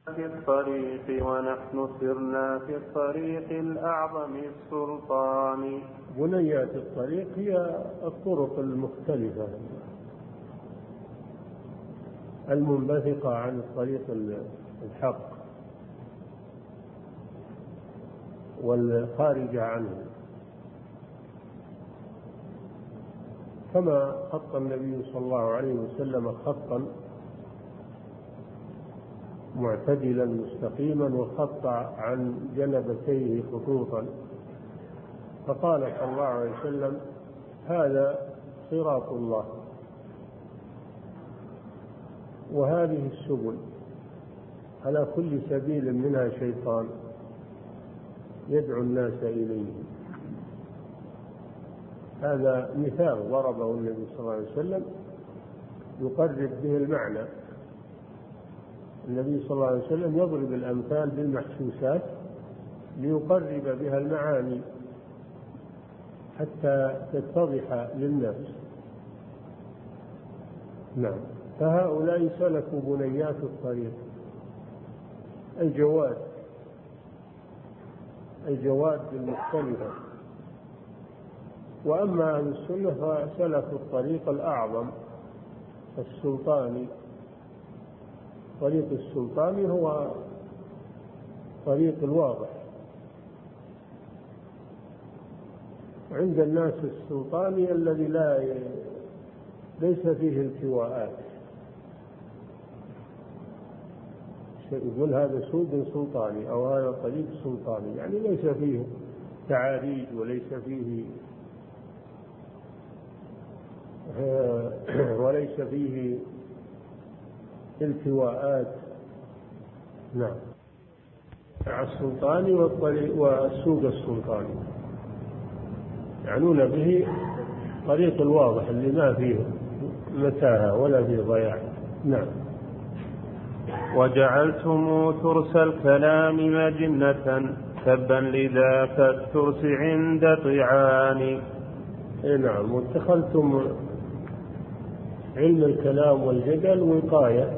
في الطريق ونحن سرنا في الطريق الأعظم السلطان. بنيات الطريق هي الطرق المختلفة المنبثقة عن الطريق الحق والخارجة عنه، كما خط النبي صلى الله عليه وسلم خطا معتدلا مستقيما وخط عن جنبتيه خطوطا، فقال صلى الله عليه وسلم: هذا صراط الله وهذه السبل، على كل سبيل منها شيطان يدعو الناس إليه. هذا مثال ضربه النبي صلى الله عليه وسلم يقرب به المعنى. النبي صلى الله عليه وسلم يضرب الأمثال بالمحسوسات ليقرب بها المعاني حتى تتضح للناس. نعم. فهؤلاء سلكوا بنيات الطريق، الجواد المختلفة. وأما أهل السنة فسلكوا الطريق الأعظم السلطاني. طريق السلطاني هو طريق الواضح. عند الناس السلطاني الذي ليس فيه التواءات، يقول هذا سوق سلطاني أو هذا طريق سلطاني، يعني ليس فيه تعاريج وليس فيه التواءات. نعم. السلطاني والسوق السلطاني يعنون به طريق الواضح اللي ما فيه متاهة ولا فيه ضياع. نعم. وجعلتم ترس الكلام مجنة تبا لذاك الترس عند طعان. نعم. واتخذتم علم الكلام والجدل وقاية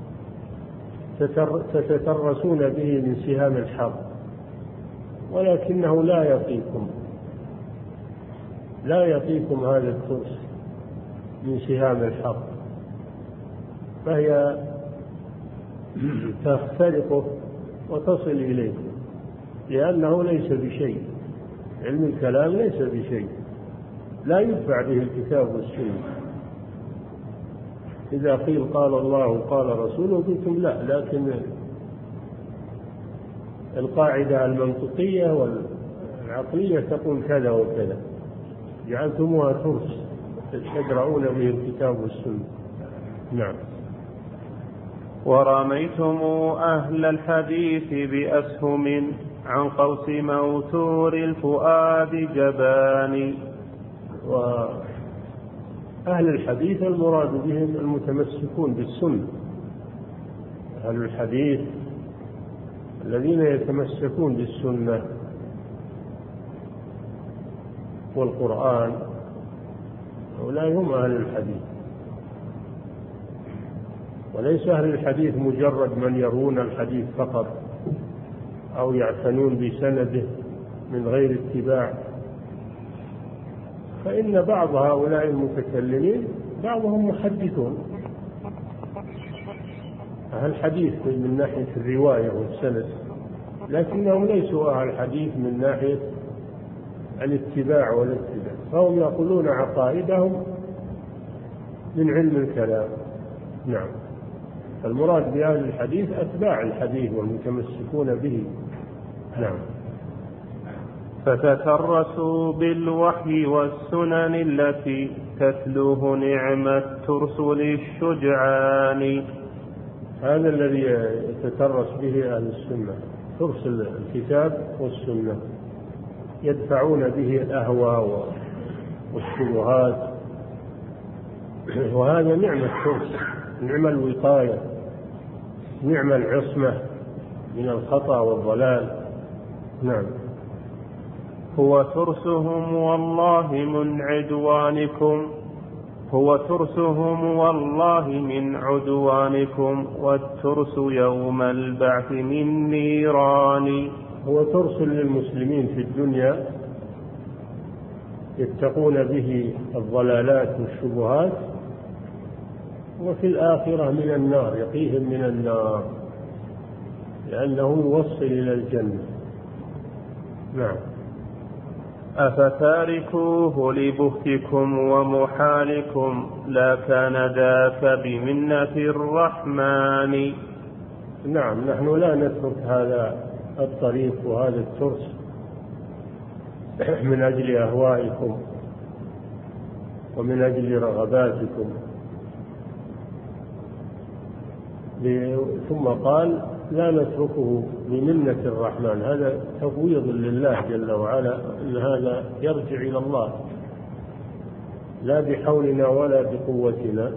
تتترسون به من سهام الحرب، ولكنه لا يطيكم هذا الترس من سهام الحرب، فهي تخترقه وتصل إليكم، لأنه ليس بشيء. علم الكلام ليس بشيء، لا يدفع به الكتاب والسنة. إذا قيل قال الله قال رسوله قلتم لا، لكن القاعدة المنطقية والعقلية تقول كذا وكذا، جعلتموها ترس تدرؤون به الكتاب والسنة. نعم. ورميتم أهل الحديث بأسهم عن قوس موتور الفؤاد جبان. أهل الحديث المراد بهم المتمسكون بالسنة. أهل الحديث الذين يتمسكون بالسنة والقرآن، هؤلاء هم أهل الحديث. وليس أهل الحديث مجرد من يرون الحديث فقط أو يعتنون بسنده من غير اتباع، فإن بعض هؤلاء المتكلمين بعضهم محدثون. أهل الحديث من ناحية الرواية والسند، لكنهم ليسوا أهل الحديث من ناحية الاتباع والاتباع، فهم يقولون عقائدهم من علم الكلام. نعم. المراد بأهل الحديث أتباع الحديث والمتمسكون به. نعم. فتترسوا بالوحي والسنن التي تتلوه نعم الترس للشجعان. هذا الذي يتترس به أهل السنة، ترس الكتاب والسنة، يدفعون به الأهواء والشبهات، وهذا نعم الترس، نعم الوقاية، نعم العصمة من الخطأ والضلال. نعم. هو ترسهم والله من عدوانكم هو ترسهم والله من عدوانكم، والترس يوم البعث من نيران. هو ترس للمسلمين في الدنيا يتقون به الضلالات والشبهات، وفي الآخرة من النار، يقيهم من النار لأنه يوصل إلى الجنة. نعم. أفتاركوه لبهتكم ومحالكم، لا كان ذاك بمنة الرحمن. نعم، نحن لا نترك هذا الطريق وهذا الترس من أجل أهوائكم ومن أجل رغباتكم. ثم قال لا نتركه بمنة الرحمن، هذا تفويض لله جل وعلا، أن هذا يرجع إلى الله لا بحولنا ولا بقوتنا،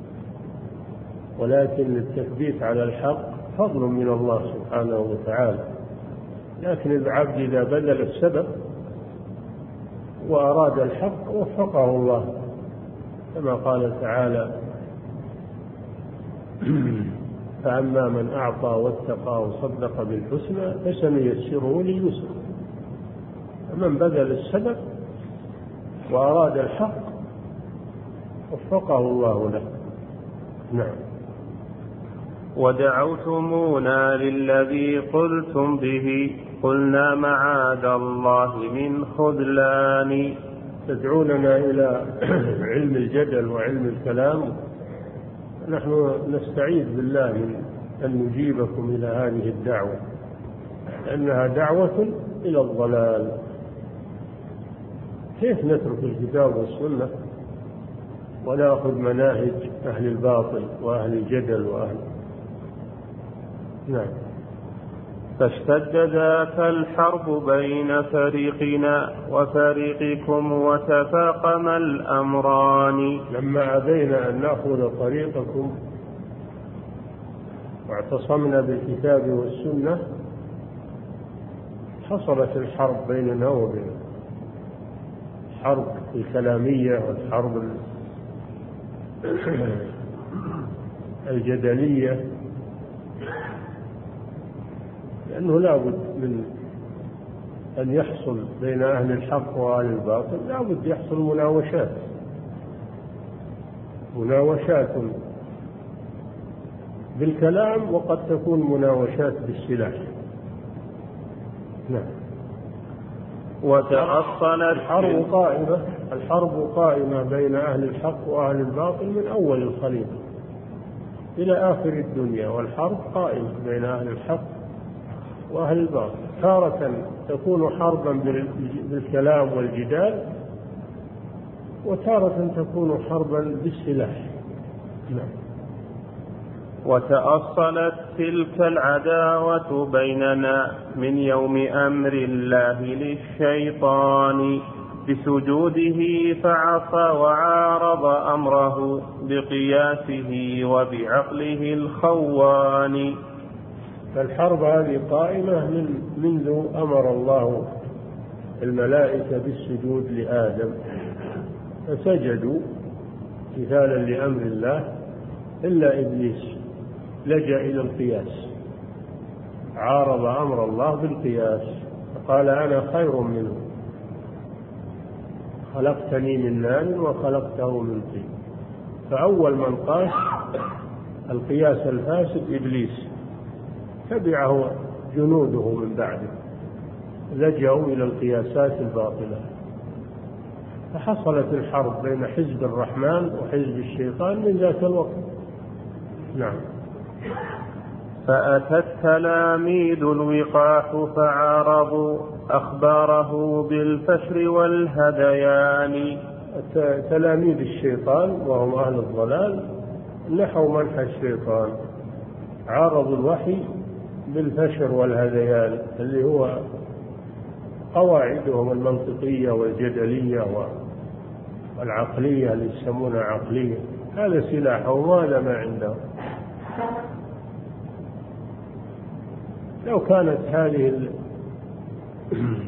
ولكن التثبيت على الحق فضل من الله سبحانه وتعالى. لكن العبد إذا بذل السبب وأراد الحق وفقه الله، كما قال تعالى فأما من أعطى واتقى وصدق بالحسنى فسنيسره لليسر. فمن بذل السبب وأراد الحق وفقه الله له. نعم. ودعوتمونا للذي قلتم به، قلنا معاذ الله من خذلان. تدعوننا إلى علم الجدل وعلم الكلام، نحن نستعيذ بالله من أن نجيبكم إلى هذه الدعوة، لأنها دعوة إلى الضلال. كيف نترك الكتاب والسنة ونأخذ مناهج أهل الباطل وأهل الجدل وأهل. نعم. فاشتد ذاك الحرب بين فريقنا وفريقكم وتفاقم الأمران. لما أبينا أن نأخذ طريقكم واعتصمنا بالكتاب والسنة حصلت الحرب بيننا وبين الحرب الكلامية والحرب الجدلية، لأنه لا بد من أن يحصل بين أهل الحق وأهل الباطل، لا بد يحصل مناوشات بالكلام، وقد تكون مناوشات بالسلاح. نعم. وتأصلت الحرب قائمة بين أهل الحق وأهل الباطل من أول الخليقة إلى آخر الدنيا، والحرب قائمة بين أهل الحق وأهل الباطل. تارة تكون حربا بالكلام والجدال، وتارة تكون حربا بالسلاح. نعم. وتأصلت تلك العداوة بيننا من يوم أمر الله للشيطان، بسجوده فعصى وعارض أمره بقياسه وبعقله الخوان. فالحرب هذه قائمة منذ أمر الله الملائكة بالسجود لآدم، فسجدوا امتثالا لأمر الله، إلا إبليس لجأ إلى القياس، عارض أمر الله بالقياس، فقال أنا خير منه، خلقتني من نار وخلقته من طين. فأول من قاس القياس الفاسد إبليس، تبعه جنوده من بعده، لجأوا إلى القياسات الباطلة، فحصلت الحرب بين حزب الرحمن وحزب الشيطان من ذاك الوقت. نعم. فأتى التلاميذ الوقاح فعارضوا أخباره بالفشر والهذيان. تلاميذ الشيطان وهم أهل الضلال نحوا منح الشيطان، عارضوا الوحي بالفشر والهذيان، اللي هو قواعدهم المنطقية والجدلية والعقلية اللي يسمونها عقلية. هذا سلاحهم وهذا ما عندهم. لو كانت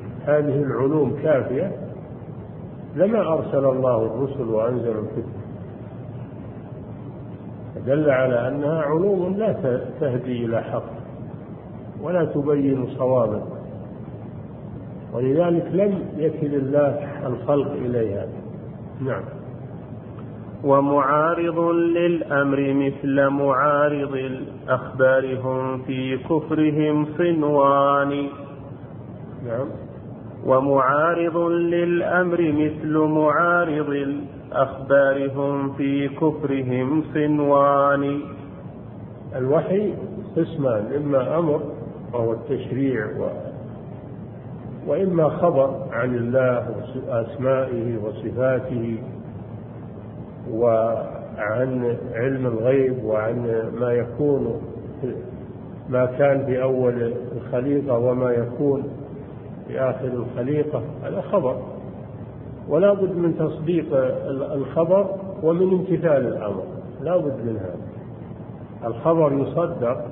هذه العلوم كافية لما أرسل الله الرسل وأنزل الكتب، دل على أنها علوم لا تهدي إلى حق ولا تبين صوابا، ولذلك لم يكل الله الخلق إليها. نعم. ومعارض للأمر مثل معارض الأخبار هم في كفرهم صنوان. نعم. ومعارض للأمر مثل معارض الأخبار هم في كفرهم صنوان. الوحي قسمان، إما أمر وهو التشريع، وإما خبر عن الله وأسمائه وصفاته وعن علم الغيب وعن ما يكون، ما كان في أول الخليقة وما يكون في آخر الخليقة، هذا خبر، ولا بد من تصديق الخبر ومن امتثال الأمر، لا بد من هذا. الخبر يصدق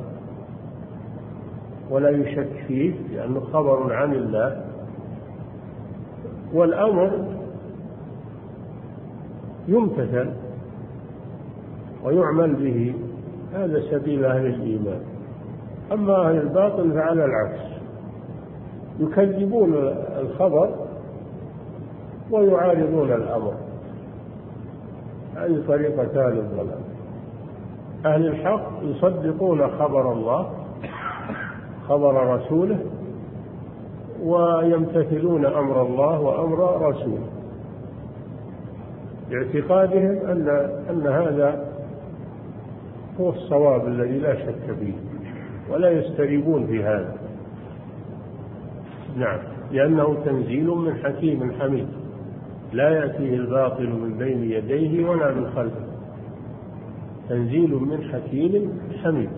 ولا يشك فيه لأنه خبر عن الله، والأمر يمتثل ويعمل به، هذا سبيل أهل الإيمان. أما أهل الباطل فعلى العكس، يكذبون الخبر ويعارضون الأمر، هذه طريقتان الضلال. أهل الحق يصدقون خبر الله خبر رسوله ويمتثلون أمر الله وأمر رسوله باعتقادهم أن هذا هو الصواب الذي لا شك فيه، ولا يستريبون في هذا. نعم، لأنه تنزيل من حكيم حميد، لا يأتيه الباطل من بين يديه ولا من خلفه، تنزيل من حكيم حميد.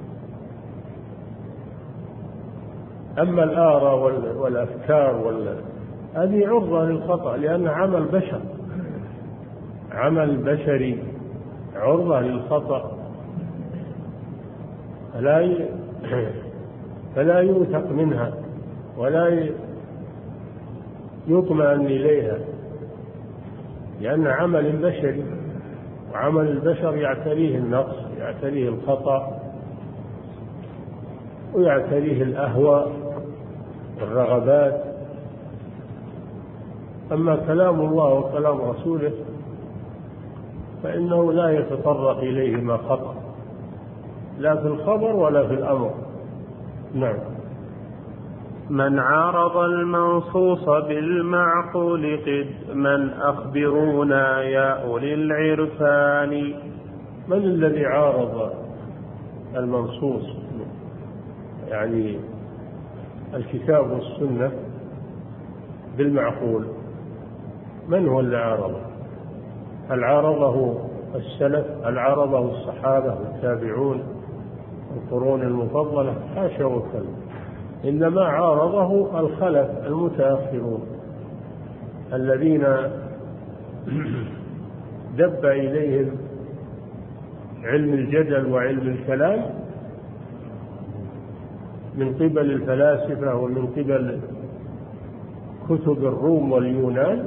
أما الآراء والأفكار هذه عرضة للخطأ، لأن عمل بشر، عمل بشري عرضة للخطأ، فلا يوثق منها ولا يطمئن إليها، لأن عمل بشري، وعمل البشر يعتريه النقص، يعتريه الخطأ، ويعتريه الأهواء والرغبات. أما كلام الله وكلام رسوله فإنه لا يتطرق إليه ما خطأ، لا في الخبر ولا في الأمر. نعم. من عارض المنصوص بالمعقول قد من أخبرونا يا أولي العرفان. من الذي عارض المنصوص؟ يعني الكتاب والسنة بالمعقول، من هو اللي عارضه؟ هل عارضه السلف؟ هل عارضه الصحابة والتابعون القرون المفضلة؟ حاشا وكلا، إنما عارضه الخلف المتأخرون الذين دب إليهم علم الجدل وعلم الكلام من قبل الفلاسفة ومن قبل كتب الروم واليونان،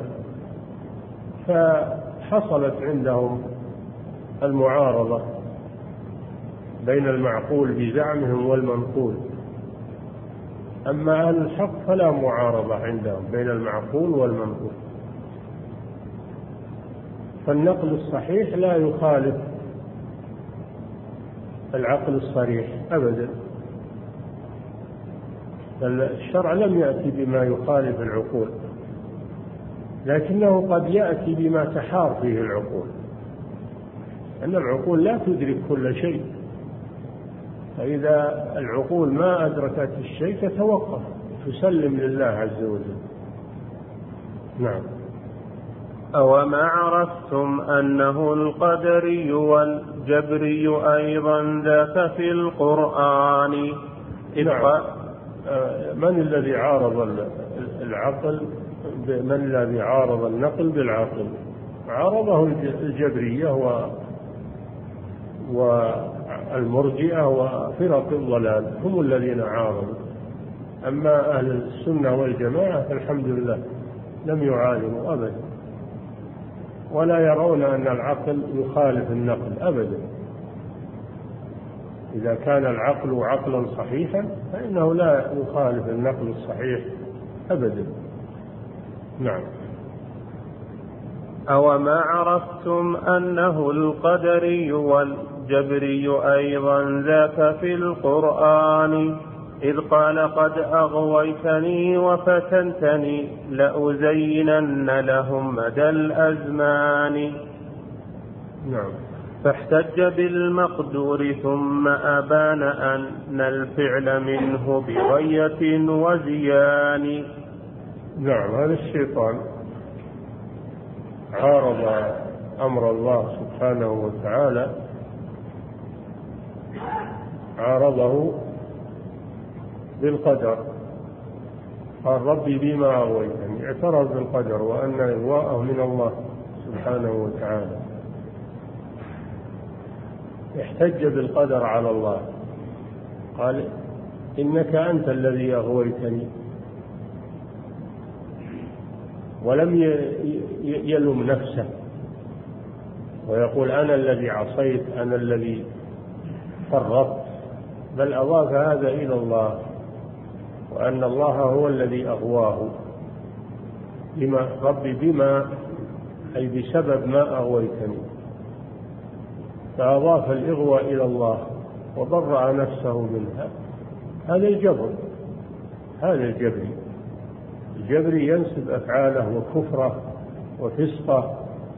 فحصلت عندهم المعارضة بين المعقول بزعمهم والمنقول. أما أهل الحق فلا معارضة عندهم بين المعقول والمنقول، فالنقل الصحيح لا يخالف العقل الصريح أبدا، الشرع لم يأتي بما يخالف العقول، لكنه قد يأتي بما تحار فيه العقول، أن العقول لا تدرك كل شيء، فإذا العقول ما أدركت الشيء تتوقف، تسلم لله عز وجل. نعم. أوما عرفتم أنه القدري والجبري أيضا ذاك في القرآن. نعم. من الذي عارض العقل؟ من الذي عارض النقل بالعقل؟ عارضه الجبرية والمرجئة وفرق الضلال، هم الذين عارضوا. أما أهل السنة والجماعة فالحمد لله لم يعارضوا أبدا، ولا يرون أن العقل يخالف النقل أبدا، إذا كان العقل عقلا صحيحا فإنه لا يخالف النقل الصحيح أبدا. نعم. أوما عرفتم أنه القدري والجبري أيضا ذاك في القرآن إذ قال قد أغويتني وفتنتني لأزينن لهم مدى الأزمان. نعم. فاحتج بالمقدور ثم أبان أن الفعل منه بغية وزيان. نعم. هذا الشيطان عارض أمر الله سبحانه وتعالى، عارضه بالقدر، قال ربي بما أغويتني، اعترف بالقدر وأن إغواءه من الله سبحانه وتعالى، احتج بالقدر على الله، قال إنك أنت الذي أغويتني، ولم يلم نفسه ويقول أنا الذي عصيت، أنا الذي فرطت، بل أضاف هذا إلى الله، وأن الله هو الذي أغواه. ربي بما أي بسبب ما أغويتني، فأضاف الإغواء إلى الله وبرأ نفسه منها. هذا الجبر، هذا الجبري ينسب أفعاله وكفره وفسقه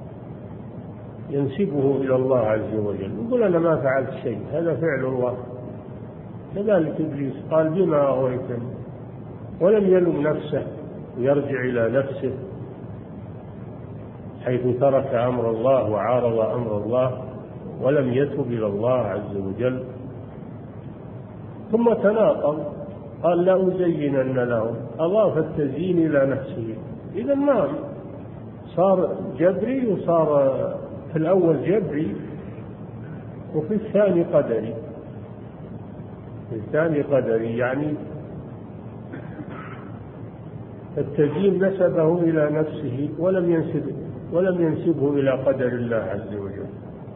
ينسبه إلى الله عز وجل، يقول أنا ما فعلت شيء، هذا فعل الله. كذلك إبليس قال بما أغويتني، ولم يلم نفسه ويرجع إلى نفسه حيث ترك أمر الله وعارض أمر الله ولم يتب إلى الله عز وجل. ثم تناقض، قال لا أزينن لهم، أضاف التزيين إلى نفسه. إذا ما صار جبري، وصار في الأول جبري وفي الثاني قدري. في الثاني قدري يعني التزيين نسبه إلى نفسه ولم ينسبه إلى قدر الله عز وجل.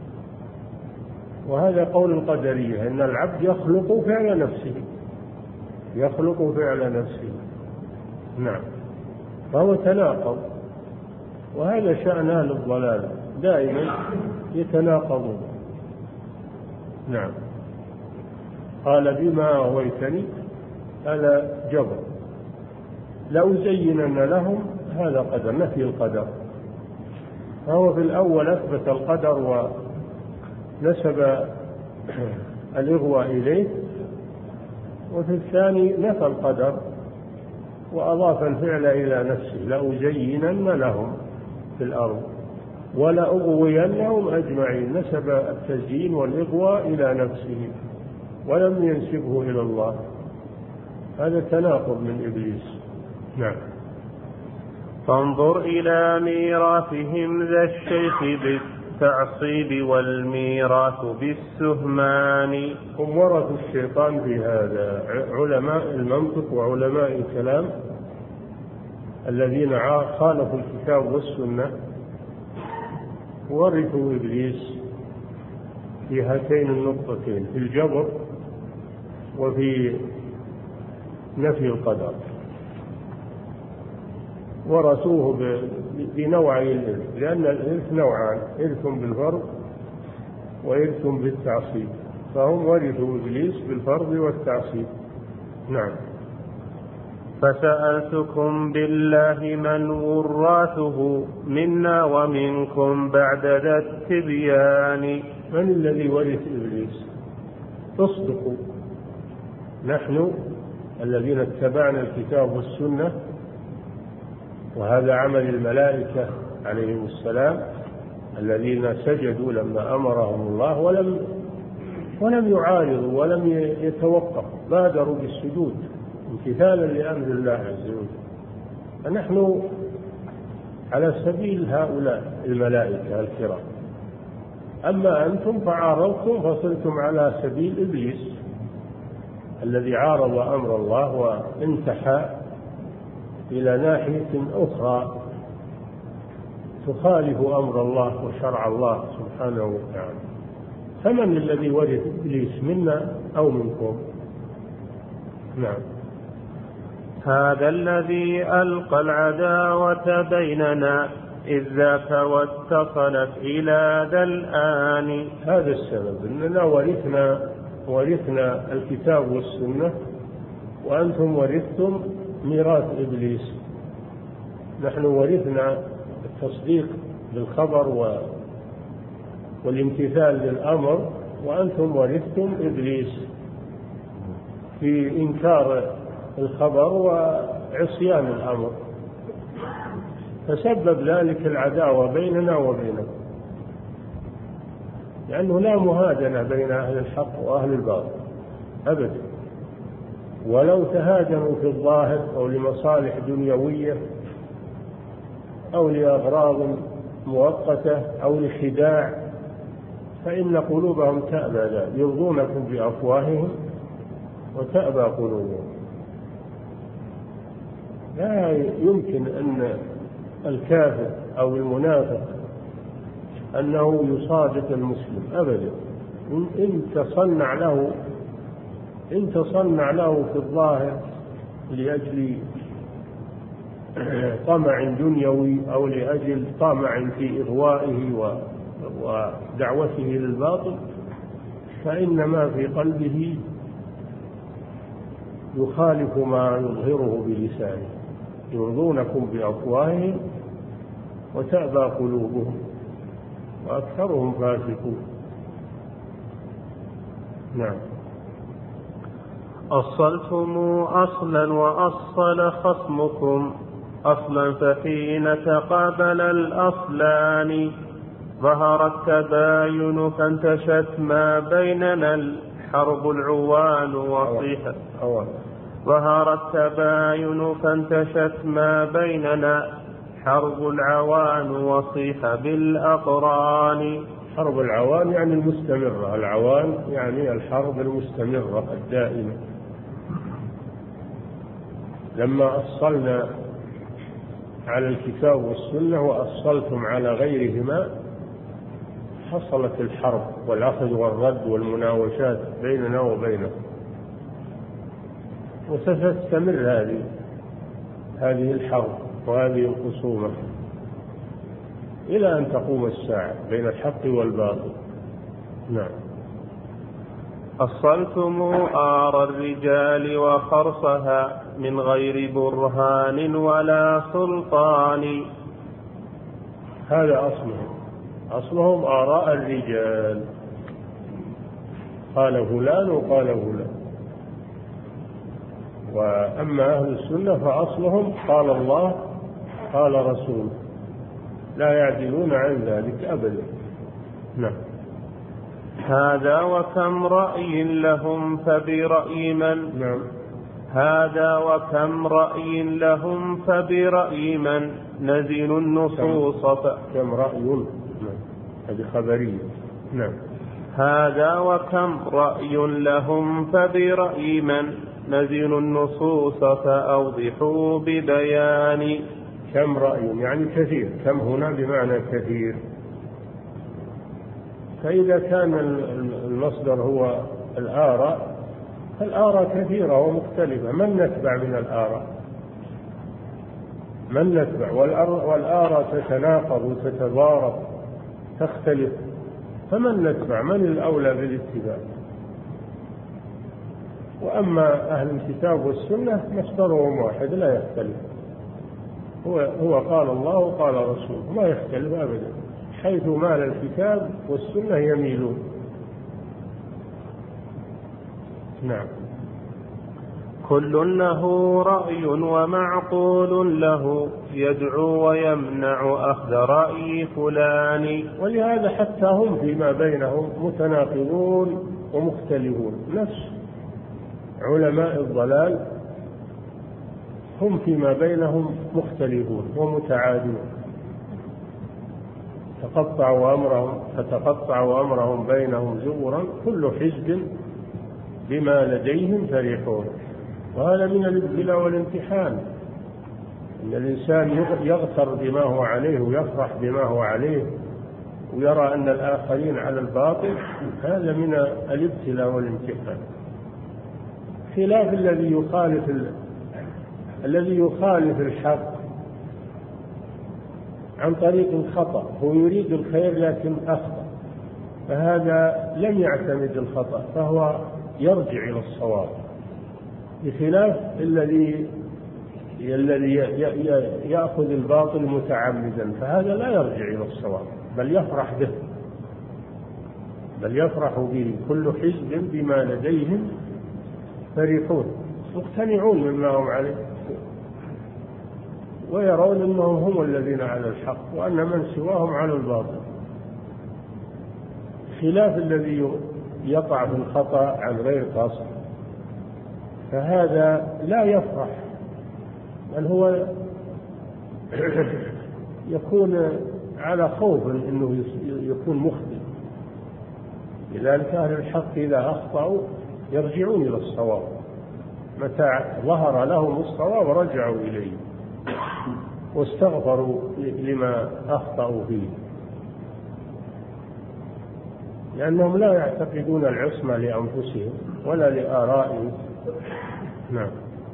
وهذا قول القدرية، أن العبد يخلق فعل نفسه، يخلق فعل نفسه. نعم. فهو تناقض، وهذا شأن أهل الضلال، دائما يتناقضون. نعم. قال بما أغويتني، هذا جبر. لأزينن لهم، هذا قدر، نفي القدر. فهو في الأول أثبت القدر ونسب الإغواء إليه، وفي الثاني نفى القدر وأضاف الفعل إلى نفسه. لأزينن لهم في الأرض ولأغوينهم أجمعين، نسب التزيين والإغواء إلى نفسه ولم ينسبه إلى الله. هذا تناقض من إبليس. نعم. فانظر إلى ميراثهم ذا الشيخ بالتعصيب والميراث بالسهمان. هم ورثوا الشيطان في هذا، علماء المنطق وعلماء الكلام الذين خالفوا الكتاب والسنة ورثوا إبليس في هاتين النقطتين، في الجبر وفي نفي القدر. ورثوه بنوعي الإرث، لأن الإرث نوعان، إرث بالفرض وإرث بالتعصيب، فهم ورثوا إبليس بالفرض والتعصيب. نعم. فسألتكم بالله من وراثه منا ومنكم بعد ذا التبيان. من الذي ورث إبليس؟ تصدقوا، نحن الذين اتبعنا الكتاب والسنة، وهذا عمل الملائكة عليهم السلام الذين سجدوا لما أمرهم الله ولم يعارضوا ولم يتوقفوا، بادروا بالسجود امتثالا لأمر الله عز وجل. فنحن على سبيل هؤلاء الملائكة الكرام. أما أنتم فعارضتم، فصرتم على سبيل إبليس الذي عارض أمر الله وانتحى إلى ناحية أخرى تخالف أمر الله وشرع الله سبحانه وتعالى. فمن الذي ورث إبليس، منا أو منكم؟ نعم. هذا الذي ألقى العداوة بيننا إذ ذاك واتصلت إلى ذا الآن. هذا السبب أننا ورثنا الكتاب والسنة، وأنتم ورثتم ميراث إبليس. نحن ورثنا التصديق بالخبر والامتثال للأمر، وأنتم ورثتم إبليس في إنكار الخبر وعصيان الأمر، فسبب ذلك العداوة بيننا وبينكم، لأنه لا مهادنة بين أهل الحق وأهل الباطل أبدا، ولو تهاجموا في الظاهر أو لمصالح دنيوية أو لأغراض مؤقتة أو لخداع، فإن قلوبهم تأبى ذلك، يرضونكم بأفواههم وتأبى قلوبهم. لا يمكن أن الكافر أو المنافق أنه يصادق المسلم أبدا، إن تصنع له في الظاهر لأجل طمع دنيوي أو لأجل طمع في إغوائه ودعوته للباطل، فإن ما في قلبه يخالف ما يظهره بلسانه، يرضونكم بأفواههم وتأبى قلوبهم وأكثرهم فاسقون. نعم. أصلتم أصلا وأصل خصمكم أصلا، فحين تقابل الأصلان ظهر التباين فانتشت ما بيننا الحرب العوان وصيحة. ظهر التباين فانتشت ما بيننا حرب العوان وصيح بالأقران. حرب العوان يعني المستمرة، العوان يعني الحرب المستمرة الدائمة. لما أصلنا على الكتاب والسنة وأصلتم على غيرهما حصلت الحرب والأخذ والرد والمناوشات بيننا وبينكم، وستستمر هذه الحرب وهذه الخصومة إلى أن تقوم الساعة بين الحق والباطل. نعم. أصلتم آر الرجال وخرصها من غير برهان ولا سلطان. هذا أصلهم آراء الرجال، قال فلان وقال فلان. وأما أهل السنة فأصلهم قال الله قال رسوله، لا يعدلون عن ذلك أبدا. نعم. هذا وكم رأي لهم فبرأي من. نعم. هذا وكم رأي لهم فبرأي من نزل النصوص. كم رأي. نعم. هذه خبرية. نعم. هذا وكم رأي لهم فبرأي من نزل النصوص فأوضحوا ببيان. كم رأي يعني كثير، كم هنا بمعنى كثير. فإذا كان المصدر هو الآراء، فالآراء كثيرة ومختلفة، من نتبع من الآراء؟ من نتبع؟ والآراء تتناقض وتتضارب تختلف، فمن نتبع؟ من الأولى بالاتباع؟ وأما أهل الكتاب والسنة مصدرهم واحد لا يختلف، هو قال الله وقال رسوله، ما يختلف أبدا، حيث مال الكتاب والسنة يميلون. نعم. كل له رأي ومعقول له يدعو ويمنع أخذ رأي فلان. ولهذا حتى هم فيما بينهم متناقضون ومختلفون، نفس علماء الضلال هم فيما بينهم مختلفون ومتعادون، فتقطعوا أمرهم بينهم زورا كل حزب بما لديهم فرحون. وهذا من الابتلاء والامتحان، أن الإنسان يغتر بما هو عليه ويفرح بما هو عليه ويرى أن الآخرين على الباطل، هذا من الابتلاء والامتحان. خلاف الذي يخالف الحق عن طريق خطأ، هو يريد الخير لكن أخطأ، فهذا لم يعتمد الخطأ، فهو يرجع إلى الصواب، بخلاف الذي يأخذ الباطل متعمدا، فهذا لا يرجع إلى الصواب بل يفرح به. كل حزب بما لديهم فرحون، مقتنعون مما هم عليه، ويرون أنهم هم الذين على الحق وأن من سواهم على الباطل، خلاف الذي يقع في الخطأ عن غير قصد، فهذا لا يفرح، بل هو يكون على خوف أنه يكون مخطئ. لذلك أهل الحق إذا أخطأوا يرجعون إلى الصواب، متى ظهر لهم الصواب رجعوا إليه واستغفروا لما أخطأوا فيه، لأنهم لا يعتقدون العصمة لأنفسهم ولا لآرائهم. نعم.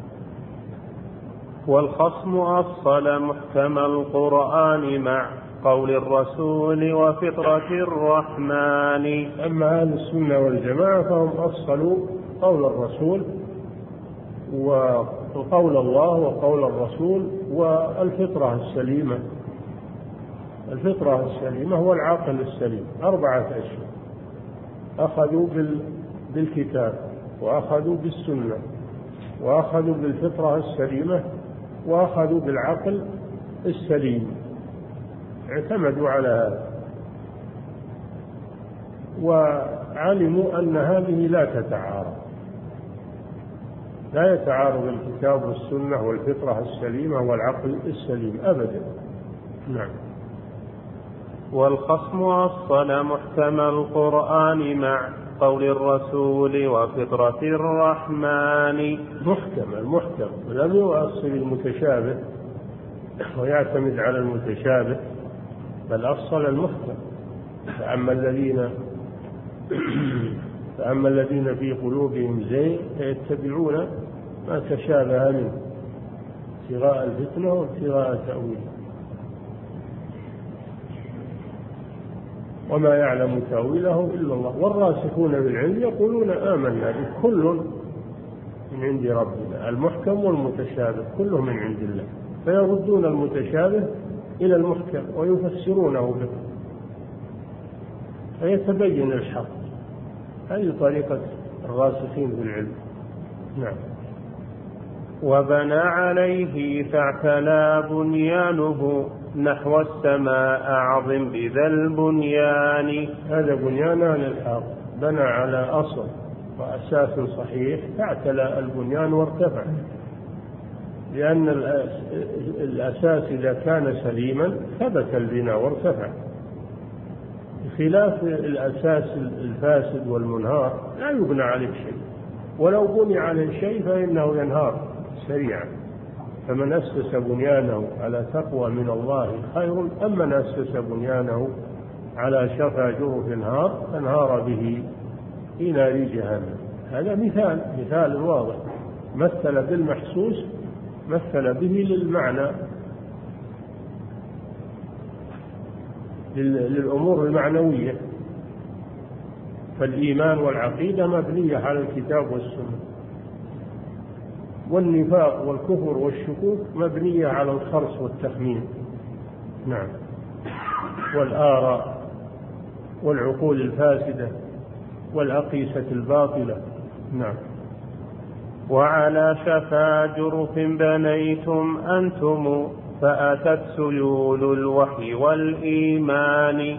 والخصم أصل محكم القرآن مع قول الرسول وفطرة الرحمن. أما أهل السنة والجماعة فهم أصلوا قول الرسول وقول الله وقول الرسول والفطرة السليمة. الفطرة السليمة هو العقل السليم، 4 أشياء: أخذوا بالكتاب، وأخذوا بالسنة، وأخذوا بالفطرة السليمة، وأخذوا بالعقل السليم، اعتمدوا على هذا، وعلموا أن هذه لا تتعارض، لا يتعارض الكتاب والسنة والفطرة السليمة والعقل السليم أبدا. نعم. والخصم أصل محكم القرآن مع قول الرسول وفطرة الرحمن. المحكم لم يؤصل المتشابه ويعتمد على المتشابه، بل أصل المحكم. فأما الذين في قلوبهم زيغ فيتبعون ما تشابه منه ابتغاء الفتنة وابتغاء تأويله، وما يعلم تأويله إلا الله. والراسخون بالعلم يقولون آمنا بكل من عند ربنا. المحكم والمتشابه كله من عند الله، فيردون المتشابه إلى المحكم ويفسرونه به فيتبين الحق. هذه طريقة الراسخين بالعلم. نعم. وبنى عليه فاعتلى بنيانه نحو السماء أعظم بذا البنيان. هذا بنيان أهل الحق، بنى على أصل وأساس صحيح، فاعتلى البنيان وارتفع، لأن الأساس إذا كان سليما ثبت البناء وارتفع، بخلاف الأساس الفاسد والمنهار لا يبنى عليه شيء، ولو بني عليه شيء فإنه ينهار سريعا. فمن أسس بنيانه على تقوى من الله خير أم من أسس بنيانه على شفا جرف نهار فانهار به في نار جهنم. هذا مثال واضح، مثل بالمحسوس، مثل به للمعنى، للأمور المعنوية. فالإيمان والعقيدة مبنية على الكتاب والسنة، والنفاق والكفر والشكوك مبنية على الخرص والتخمين. نعم. والآراء والعقول الفاسدة والأقيسة الباطلة. نعم. وعلى شفا جرف بنيتم أنتم فأتت سيول الوحي والإيمان.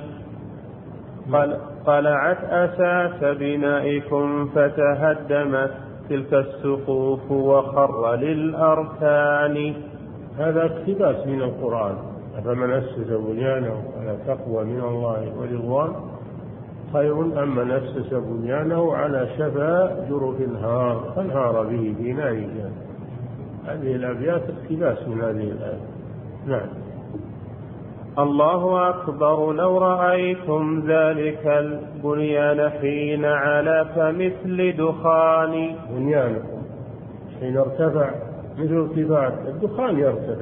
قلعت أساس بنائكم فتهدمت تلك السقوف وخر للأركان. هذا اقتباس من القرآن. فمن أسس بنيانه على تقوى من الله ورضوان خير أم من أسس بنيانه على شفا جرف نهار فانهار به في نار جهنم. هذه الأبيات اقتباس من هذه الآية. نعم. الله أكبر لو رأيتم ذلك البنيان حين علا كمثل دخان. بنيانكم حين ارتفع مثل ارتفاع الدخان،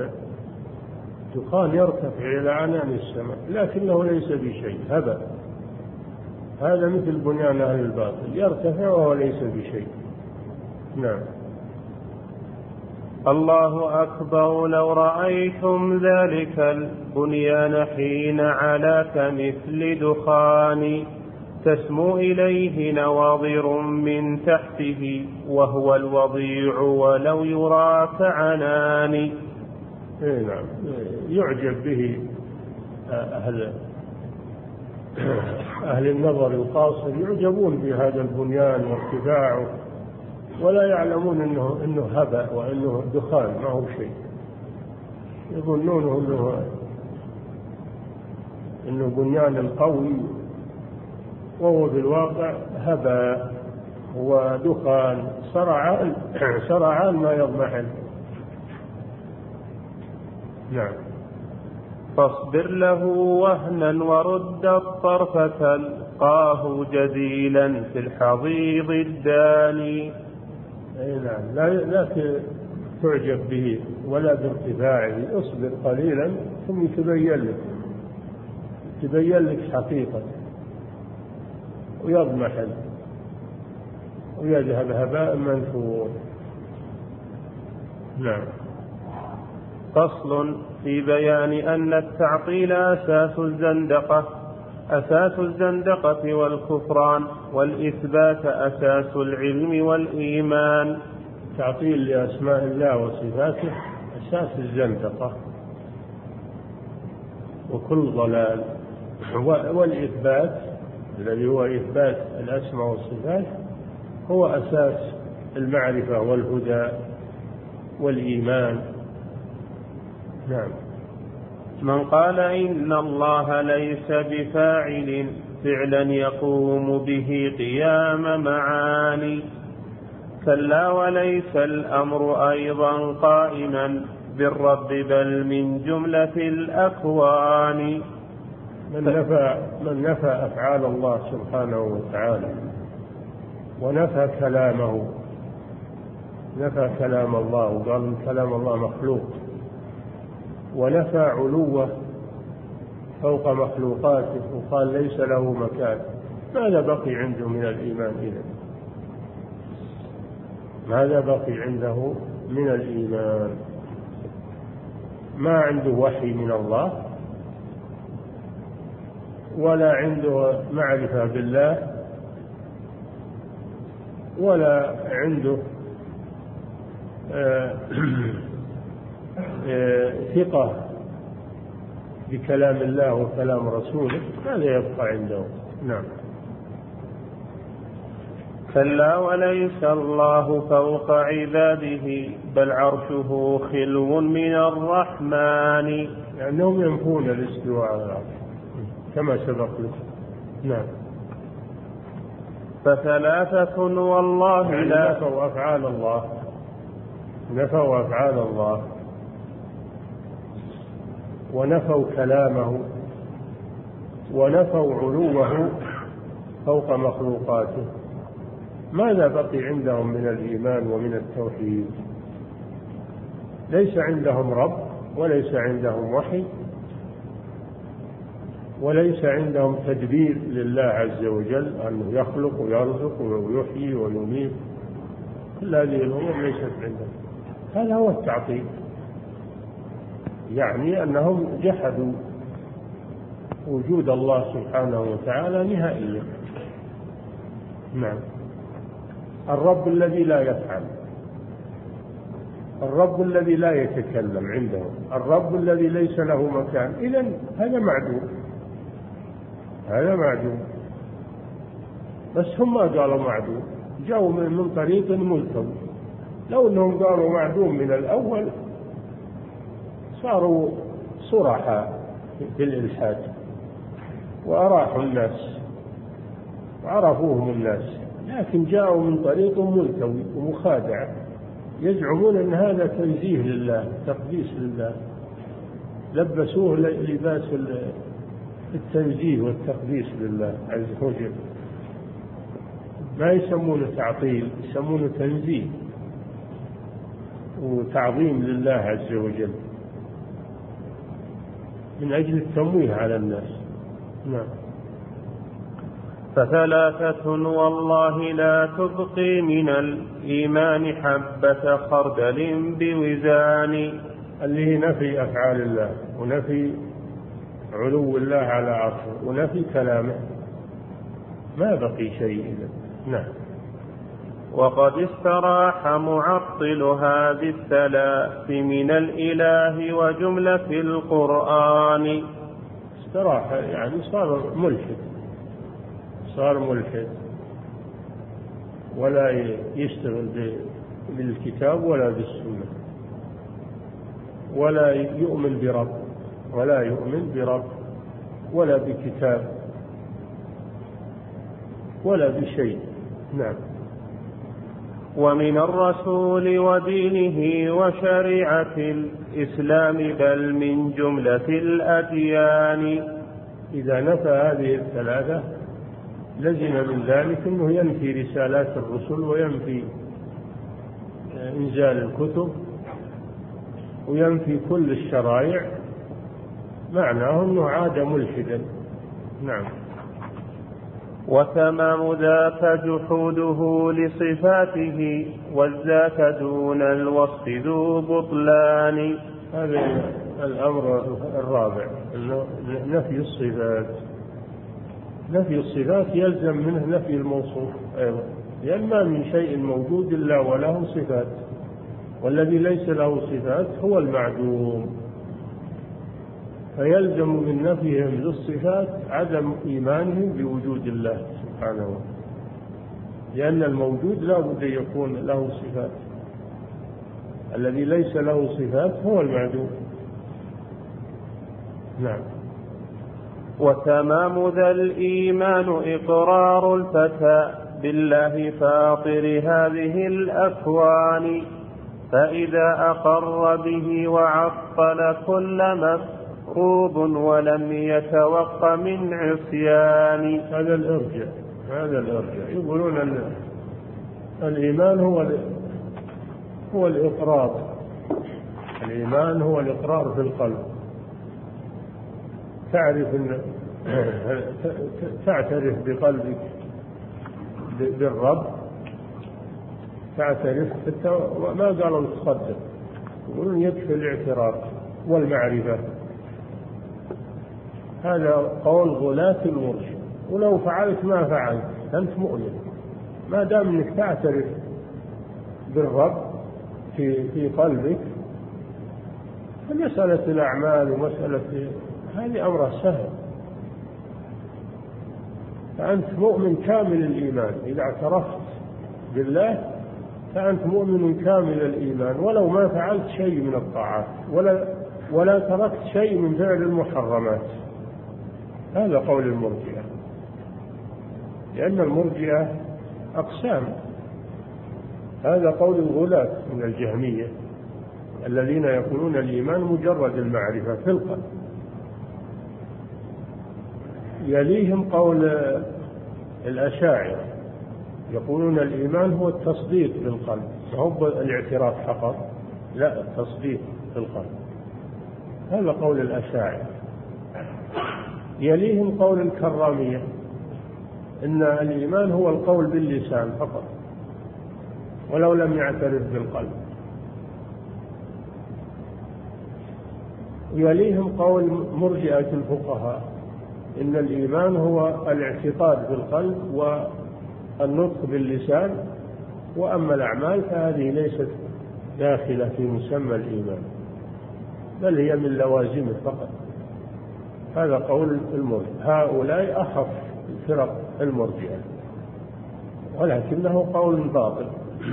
يرتفع إلى عنان السماء لكنه ليس بشيء، هباء. هذا مثل بنيان أهل الباطل، يرتفع وهو ليس بشيء. نعم. الله أكبر لو رأيتم ذلك البنيان حين علا كمثل دخان تسمو إليه نواظر من تحته وهو الوضيع ولو يرى كعنان. نعم، يعجب به أهل النظر القاصر، يعجبون بهذا البنيان وارتفاعه ولا يعلمون إنه هباء وإنه دخان، ما هو شيء. يظنونه إنه بنيان قوي وهو في الواقع هباء ودخان سرعان ما يضمحل. نعم. فاصبر له وهنا ورد الطرف تلقاه جزيلا في الحضيض الداني. نعم، لا تعجب به ولا بارتفاعه، اصبر قليلا ثم تبين لك حقيقة ويضمحل ويذهب هباء منثور. نعم. فصل في بيان أن التعطيل أساس الزندقة والكفران، والإثبات أساس العلم والإيمان. تعطيل لأسماء الله وصفاته أساس الزندقة وكل ضلال، والإثبات الذي هو إثبات الأسماء والصفات هو أساس المعرفة والهدى والإيمان. نعم. من قال إن الله ليس بفاعل فعلا يقوم به قيام معاني، كلا وليس الأمر أيضا قائما بالرب بل من جملة الأكوان. من نفى أفعال الله سبحانه وتعالى ونفى كلامه، نفى كلام الله وقال كلام الله مخلوق، ونفى علوه فوق مخلوقاته وقال ليس له مكان، ماذا بقي عنده من الإيمان إذن؟ ماذا بقي عنده من الإيمان؟ ما عنده وحي من الله ولا عنده معرفة بالله ولا عنده ثقة بكلام الله وكلام رسوله، ماذا يبقى عنده؟ نعم. كلا وليس الله فوق عباده بل عرشه خلو من الرحمن. لأنهم ينفون الاستواء على العرش كما سبق لكم. نعم. فثلاثة والله لا نفوا أفعال الله، نفوا أفعال الله ونفوا كلامه ونفوا علوه فوق مخلوقاته، ماذا بقي عندهم من الإيمان ومن التوحيد؟ ليس عندهم رب وليس عندهم وحي وليس عندهم تدبير لله عز وجل أنه يخلق ويرزق ويحيي ويميت، كل هذه الأمور ليست عندهم. هذا هو التعطيل، يعني أنهم جحدوا وجود الله سبحانه وتعالى نهائيا. نعم. الرب الذي لا يفعل، الرب الذي لا يتكلم عندهم، الرب الذي ليس له مكان، إذن هذا معدوم، هذا معدوم. بس هم ما قالوا معدوم، جاءوا من طريق ملتوي. لو أنهم قالوا معدوم من الأول صاروا صرحاء في الإلحاد وأراحوا الناس وعرفوهم الناس، لكن جاءوا من طريق ملتوي ومخادع، يزعمون أن هذا تنزيه لله، تقديس لله. لبسوه لباس التنزيه والتقديس لله عز وجل، ما يسمونه تعطيل، يسمونه تنزيه وتعظيم لله عز وجل من أجل التمويه على الناس. نعم. فثلاثة والله لا تبقي من الإيمان حبة خردل بوزان، اللي هي نفي أفعال الله، ونفي علو الله على عرشه، ونفي كلامه، ما بقي شيء. نعم. وقد استراح معطل هذه الثلاث من الإله وجملة القرآن. استراح يعني صار ملحد، ولا يشتغل بالكتاب ولا بالسنة، ولا يؤمن برب ولا بكتاب ولا بشيء. نعم. ومن الرسول ودينه وشريعة الإسلام بل من جملة الأديان. إذا نفى هذه الثلاثة لزم من ذلك أنه ينفي رسالات الرسل، وينفي إنزال الكتب، وينفي كل الشرائع، معناه أنه عاد ملحدا. نعم. وتمام ذاك جحوده لصفاته، والذاك دون الوصف ذو بطلان. هذا الأمر الرابع، نفي الصفات. نفي الصفات يلزم منه نفي الموصوف أيضا، لأن ما من شيء موجود إلا وله صفات، والذي ليس له صفات هو المعدوم، فيلزم من نفيهم للصفات عدم إيمانهم بوجود الله سبحانه وتعالى، لأن الموجود لا بد يكون له صفات، الذي ليس له صفات هو المعدوم. نعم. وتمام ذا الإيمان إقرار الفتى بالله فاطر هذه الأكوان، فإذا أقر به وعطل كل مفروض ولم يتوق من عصيان. هذا الإرجاء يقولون أن الإيمان هو الإقرار. الإيمان هو الإقرار في القلب، تعترف بقلبك بالرب، تعترف ما قالوا تصدق، يقولون يكفي الاعتراف والمعرفة. هذا قول غلاة المرشد، ولو فعلت ما فعلت أنت مؤمن، ما دام أنك تعترف بالرب في قلبك. مسألة الأعمال ومسألة هذه أمر سهل، فأنت مؤمن كامل الإيمان. إذا اعترفت بالله فأنت مؤمن كامل الإيمان، ولو ما فعلت شيء من الطاعات ولا تركت شيء من فعل المحرمات. هذا قول المرجئة، لأن المرجئة أقسام. هذا قول الغلاة من الجهمية الذين يقولون الإيمان مجرد المعرفة في القلب. يليهم قول الأشاعرة، يقولون الإيمان هو التصديق بالقلب، هو الاعتراف فقط، لا، التصديق بالقلب. هذا قول الأشاعرة. يليهم قول الكرامية، إن الإيمان هو القول باللسان فقط ولو لم يعترف بالقلب. يليهم قول مرجئة الفقهاء، إن الإيمان هو الاعتقاد بالقلب والنطق باللسان، وأما الأعمال فهذه ليست داخلة في مسمى الإيمان، بل هي من لوازمه فقط. هذا قول المرجئة. هؤلاء أخف فرق المرجئة، ولكنه قول باطل.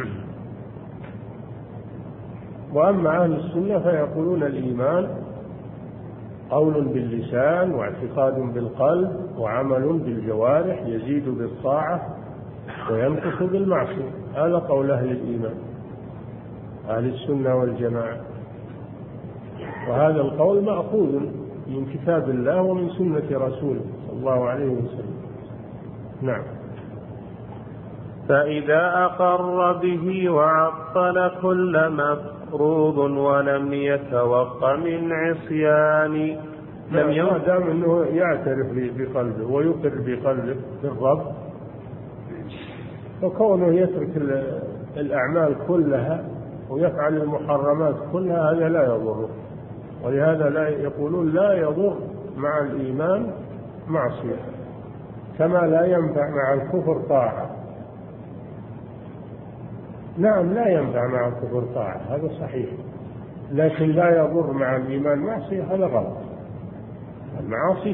وأما أهل السنة فيقولون الإيمان قول باللسان واعتقاد بالقلب وعمل بالجوارح، يزيد بالطاعة وينقص بالمعصية. هذا قول أهل الإيمان، أهل السنة والجماعة. وهذا القول مأخوذ من كتاب الله ومن سنة رسوله صلى الله عليه وسلم. نعم. فإذا أقر به وعطل كل مفروض ولم يتوق من عصيان ما دام أنه يعترف بقلبه ويقر بقلبه بالرب، وكونه يترك الأعمال كلها ويفعل المحرمات كلها هذا لا يضره. ولهذا لا يقولون لا يضر مع الإيمان معصية، كما لا ينفع مع الكفر طاعة. نعم لا ينفع مع الكفر طاعة، هذا صحيح، لكن لا يضر مع الإيمان معصية، هذا غلط. المعاصي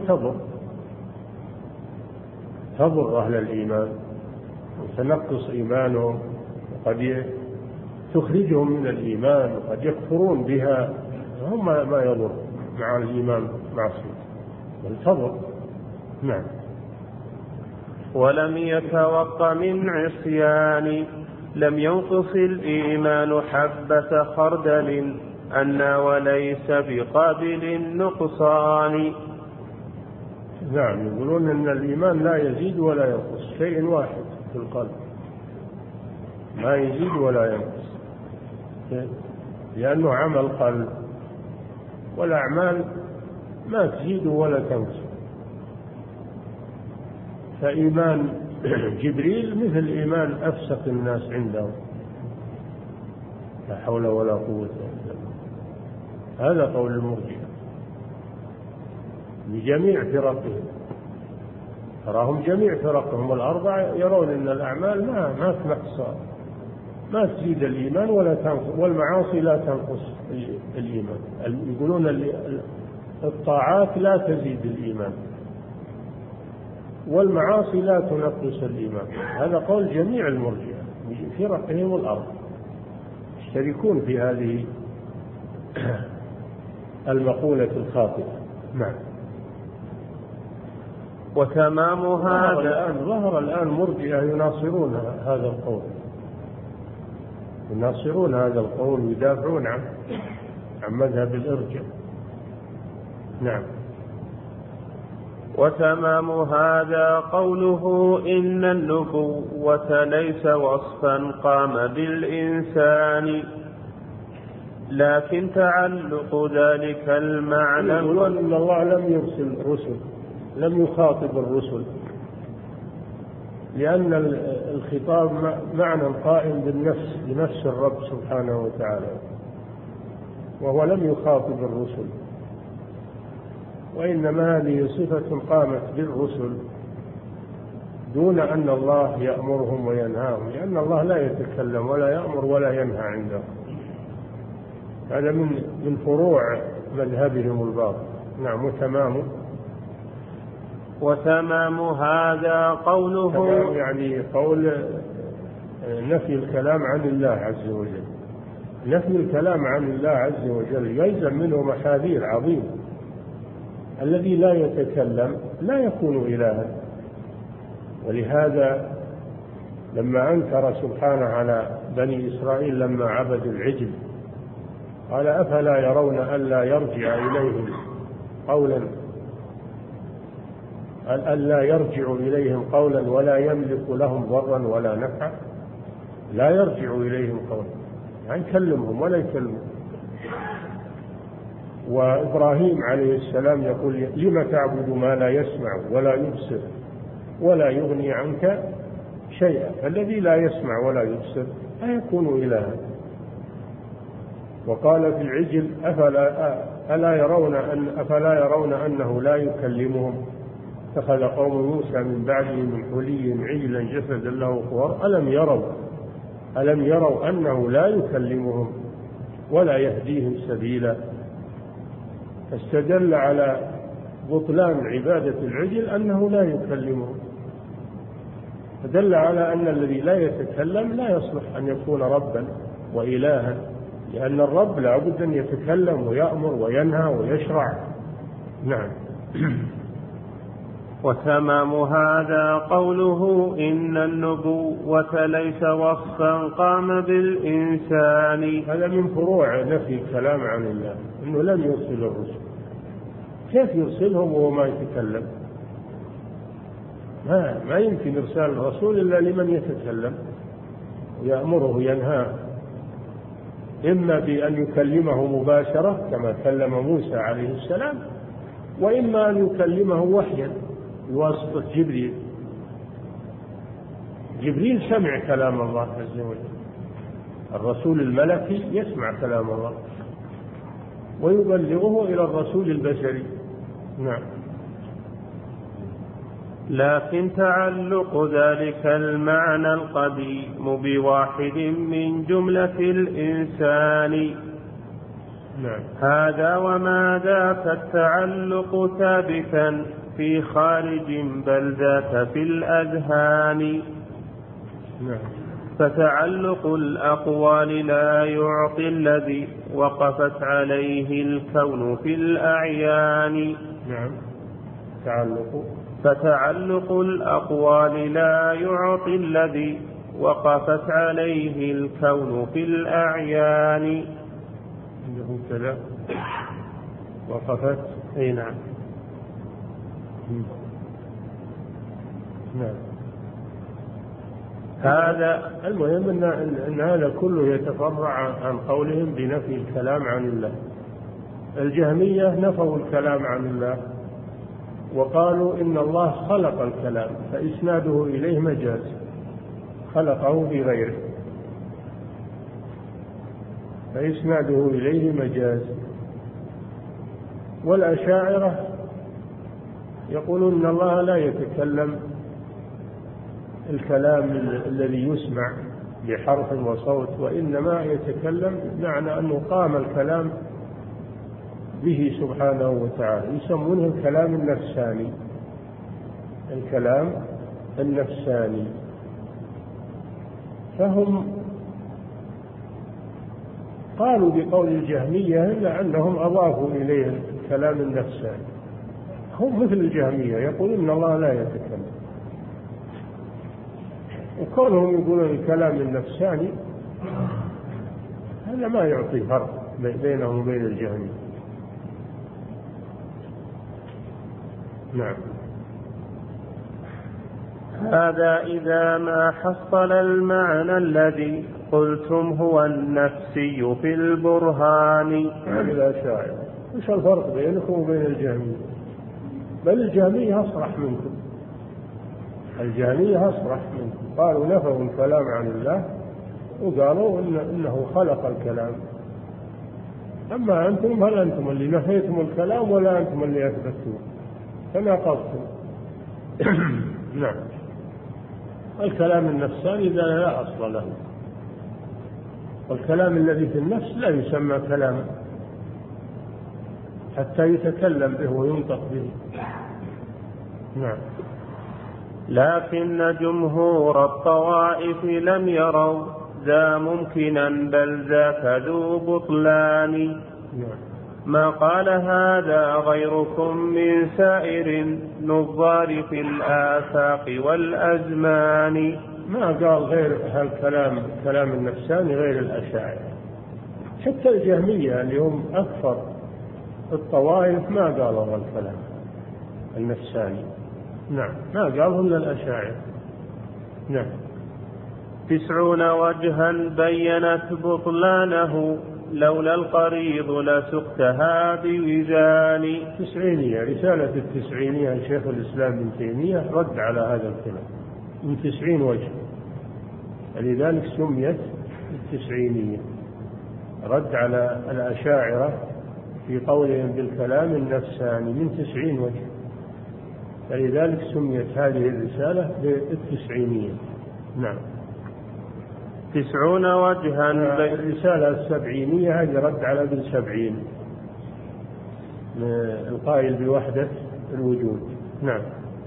تضر أهل الإيمان وتنقص إيمانهم، وقد تخرجهم من الإيمان، وقد يكفرون بها، هم ما يضر مع الإيمان معصية بل تضر. نعم. ولم يتوق من عصيان لم ينقص الإيمان حبة خردل أن وليس بقابل النقصان. نعم، يقولون أن الإيمان لا يزيد ولا ينقص، شيء واحد في القلب، ما يزيد ولا ينقص، لأنه عمل قلب، والأعمال ما تزيد ولا تنقص. فإيمان جبريل مثل إيمان أفسق الناس عنده، لا حول ولا قوة إلا بالله. هذا قول المرجئة بجميع فرقهم، تراهم جميع فرقهم الأربعة يرون أن الأعمال ما تنقص، ما تزيد الإيمان ولا تنقص، والمعاصي لا تنقص الإيمان. يقولون الطاعات لا تزيد الإيمان والمعاصي لا تنقص الإيمان. هذا قول جميع المرجئة فرقهم الأربعة، يشتركون في هذه المقولة الخاطئة. نعم. وتمام هذا ظهر الآن مرجئة يناصرون هذا القول، يناصرون هذا القول ويدافعون عن مذهب الإرجاء. نعم. وتمام هذا قوله إن النبوة ليس وصفا قام بالإنسان لكن تعلق ذلك المعنى. يقولون إن الله لم يرسل رسل، لم يخاطب الرسل، لأن الخطاب معنى قائم بنفس الرب سبحانه وتعالى، وهو لم يخاطب الرسل، وإنما هذه صفة قامت بالرسل دون أن الله يأمرهم وينهاهم، لأن الله لا يتكلم ولا يأمر ولا ينهى عنده. هذا من فروع مذهبهم الباطل. نعم. وتمام هذا قوله، يعني قول نفي الكلام عن الله عز وجل. نفي الكلام عن الله عز وجل يلزم منه محاذير عظيمة. الذي لا يتكلم لا يكون إلها، ولهذا لما أنكر سبحانه على بني إسرائيل لما عبدوا العجل قال أفلا يرون ألا يرجع إليهم قولا، ألا يرجع إليهم قولا ولا يملك لهم ضرا ولا نفعا. لا يرجع إليهم قولا يعني يكلمهم ولا يكلمهم. وإبراهيم عليه السلام يقول لم تعبد ما لا يسمع ولا يبصر ولا يغني عنك شيئا. فالذي لا يسمع ولا يبصر لا يكون إلها. وقال في العجل أفلا يرون أنه لا يكلمهم. اتخذ قوم موسى من بعده من حليهم عجلا جسدا له خوار ألم يروا أنه لا يكلمهم ولا يهديهم سبيلا. فاستدل على بطلان عبادة العجل أنه لا يكلمهم، فدل على أن الذي لا يتكلم لا يصلح أن يكون ربا وإلها، لأن الرب لا بد أن يتكلم ويأمر وينهى ويشرع. نعم. وتمام هذا قوله إن النبوة ليس وصفا قام بالإنسان. هذا من فروع نفي الكلام عن الله، إنه لم يرسل الرسل. كيف يرسلهم وهو ما يتكلم؟ ما يمكن إرسال الرسول إلا لمن يتكلم ويأمره ينهاه، إما بأن يكلمه مباشرة كما كلم موسى عليه السلام، وإما أن يكلمه وحيا بواسطة جبريل. جبريل سمع كلام الله عز وجل، الرسول الملكي يسمع كلام الله ويبلغه إلى الرسول البشري. نعم. لكن تعلق ذلك المعنى القديم بواحد من جملة الإنسان. نعم. هذا وما ذاك التعلق ثابتا في خارج بل ذاك في الأذهان. نعم. فتعلق الأقوال لا يعطي الذي وقفت عليه الكون في الأعيان. نعم. فتعلق الأقوال لا يعطي الذي وقفت عليه الكون في الأعيان. عنده كذا وقفت. أي نعم. نعم. هذا المهم أن هذا كله يتفرع عن قولهم بنفي الكلام عن الله. الجهمية نفوا الكلام عن الله وقالوا إن الله خلق الكلام، فإسناده إليه مجاز، خلقه بغيره، فإسناده إليه مجاز. والأشاعرة يقولون إن الله لا يتكلم الكلام الذي يسمع بحرف وصوت، وإنما يتكلم بمعنى أنه قام الكلام به سبحانه وتعالى، يسمونه الكلام النفساني. الكلام النفساني. فهم قالوا بقول الجهمية إلا أنهم أضافوا إليه الكلام النفساني. هم مثل الجهمية يقولون إن الله لا يتكلم، وكونهم يقولون الكلام النفساني هذا ما يعطي فرق بينهم وبين الجهمية. نعم. هذا إذا ما حصل المعنى الذي قلتم هو النفسي في البرهان. الأشاعرة وش الفرق بينكم وبين الجهمية؟ بل الجهمية أصرح منكم. الجهمية أصرح منكم، قالوا نفوا الكلام عن الله وقالوا إنه خلق الكلام. أما أنتم هل أنتم اللي نفيتم الكلام ولا أنتم اللي أثبتوه؟ تناقضتم. نعم. الكلام النفساني إذا لا أصل له، والكلام الذي في النفس لا يسمى كلاما حتى يتكلم به وينطق به. نعم. لكن جمهور الطوائف لم يروا ذا ممكنا بل ذاك ذو بطلان. نعم. ما قال هذا غيركم من سائر النظار في الآفاق والأزمان. ما قال غير هالكلام النفساني غير الأشاعرة. حتى الجهمية اللي هم أكثر الطوائف ما قالوا هالكلام النفساني. نعم. ما قالوا إلا الأشاعرة. نعم. 90 وجها بينت بطلانه لولا القريض لسقتها بوزان. 90 رسالة التسعينية شيخ الإسلام ابن تيمية رد على هذا الكلام من 90 وجه، لذلك سميت التسعينية، رد على الأشاعرة في قولهم بالكلام النفساني من 90 وجه، فلذلك سميت هذه الرسالة بالتسعينية. نعم. 90 وجها. الرسالة السبعينية هذه رد على ابن سبعين القائل بوحدة الوجود. نعم.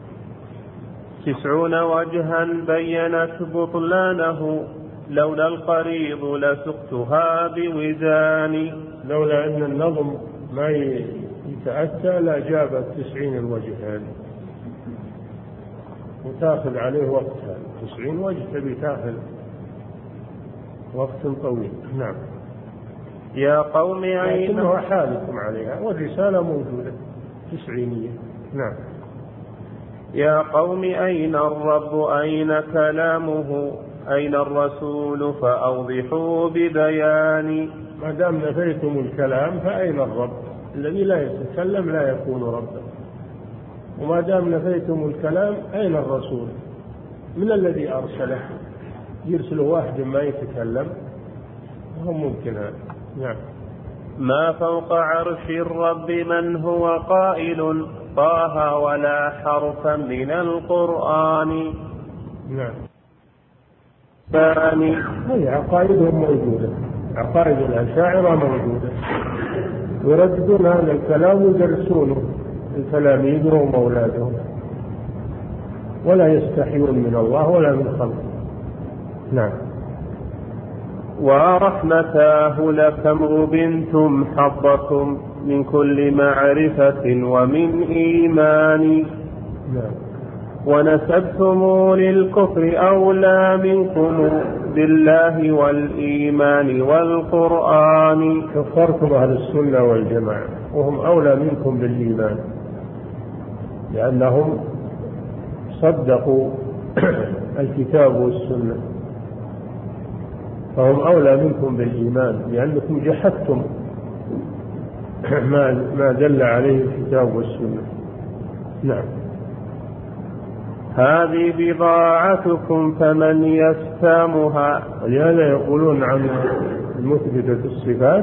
90 وجها بينت بطلانه لولا القريض لسقتها بوزان. لولا أن النظم ما يتأتى لا جابت 90 الوجه هذه. وتأخذ عليه وقت 90 وجه، تبي تأخذ وقت طويل. نعم. يا قوم أين لكنه حالكم عليها والرسالة موجودة 90. نعم. يا قوم أين الرب أين كلامه أين الرسول فأوضحوا ببيان. ما دام نفيتم الكلام فأين الرب؟ الذي لا يتكلم لا يكون ربا. وما دام نفيتم الكلام أين الرسول؟ من الذي أرسله؟ يرسل واحد ما يتكلم؟ هو ممكن هذا. نعم. ما فوق عرش الرب من هو قائل طه ولا حرفا من القرآن. نعم. ثاني هي عقائدهم موجودة، عقائد الأشاعرة موجودة، يرددون هذا الكلام ويدرسونه لتلاميذهم وأولادهم، ولا يستحيون من الله ولا من خلقه. نعم. ورحمتاه لكم غبنتم حظكم من كل معرفة ومن إيمان. نعم. ونسبتم للكفر أولى منكم بالله والإيمان والقرآن. كفرتم أهل السنة والجماعة وهم أولى منكم بالإيمان، لأنهم صدقوا الكتاب والسنة، فهم أولى منكم بالإيمان لأنكم جحدتم ما دل عليه الكتاب والسنة. نعم. هذه بضاعتكم فمن يستامها. ولهذا يقولون عن المثبتة الصفات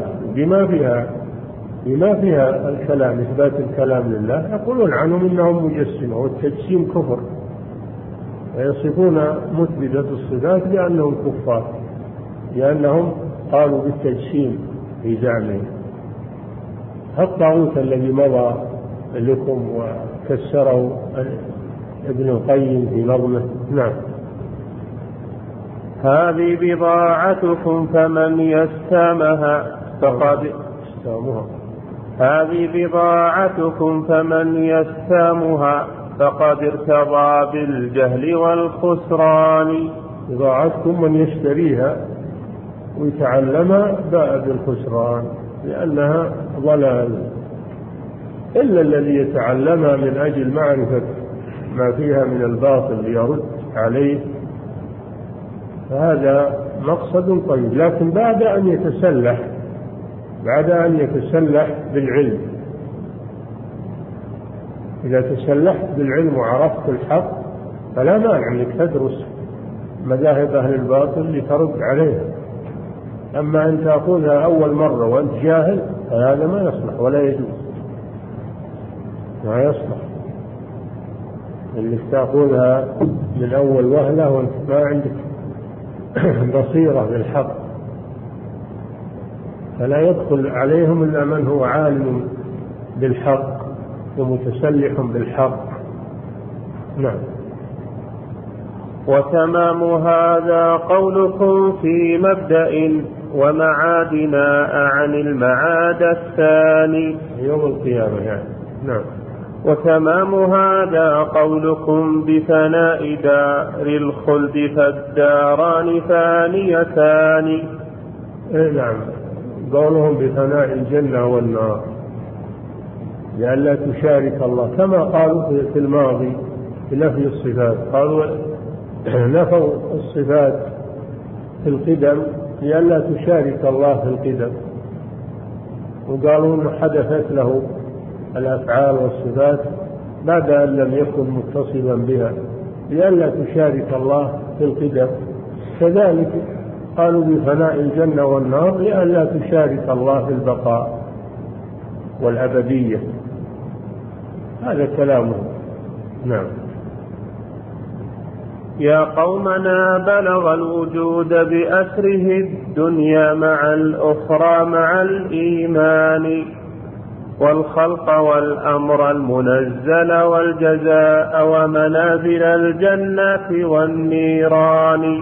بما فيها الكلام، إثبات الكلام لله، يقولون عنهم إنهم مجسمة، والتجسيم كفر، ويصفون مثبتة الصفات بأنهم كفار، لأنهم قالوا بالتجسيم في زعمهم. الطاغوت الذي مضى لكم وكسره ابن القيم في نظمه. نعم. هذه بضاعتكم فمن يستامها فقد هذه بضاعتكم فمن يستامها فقد ارتضى بالجهل والخسران. بضاعتكم من يشتريها ويتعلمها باء بالخسران لأنها ضلال، إلا الذي يتعلمها من أجل معرفة ما فيها من الباطل ليرد عليه، فهذا مقصد طيب، لكن بعد أن يتسلح بالعلم. إذا تسلحت بالعلم وعرفت الحق فلا مانع أنك تدرس مذاهب أهل الباطل لترد عليه. أما أن تأخذها أول مرة وأنت جاهل فهذا ما يصلح ولا يجوز، ما يصلح أنك تأخذها من أول وهلة وأنت ما عندك بصيرة بالحق، فلا يدخل عليهم إلا من هو عالم بالحق ومتسلح بالحق. نعم. وتمام هذا قولكم في مبدأ ومعادنا عن المعاد الثاني يوم القيامة يعني. نعم. وتمام هذا قولكم بفناء دار الخلد فالداران ثانيتان. نعم. قولهم بفناء الجنة والنار لئلا تشارك الله، كما قالوا في الماضي في نفي الصفات، قالوا نفوا الصفات في القدم لئلا تشارك الله في القدم، وقالوا انه حدثت له الافعال والصفات بعد ان لم يكن متصفا بها لئلا تشارك الله في القدم. كذلك قالوا بفناء الجنة والنار لئلا تشارك الله في البقاء والأبدية. هذا كلامه. نعم. يا قومنا بلغ الوجود بأسره الدنيا مع الأخرى مع الإيمان والخلق والأمر المنزل والجزاء ومنازل الجنة والنيران.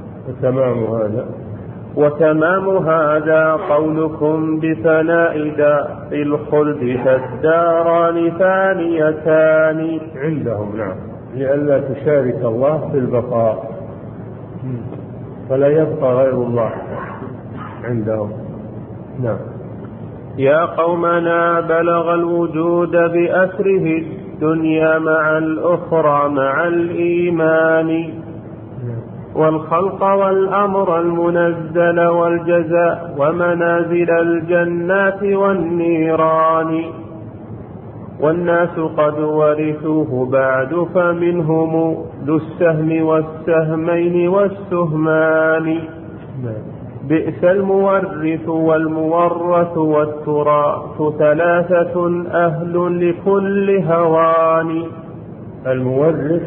وتمام هذا قولكم بفناء دار الخلد فالداران ثانيتان عندهم. نعم. لئلا تشارك الله في البقاء، فلا يبقى غير الله عندهم. نعم. يا قومنا بلغ الوجود بأسره الدنيا مع الأخرى مع الإيمان، والخلق والأمر المنزل والجزاء ومنازل الجنات والنيران، والناس قد ورثوه بعد فمنهم ذو السهم والسهمين والسهمان، بئس المورث والمورث والتراث ثلاثة أهل لكل هوان. المورث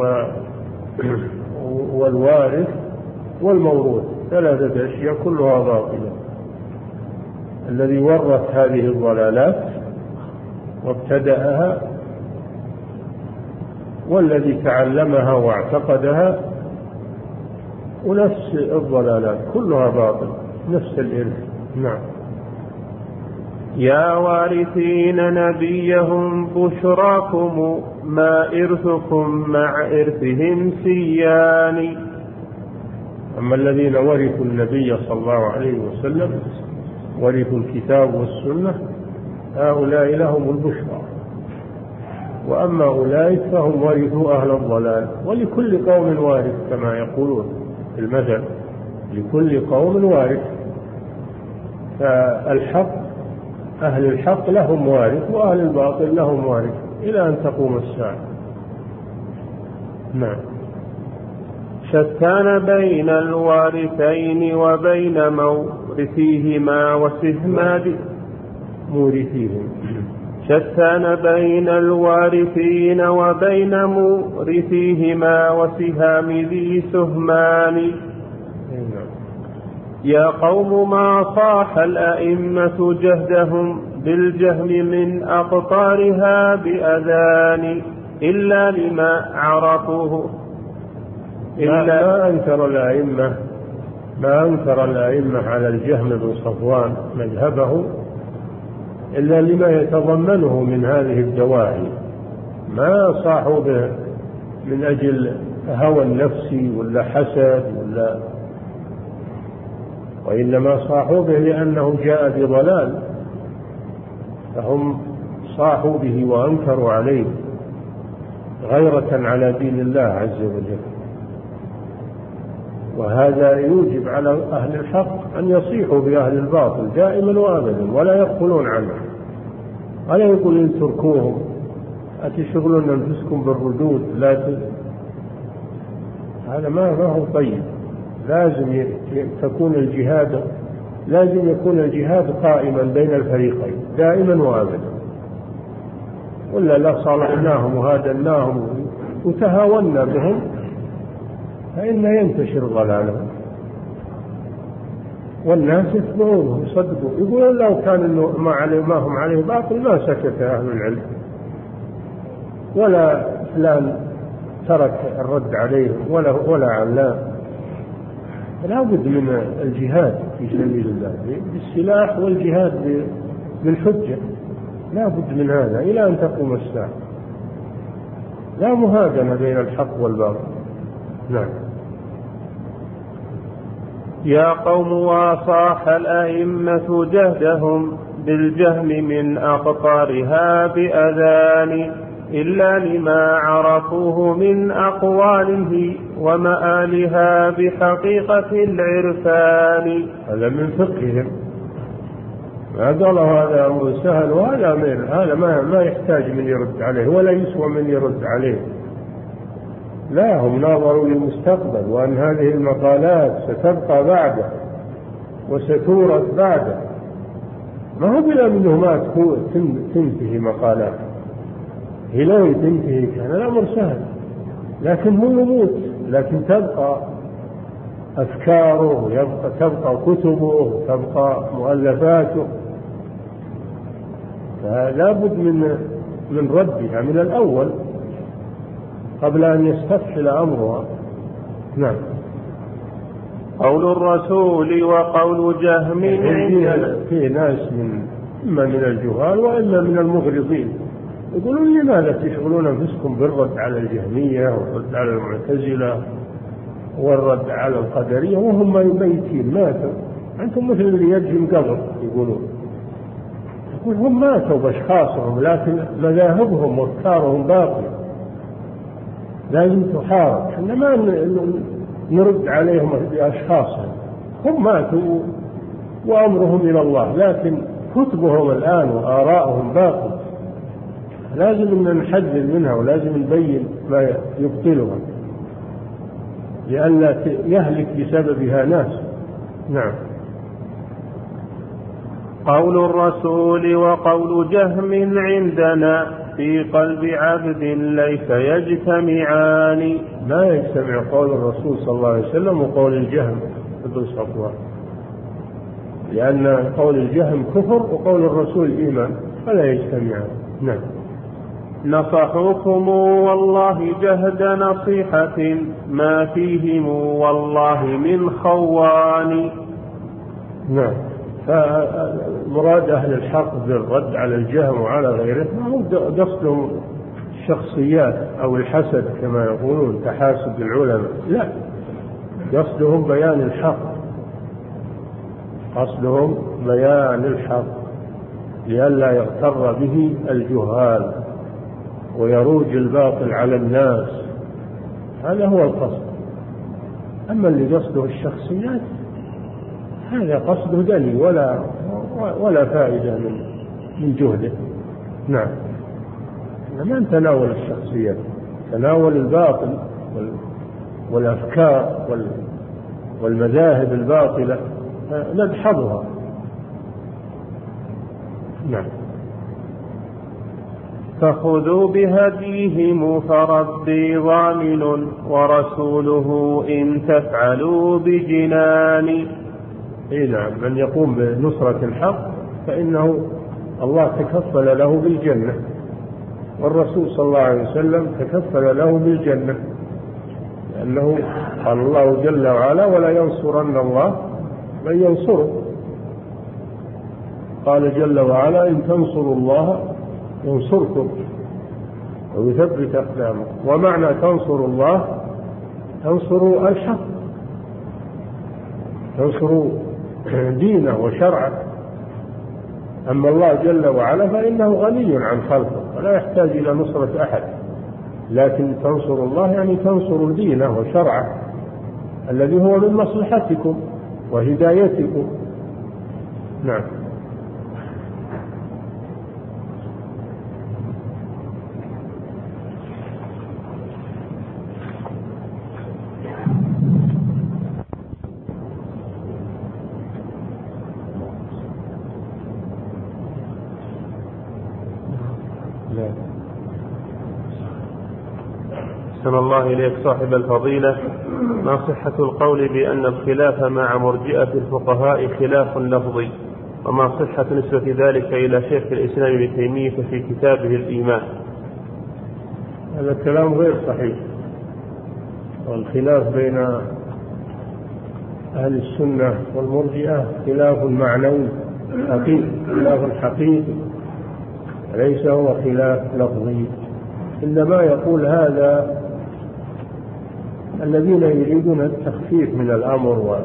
والوارث والموروث ثلاثة أشياء كلها باطلة. الذي ورث هذه الضلالات وابتدأها، والذي تعلمها واعتقدها، ونفس الضلالات كلها باطل، نفس الإرث. نعم. يا وارثين نبيهم بشراكم ما إرثكم مع إرثهم سيان. أما الذين ورثوا النبي صلى الله عليه وسلم ورثوا الكتاب والسنة هؤلاء لهم البشرى، وأما أولئك فهم ورثوا أهل الضلال. ولكل قوم وارث كما يقولون في المثل، لكل قوم وارث. فالحق أهل الحق لهم وارث وأهل الباطل لهم وارث إلى أن تقوم الساعة. نعم. شتان بين الوارثين وبين مورثيهما وسهما مورثيهم. شتان بين الوارثين وبين مورثيهما وسهام ذي سهمان. يا قوم ما صاح الأئمة جهدهم بالجهم من أقطارها بأذان إلا لما عرفوه. ما أنكر الأئمة على الجهم بن صفوان مذهبه إلا لما يتضمنه من هذه الدواعي. ما صاحوا به من أجل هوى النفس ولا حسد وإنما صاحوا به لأنه جاء بضلال، فهم صاحوا به وأنكروا عليه غيرة على دين الله عز وجل. وهذا يوجب على أهل الحق أن يصيحوا بأهل الباطل دائما وأبدا ولا يغفلون عنه، ولا يقول إن تركوهم أتشغلون أنفسكم بالردود. هذا ما هو طيب. لازم يكون الجهاد قائما بين الفريقين دائما وابدا، ولا لا صالحناهم وهادناهم وتهاونا بهم فإن ينتشر ضلالهم والناس يتبعونهم يصدقون، يقولون لو كان ما هم عليه باطل ما سكت أهل العلم، ولا فلان ترك الرد عليه ولا علام. لا بد من الجهاد في سبيل الله بالسلاح والجهاد بالحجة، لا بد من هذا إلى أن تقوم الساعة. لا مهادنة بين الحق والباطل. نعم. يا قوم وصاح الأئمة جهدهم بالجهم من أقطارها بأذان إلا لما عرفوه من أقواله ومآلها بحقيقة العرفان. هذا من فقههم، ما قالوا هذا أمر سهل وهذا أمر، هذا ما يحتاج من يرد عليه ولا يسوى من يرد عليه. لا، هم ناظروا للمستقبل وأن هذه المقالات ستبقى بعده وستورث بعده، ما هو بلا منه ما تنتهي مقالات. هي لو تنتهي كان الأمر سهل، لكن هو يموت، لكن تبقى أفكاره، تبقى كتبه، تبقى مؤلفاته، فلا بد من ردها من الأول قبل أن يستفحل أمرها. نعم. قول الرسول وقول جهم في ناس إما من الجهال وإما من المغرضين يقولون لماذا تشغلون أنفسكم بالرد على الجهمية والرد على المعتزلة والرد على القدرية وهم ميتين ماتوا؟ أنتم مثل اللي يرجم قبر. يقولون هم ماتوا بأشخاصهم، لكن مذاهبهم وأفكارهم باقية، لازم تحارب. احنا ما نرد عليهم بأشخاصهم، هم ماتوا وأمرهم إلى الله، لكن كتبهم الآن وآراءهم باقية، لازم أن نحذر منها ولازم نبين ما يبطلها لئلا يهلك بسببها ناس. نعم. قول الرسول وقول جهم عندنا في قلب عبد ليس يجتمعان. لا يجتمع قول الرسول صلى الله عليه وسلم وقول الجهم ابن صفوان، لأن قول الجهم كفر وقول الرسول إيمان، فلا يجتمعان. نعم. نصحوكم والله جهد نصيحة ما فيهم والله من خوان. نعم. فمراد أهل الحق بالرد على الجهم وعلى غيره ما هو قصدهم الشخصيات أو الحسد كما يقولون تحاسد العلماء، لا، قصدهم بيان الحق، قصدهم بيان الحق لئلا يغتر به الجهال ويروج الباطل على الناس، هذا هو القصد. أما اللي قصده الشخصيات هذا قصده دني ولا فائدة من جهده. نعم. ما نتناول الشخصيات، تناول الباطل والأفكار والمذاهب الباطلة ندحضها. نعم. فخذوا بهديهم فربي ضامن ورسوله إن تفعلوا بجنان. نعم. من يقوم بنصرة الحق فإنه الله تكفل له بالجنة، والرسول صلى الله عليه وسلم تكفل له بالجنة، لأنه قال الله جل وعلا ولا ينصرن الله من ينصره. قال جل وعلا إن تنصروا الله ينصركم ويثبت أقدامكم. ومعنى تنصروا الله تنصروا الحق، تنصروا دينه وشرعه. أما الله جل وعلا فإنه غني عن خلقه ولا يحتاج إلى نصرة أحد، لكن تنصروا الله يعني تنصروا دينه وشرعه الذي هو من مصلحتكم وهدايتكم. نعم. أحسن الله إليك صاحب الفضيلة، ما صحة القول بأن الخلاف مع مرجئة الفقهاء خلاف لفظي، وما صحة نسبة ذلك إلى شيخ الإسلام ابن تيمية في كتابه الإيمان؟ هذا الكلام غير صحيح، والخلاف بين أهل السنة والمرجئة خلاف معنوي حقيقي، خلاف حقيقي ليس هو خلاف لفظي. إنما يقول هذا الذين يريدون التخفيف من الأمر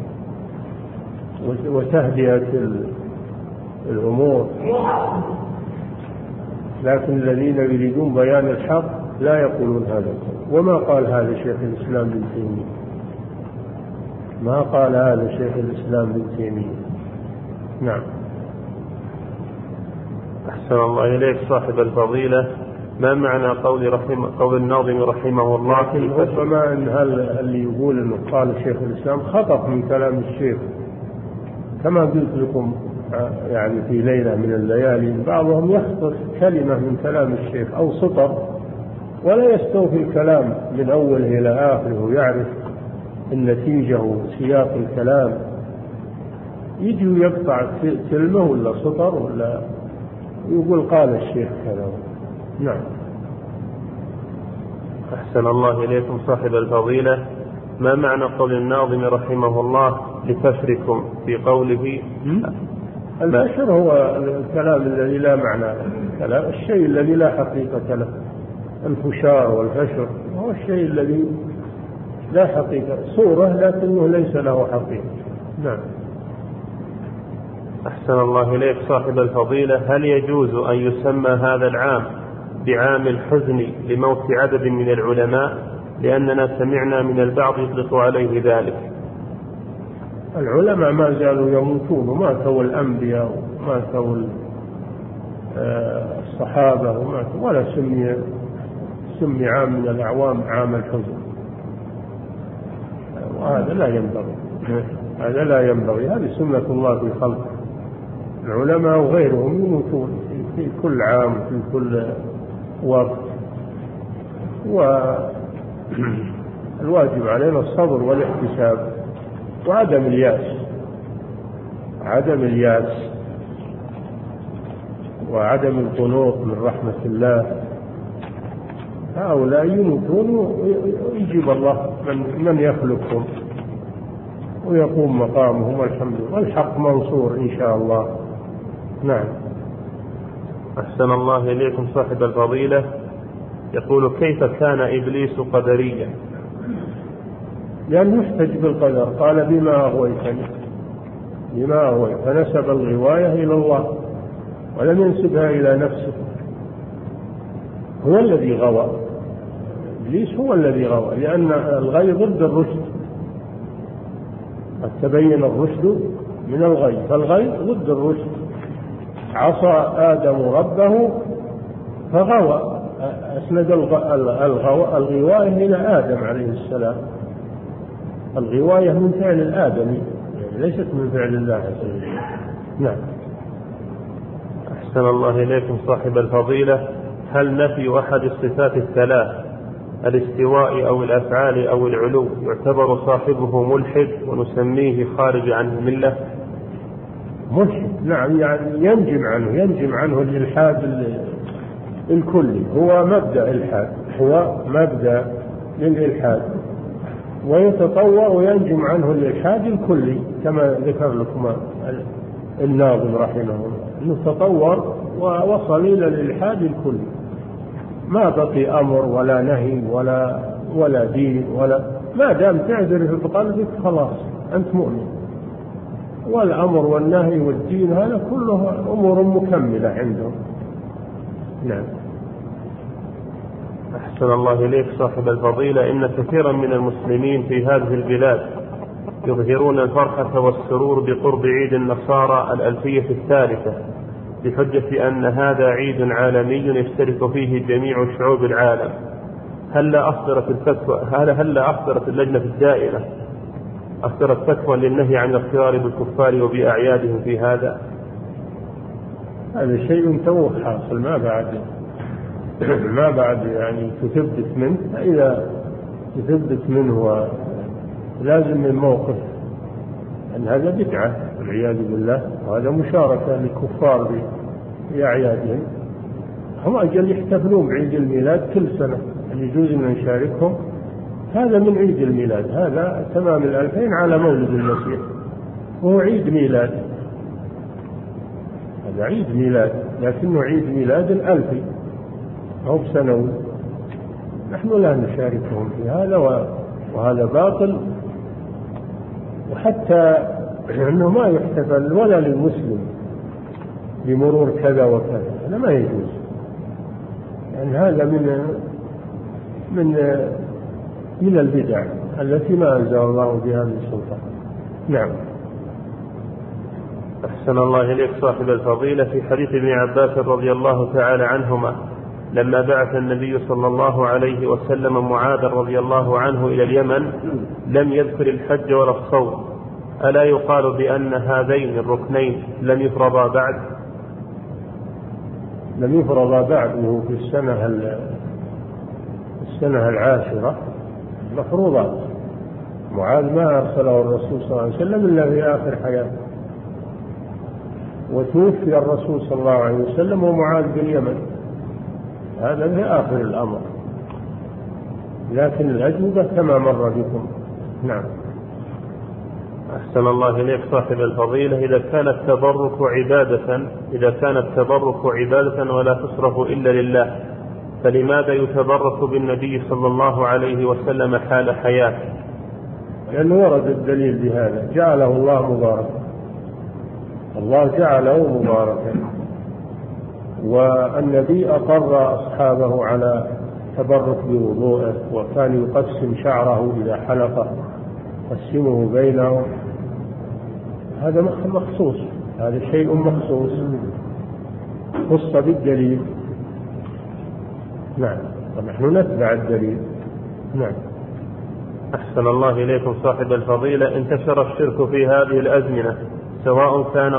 وتهدئة الأمور، لكن الذين يريدون بيان الحق لا يقولون هذا. وما قال هذا شيخ الإسلام ابن تيمية، ما قال هذا شيخ الإسلام ابن تيمية. نعم. أحسن الله إليك صاحب الفضيلة، ما معنى قول الناظم رحمه الله؟ لكن ربما أن اللي يقول أنه قال شيخ الإسلام خطأ من كلام الشيخ، كما قلت لكم يعني في ليلة من الليالي بعضهم يخطف كلمة من كلام الشيخ أو سطر ولا يستوفي الكلام من أوله إلى آخره ويعرف النتيجة وسياق الكلام، يجي ويقطع كلمة ولا سطر ولا يقول قال الشيخ كذا. نعم. أحسن الله إليكم صاحب الفضيلة، ما معنى قول الناظم رحمه الله لكفركم في قوله الفشر هو الكلام الذي لا معنى له، الشيء الذي لا حقيقة له. الفشار والفشر هو الشيء الذي لا حقيقة، صورة لكنه ليس له حقيقة. نعم. أحسن الله إليك صاحب الفضيلة، هل يجوز أن يسمى هذا العام بعام الحزن لموت عدد من العلماء؟ لأننا سمعنا من البعض يطلق عليه ذلك. العلماء ما زالوا يموتون، وماتوا الأنبياء وماتوا الصحابة ولا سمي عام من الأعوام عام الحزن، وهذا لا ينبغي. هذا لا ينبغي، هذه سنة الله في خلقه. العلماء وغيرهم يموتون في كل عام في كل وقت، والواجب علينا الصبر والاحتساب وعدم الياس، وعدم القنوط من رحمة الله. هؤلاء يموتون ويجيب الله من يخلقهم ويقوم مقامهم، والحمد لله، والحق منصور إن شاء الله. نعم. أحسن الله إليكم صاحب الفضيلة، يقول كيف كان إبليس قدريا؟ لأنه يحتج بالقدر، قال بما أغويتني فنسب الغواية إلى الله ولم ينسبها إلى نفسه. هو الذي غوى، إبليس هو الذي غوى، لأن الغي ضد الرشد، قد تبين الرشد من الغي، فالغي ضد الرشد. عصى آدم ربه فغوى، أسند الغواية إلى آدم عليه السلام. الغواية من فعل الآدمي ليست من فعل الله عز وجل. نعم. أحسن الله إليكم صاحب الفضيلة، هل نفي أحد الصفات الثلاث الاستواء أو الأفعال أو العلو يعتبر صاحبه ملحد ونسميه خارج عن الملة؟ ملحد، نعم، يعني ينجم عنه الإلحاد الكلي. هو مبدأ الإلحاد، هو مبدأ للإلحاد، ويتطور وينجم عنه الإلحاد الكلي كما ذكر لكم الناظم رحمه الله، أنه تطور ووصل إلى الإلحاد الكلي. ما بقي أمر ولا نهي ولا دين ما دام تعذر في قلبك خلاص أنت مؤمن. والأمر والنهي والدين هذا كله أمور مكملة عندهم. نعم. أحسن الله إليك صاحب الفضيلة، إن كثيرا من المسلمين في هذه البلاد يظهرون الفرحة والسرور بقرب عيد النصارى الألفية الثالثة بحجة أن هذا عيد عالمي يشترك فيه جميع شعوب العالم. هل أصدرت اللجنة الدائرة فتوى للنهي عن الاختيار بالكفار وبأعيادهم في هذا؟ هذا شيء توه حاصل، ما بعد يعني تثبت منه. إذا تثبت منه لازم الموقف أن هذا بدعة والعياذ بالله، وهذا مشاركة للكفار بأعيادهم. هم أجل يحتفلون بعيد الميلاد كل سنة، اللي يجوز أن نشاركهم. هذا من عيد الميلاد، هذا تمام 2000 على مولد المسيح، وهو عيد ميلاد. هذا عيد ميلاد لكنه عيد ميلاد الألفي أو بسنوي. نحن لا نشاركهم في هذا، وهذا باطل. وحتى أنه ما يحتفل ولا للمسلم بمرور كذا وكذا، هذا ما يجوز، لأن هذا من البدع التي ما أنزل الله بها من سلطان. نعم. أحسن الله إليك صاحب الفضيلة، في حديث ابن عباس رضي الله تعالى عنهما لما بعث النبي صلى الله عليه وسلم معاذ رضي الله عنه إلى اليمن لم يذكر الحج ولا الصوم، ألا يقال بأن هذين الركنين لم يفرضا بعد؟ لم يفرضا بعد، وهو في السنة العاشرة مفروضات. معاذ ما أرسله الرسول صلى الله عليه وسلم إلا في آخر حياته، وتوفي الرسول صلى الله عليه وسلم ومعاذ باليمن، هذا في آخر الأمر، لكن الأجوبة كما مر بكم. نعم. أحسن الله إليك صاحب الفضيلة، إذا كان التبرك عبادة ولا تصرف إلا لله، فلماذا يتبرك بالنبي صلى الله عليه وسلم حال حياته؟ لأنه ورد الدليل بهذا، جعله الله مباركا، الله جعله مباركا، والنبي أقر أصحابه على تبرك بوضوءه، وكان يقسم شعره إذا حلقه يقسمه بينهم. هذا مخصوص، هذا شيء مخصوص خص بالدليل. نعم، ونحن نتبع الدليل. نعم. أحسن الله إليكم صاحب الفضيلة، انتشر الشرك في هذه الأزمنة سواء كان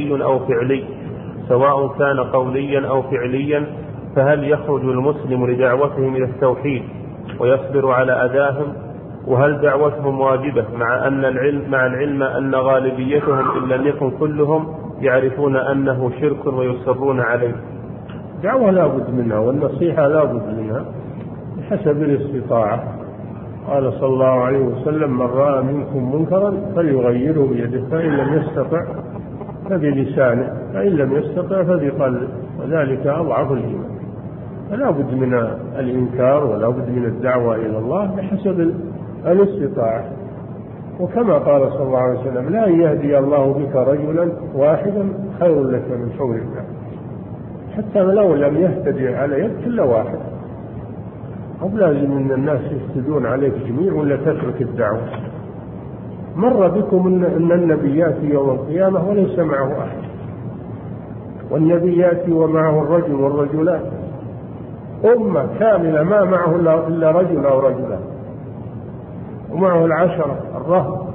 قوليا أو فعليا، فهل يخرج المسلم لدعوتهم إلى التوحيد ويصبر على أذاهم؟ وهل دعوتهم واجبة مع العلم أن غالبيتهم إن لم يكن كلهم يعرفون أنه شرك ويصرون عليه؟ دعوة لا بد منها، والنصيحة لا بد منها بحسب الاستطاعة. قال صلى الله عليه وسلم: من رأى منكم منكرا فليغيره بيده، فإن لم يستطع فبلسانه، فإن لم يستطع فبقلبه، وذلك أضعف الإيمان. فلا بد من الإنكار ولا بد من الدعوة إلى الله بحسب الاستطاعة. وكما قال صلى الله عليه وسلم: لا يهدي الله بك رجلا واحدا خير لك من حور النعم. حتى لو لم يهتدي على يد كل واحد، أو لازم أن الناس يهتدون عليك جميع ولا تترك الدعوة. مر بكم أن النبي يأتي يوم القيامة وليس معه أحد، والنبي يأتي ومعه الرجل والرجلان، أمة كاملة ما معه إلا رجل أو رجلان، ومعه 10 الرهب،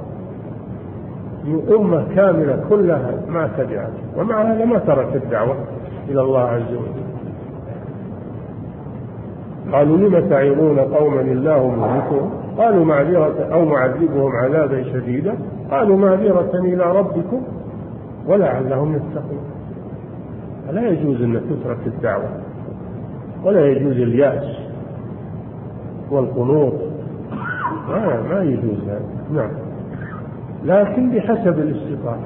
أمة كاملة كلها ما تبعت، ومع هذا ما ترك الدعوة إلى الله عز وجل. قالوا: لم تعظون قوما الله مهلكهم؟ قالوا: معذرة أو معذبهم عذابا شديدا. قالوا: معذرة إلى ربكم ولعلهم يتقون. فلا يجوز أن تترك الدعوة، ولا يجوز اليأس والقنوط، ما يجوز هذا. نعم، لكن بحسب الاستطاعة،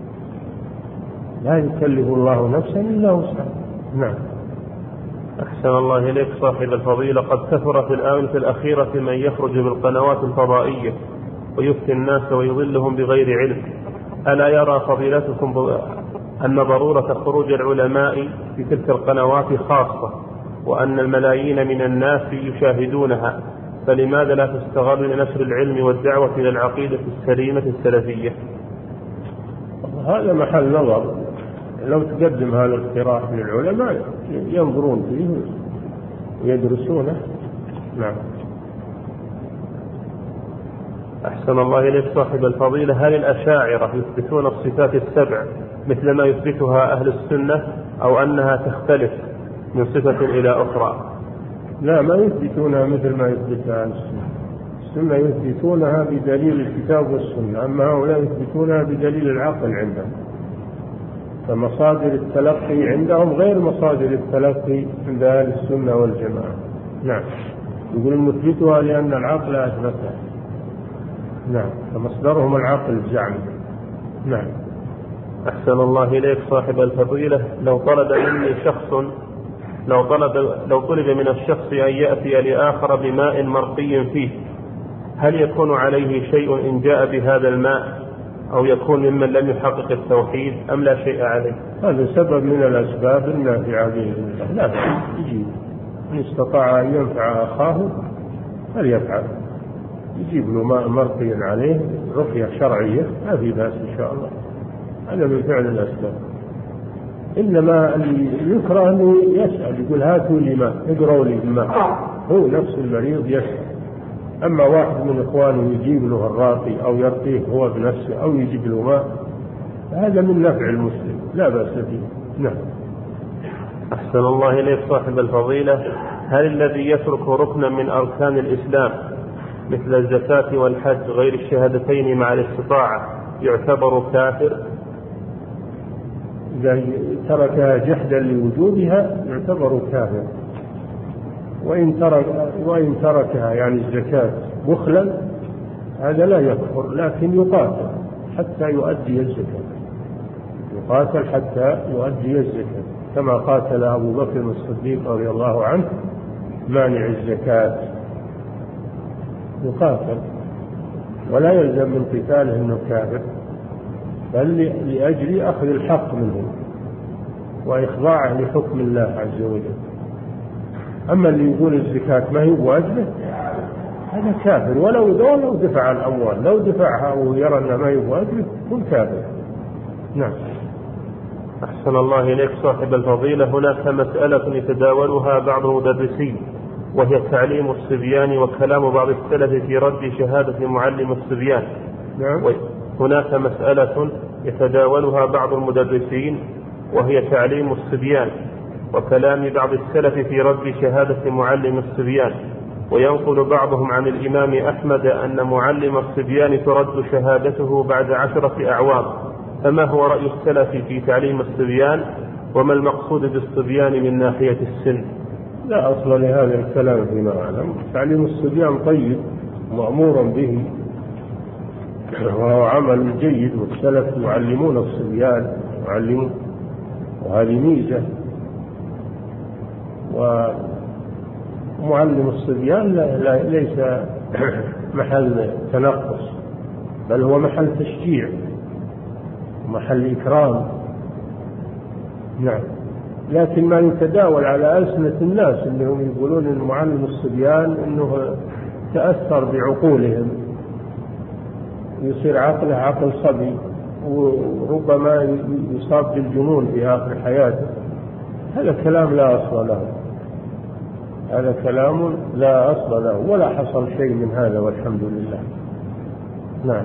لا يكلف الله نفسا إلا وسعها. نعم. أحسن الله إليك صاحب الفضيلة، قد كثر في الآونة الأخيرة من يخرج بالقنوات الفضائية ويفتي الناس ويضلهم بغير علم. ألا يرى فضيلتكم أن ضرورة خروج العلماء في تلك القنوات خاصة، وأن الملايين من الناس يشاهدونها، فلماذا لا تستغل لنشر العلم والدعوة إلى العقيدة السليمة السلفية؟ هذا محل نظر، لو تقدم هذا الاقتراح للعلماء ينظرون فيه ويدرسونه. نعم. أحسن الله إليك صاحب الفضيلة، هل الأشاعرة يثبتون الصفات السبع مثل ما يثبتها أهل السنة، أو أنها تختلف من صفة إلى أخرى؟ لا، ما يثبتونها مثل ما يثبتها أهل السنة. السنة يثبتونها بدليل الكتاب والسنة، أما هؤلاء يثبتونها بدليل العقل عندهم. فمصادر التلقي عندهم غير مصادر التلقي عند أهل السنة والجماعة. نعم، يقولون نثبتها لأن العقل أثبتها. نعم، فمصدرهم العقل الزعمي. نعم. أحسن الله إليك صاحب الفضيلة، لو طلب من الشخص أن يأتي لآخر بماء مرقي فيه، هل يكون عليه شيء إن جاء بهذا الماء، أو يكون ممن لم يحقق التوحيد، أم لا شيء عليه؟ هذا سبب من الأسباب النافعة به. لا يجيب، إن استطاع أن ينفع أخاه فليفعل، يجيب له ماء مرقي عليه، رقية شرعية، ما في بأس إن شاء الله. هذا من فعل الأسباب. إنما يكره أنه يسأل، يقول: هاتوا لي ماء، اقروا لي الماء. هو نفس المريض يسأل. أما واحد من إخوانه يجيب له الراقي أو يرقيه هو بنفسه أو يجيب له ماء، هذا من نفع المسلم، لا بأس فيه. نعم. أحسن الله إليك صاحب الفضيلة، هل الذي يترك ركنا من أركان الإسلام مثل الزكاة والحج غير الشهادتين مع الاستطاعة يعتبر كافر؟ إذا تركها جحدا لوجوبها يعتبر كافر، وإن تركها يعني الزكاة بخلا هذا لا يكفر، لكن يقاتل حتى يؤدي الزكاة، يقاتل حتى يؤدي الزكاة، كما قاتل أبو بكر الصديق رضي الله عنه مانع الزكاة، يقاتل ولا يلزم من قتاله أنه كافر، بل لأجل أخذ الحق منه وإخضاعه لحكم الله عز وجل. أما اللي يقول الزكاة ما هي واجبة هذا كافر، ولو دفع الأموال، لو دفعها ويرى أنها ما هي واجبة يكون كافر. نعم. أحسن الله إليك صاحب الفضيلة. هناك مسألة يتداولها بعض المدرسين، وهي تعليم الصبيان وكلام بعض السلف في رد شهادة معلم الصبيان. نعم. هناك مسألة يتداولها بعض المدرسين، وهي تعليم الصبيان وكلام بعض السلف في رد شهادة معلم الصبيان. وينقل بعضهم عن الإمام أحمد أن معلم الصبيان ترد شهادته بعد 10 أعوام. فما هو رأي السلف في تعليم الصبيان، وما المقصود بالصبيان من ناحية السن؟ لا أصل لهذا الكلام فيما أعلم. تعليم الصبيان طيب مأمورا به وهو عمل جيد، والسلف يعلمون الصبيان وهذه ميزة. ومعلم الصبيان ليس محل تنقص، بل هو محل تشجيع ومحل إكرام. نعم. لكن ما يتداول على ألسنة الناس أنهم يقولون أن معلم الصبيان أنه تأثر بعقولهم، يصير عقله عقل صبي، وربما يصاب بالجنون في آخر حياته. هذا كلام لا أصل له، هذا كلام لا أصل له، ولا حصل شيء من هذا والحمد لله. نعم.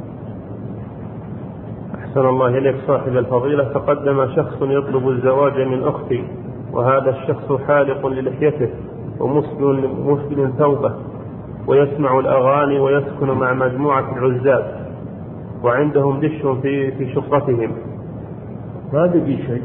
أحسن الله إليك صاحب الفضيلة. تقدم شخص يطلب الزواج من أختي، وهذا الشخص حالق للحيته ومسبل ثوبه، ويسمع الأغاني ويسكن مع مجموعة العزاب، وعندهم دش في شقتهم. ما بقي شيء.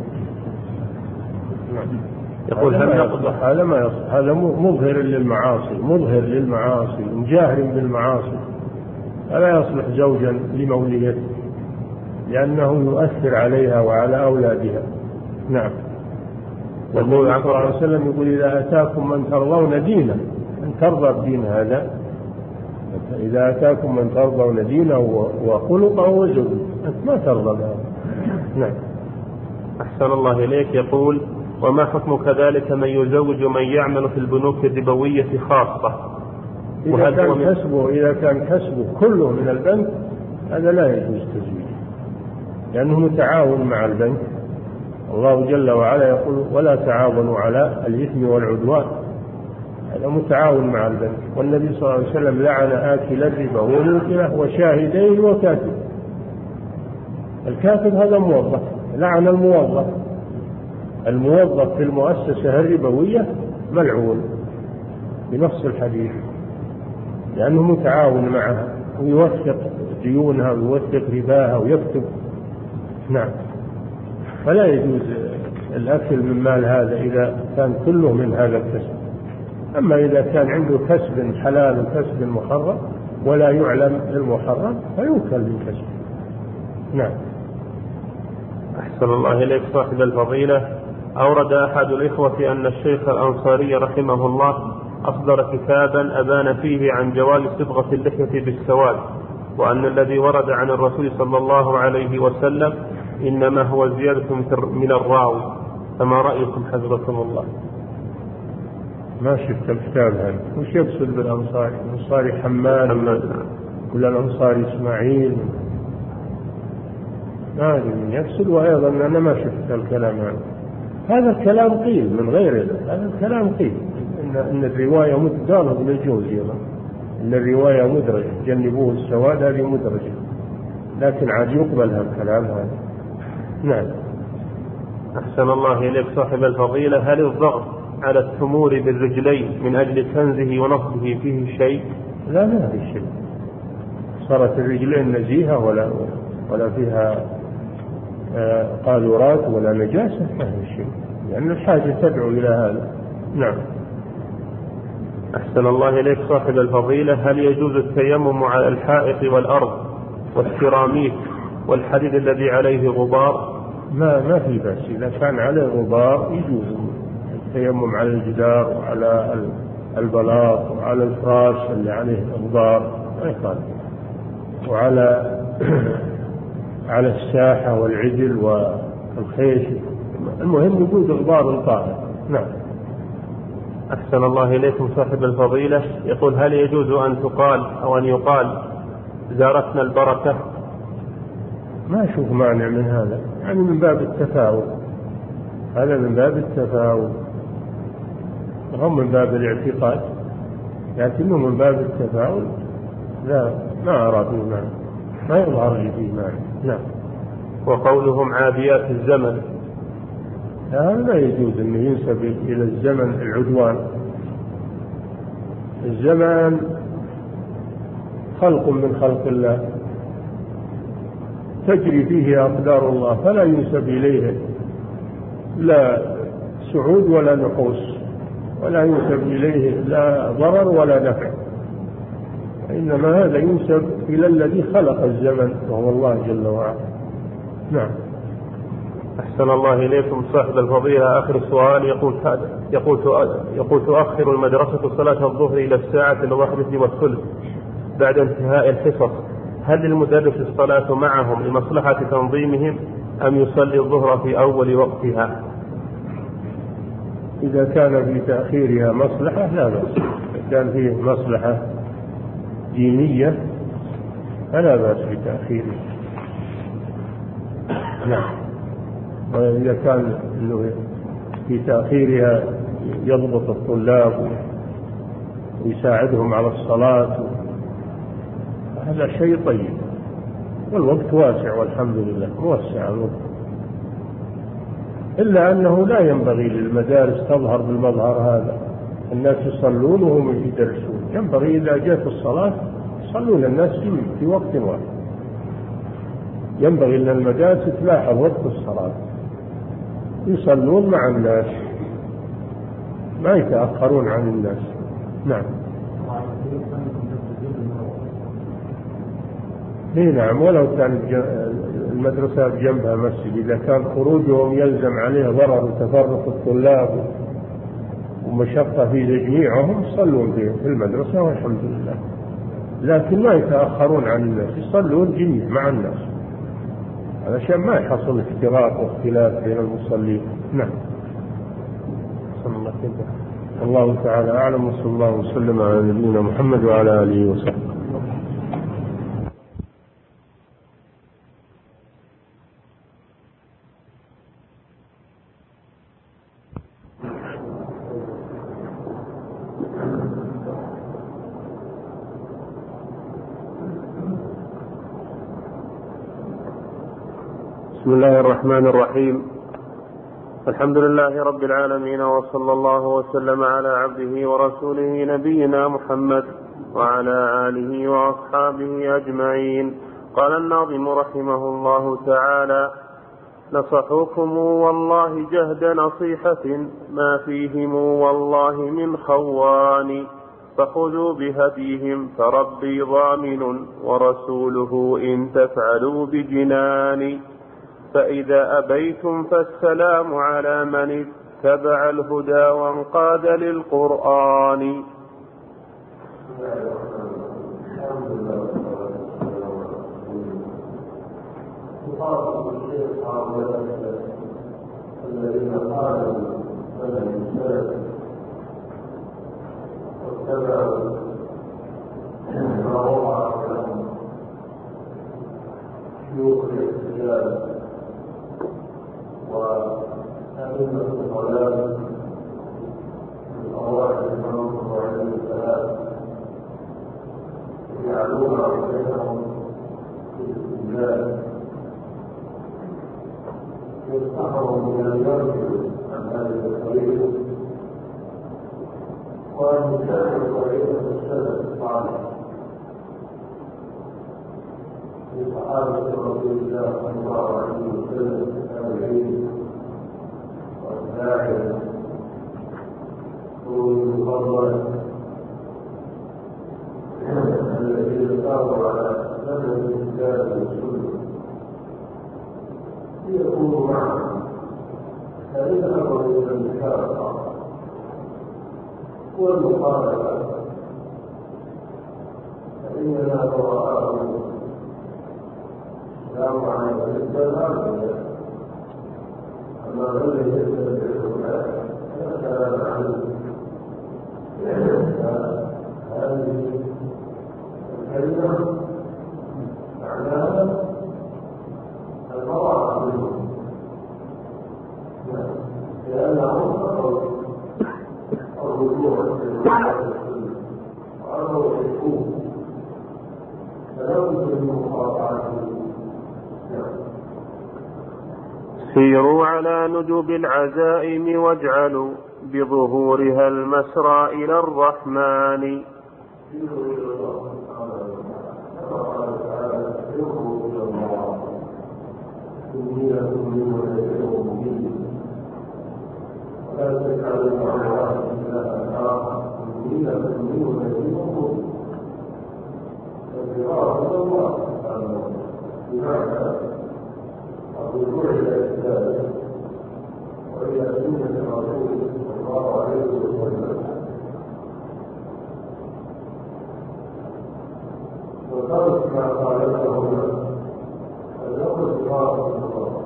يقول هذا ما يصح، هذا مظهر للمعاصي مجاهر بالمعاصي، فلا يصلح زوجا لموليته، لأنه يؤثر عليها وعلى أولادها. نعم. والنبي صلى الله عليه وسلم يقول إذا أتاكم من ترضون دينه، من ترضى الدين هذا، إذا أتاكم من ترضون دينه وخلقه وزوجه، أنت ما ترضى هذا. نعم. أحسن الله إليك. يقول وما حكم كذلك من يزوج من يعمل في البنوك الربوية خاصة؟ إذا كان كسبه كله من البنك هذا لا يجوز تزويجه، لأنه متعاون مع البنك. الله جل وعلا يقول ولا تعاونوا على الإثم والعدوان، هذا متعاون مع البنك. والنبي صلى الله عليه وسلم لعن آكل الربا وموكله وشاهديه وكاتب. الكاتب هذا موظف، لعن الموظف في المؤسسة الربوية ملعون بنص الحديث، لأنه متعاون معها ويوثق ديونها ويوثق رباها ويكتب. نعم. فلا يجوز الأكل من مال هذا إذا كان كله من هذا الكسب. أما إذا كان عنده كسب حلال وكسب محرم ولا يعلم المحرم فيوكل بالكسب. نعم. أحسن الله إليك صاحب الفضيلة. أورد أحد الإخوة أن الشيخ الأنصاري رحمه الله أصدر كتابا أبان فيه عن جواز صبغة اللحية بالسواد، وأن الذي ورد عن الرسول صلى الله عليه وسلم إنما هو زيادة من الراوي، فما رأيكم حفظكم الله؟ ما شفت الكتاب هذا. وش يقصد بالأنصاري؟ الأنصاري حماد ولا الأنصاري إسماعيل؟ ما أدري من يقصد. وأيضا أنا ما شفت الكلام هذا الكلام قيل من غير هذا الكلام قيل إن الرواية قالوا بالجوز أيضا إن الرواية مدرجة، جنبوه السواد هذه مدرجة، لكن عاد يقبل هالكلام هذا. نعم. أحسن الله إليك صاحب الفضيلة. هل الضغط على الثمور بالرجلين من أجل كنزه ونصبه فيه شيء؟ لا ما في شيء. صارت الرجلين نزيهة ولا فيها قاذورات ولا نجاسة، ما في شيء، لأن الحاجة تدعو إلى هذا. نعم. أحسن الله إليك صاحب الفضيلة. هل يجوز التيمم على الحائط والأرض والسيراميك والحديد الذي عليه غبار؟ ما في بأس، إذا كان عليه غبار يجوز التيمم على الجدار وعلى البلاط وعلى الفراش اللي عليه غبار ما يخالف، وعلى على الساحة والعدل والخيش، المهم وجود غبار طاهر. نعم. أحسن الله إليكم صاحب الفضيلة، يقول: هل يجوز أن تقال أو أن يقال زارتنا البركة؟ ما أشوف مانع من هذا، يعني من باب التفاؤل، هذا من باب التفاؤل، هم من باب الاعتقاد، لكنه من باب التفاؤل لا، ما أرى فيه مانع، ما يظهر لي فيه مانع. نعم. وقولهم عاديات الزمن؟ هذا لا يجوز أنه ينسب إلى الزمن العدوان. الزمان خلق من خلق الله تجري فيه أقدار الله، فلا ينسب إليه لا سعود ولا نقوص، ولا ينسب إليه لا ضرر ولا نفع، إنما هذا ينسب إلى الذي خلق الزمن وهو الله جل وعلا. نعم. أحسن الله إليكم صاحب الفضيلة، آخر السؤال يقول تؤخر المدرسة صلاة الظهر إلى الساعة 1:03 بعد انتهاء الحصص، هل للمدرس الصلاة معهم لمصلحة تنظيمهم أم يصلي الظهر في أول وقتها؟ إذا كان في تأخيرها مصلحة لا بأس، إذا كان فيه مصلحة دينية فلا بأس بتأخيرها. نعم. وإذا كان إنه في تأخيرها يضبط الطلاب ويساعدهم على الصلاة هذا شيء طيب، والوقت واسع والحمد لله موسع الوقت، إلا أنه لا ينبغي للمدارس تظهر بالمظهر هذا، الناس يصلون وهم يدرسون، ينبغي إذا جاءت الصلاة يصلون الناس في وقت واحد، ينبغي أن المدارس تلاحظ وقت الصلاة يصلون مع الناس ما يتأخرون عن الناس. نعم. نعم، ولو كان المدرسة بجنبها مسجد، إذا كان خروجهم يلزم عليه ضرر وتفرق الطلاب ومشقة في تجميعهم يصلون في المدرسة والحمد لله، لكن ما يتأخرون عن الناس، يصلون جميع مع الناس علشان ما يحصل افتراق واختلاف بين المصلين. نعم. الله تعالى أعلم، وصلى الله وسلم على نبينا محمد وعلى آله وصحبه. بسم الله الرحمن الرحيم، الحمد لله رب العالمين، وصلى الله وسلم على عبده ورسوله نبينا محمد وعلى آله وأصحابه أجمعين. قال الناظم رحمه الله تعالى: نصحوكم والله جهد نصيحة ما فيهم والله من خوان، فخذوا بهديهم فربي ضامن ورسوله إن تفعلوا بجنان، فإذا أبيتم فالسلام على من اتبع الهدى وانقاد للقرآن. الذين قالوا فلن السلف واتبعوا ما وقع لهم شيوخ الاحتجاج وأئمة الضلال من أرواح المنصور عليه السلام، يجعلون بينهم في الاستدلال، ينصحهم بأن يرجعوا عن هذه الطريقة وأن يتبعوا طريقة السلف الصالح لصحابة رسول الله صلى الله عليه وسلم التابعين والداعية والمفضل الذين صاروا على سنة الكتاب ويكون معه فإن أمر المشاركة والمقابلة فإننا براء لا معنى للسلام أما الذي يتبع فلا معنى هذه الكلمة معناها البراءة منه لأنهم الرجوع وأنه يشكوه فلا يمكن مقاطعته. سيروا على نجوب العزائم واجعلوا بظهورها المسرى إلى الرحمن. الرجوع إلى الإسلام وإلى سنة الرسول صلى الله عليه وسلم وترك ما قالته هنا فليقل قال الله.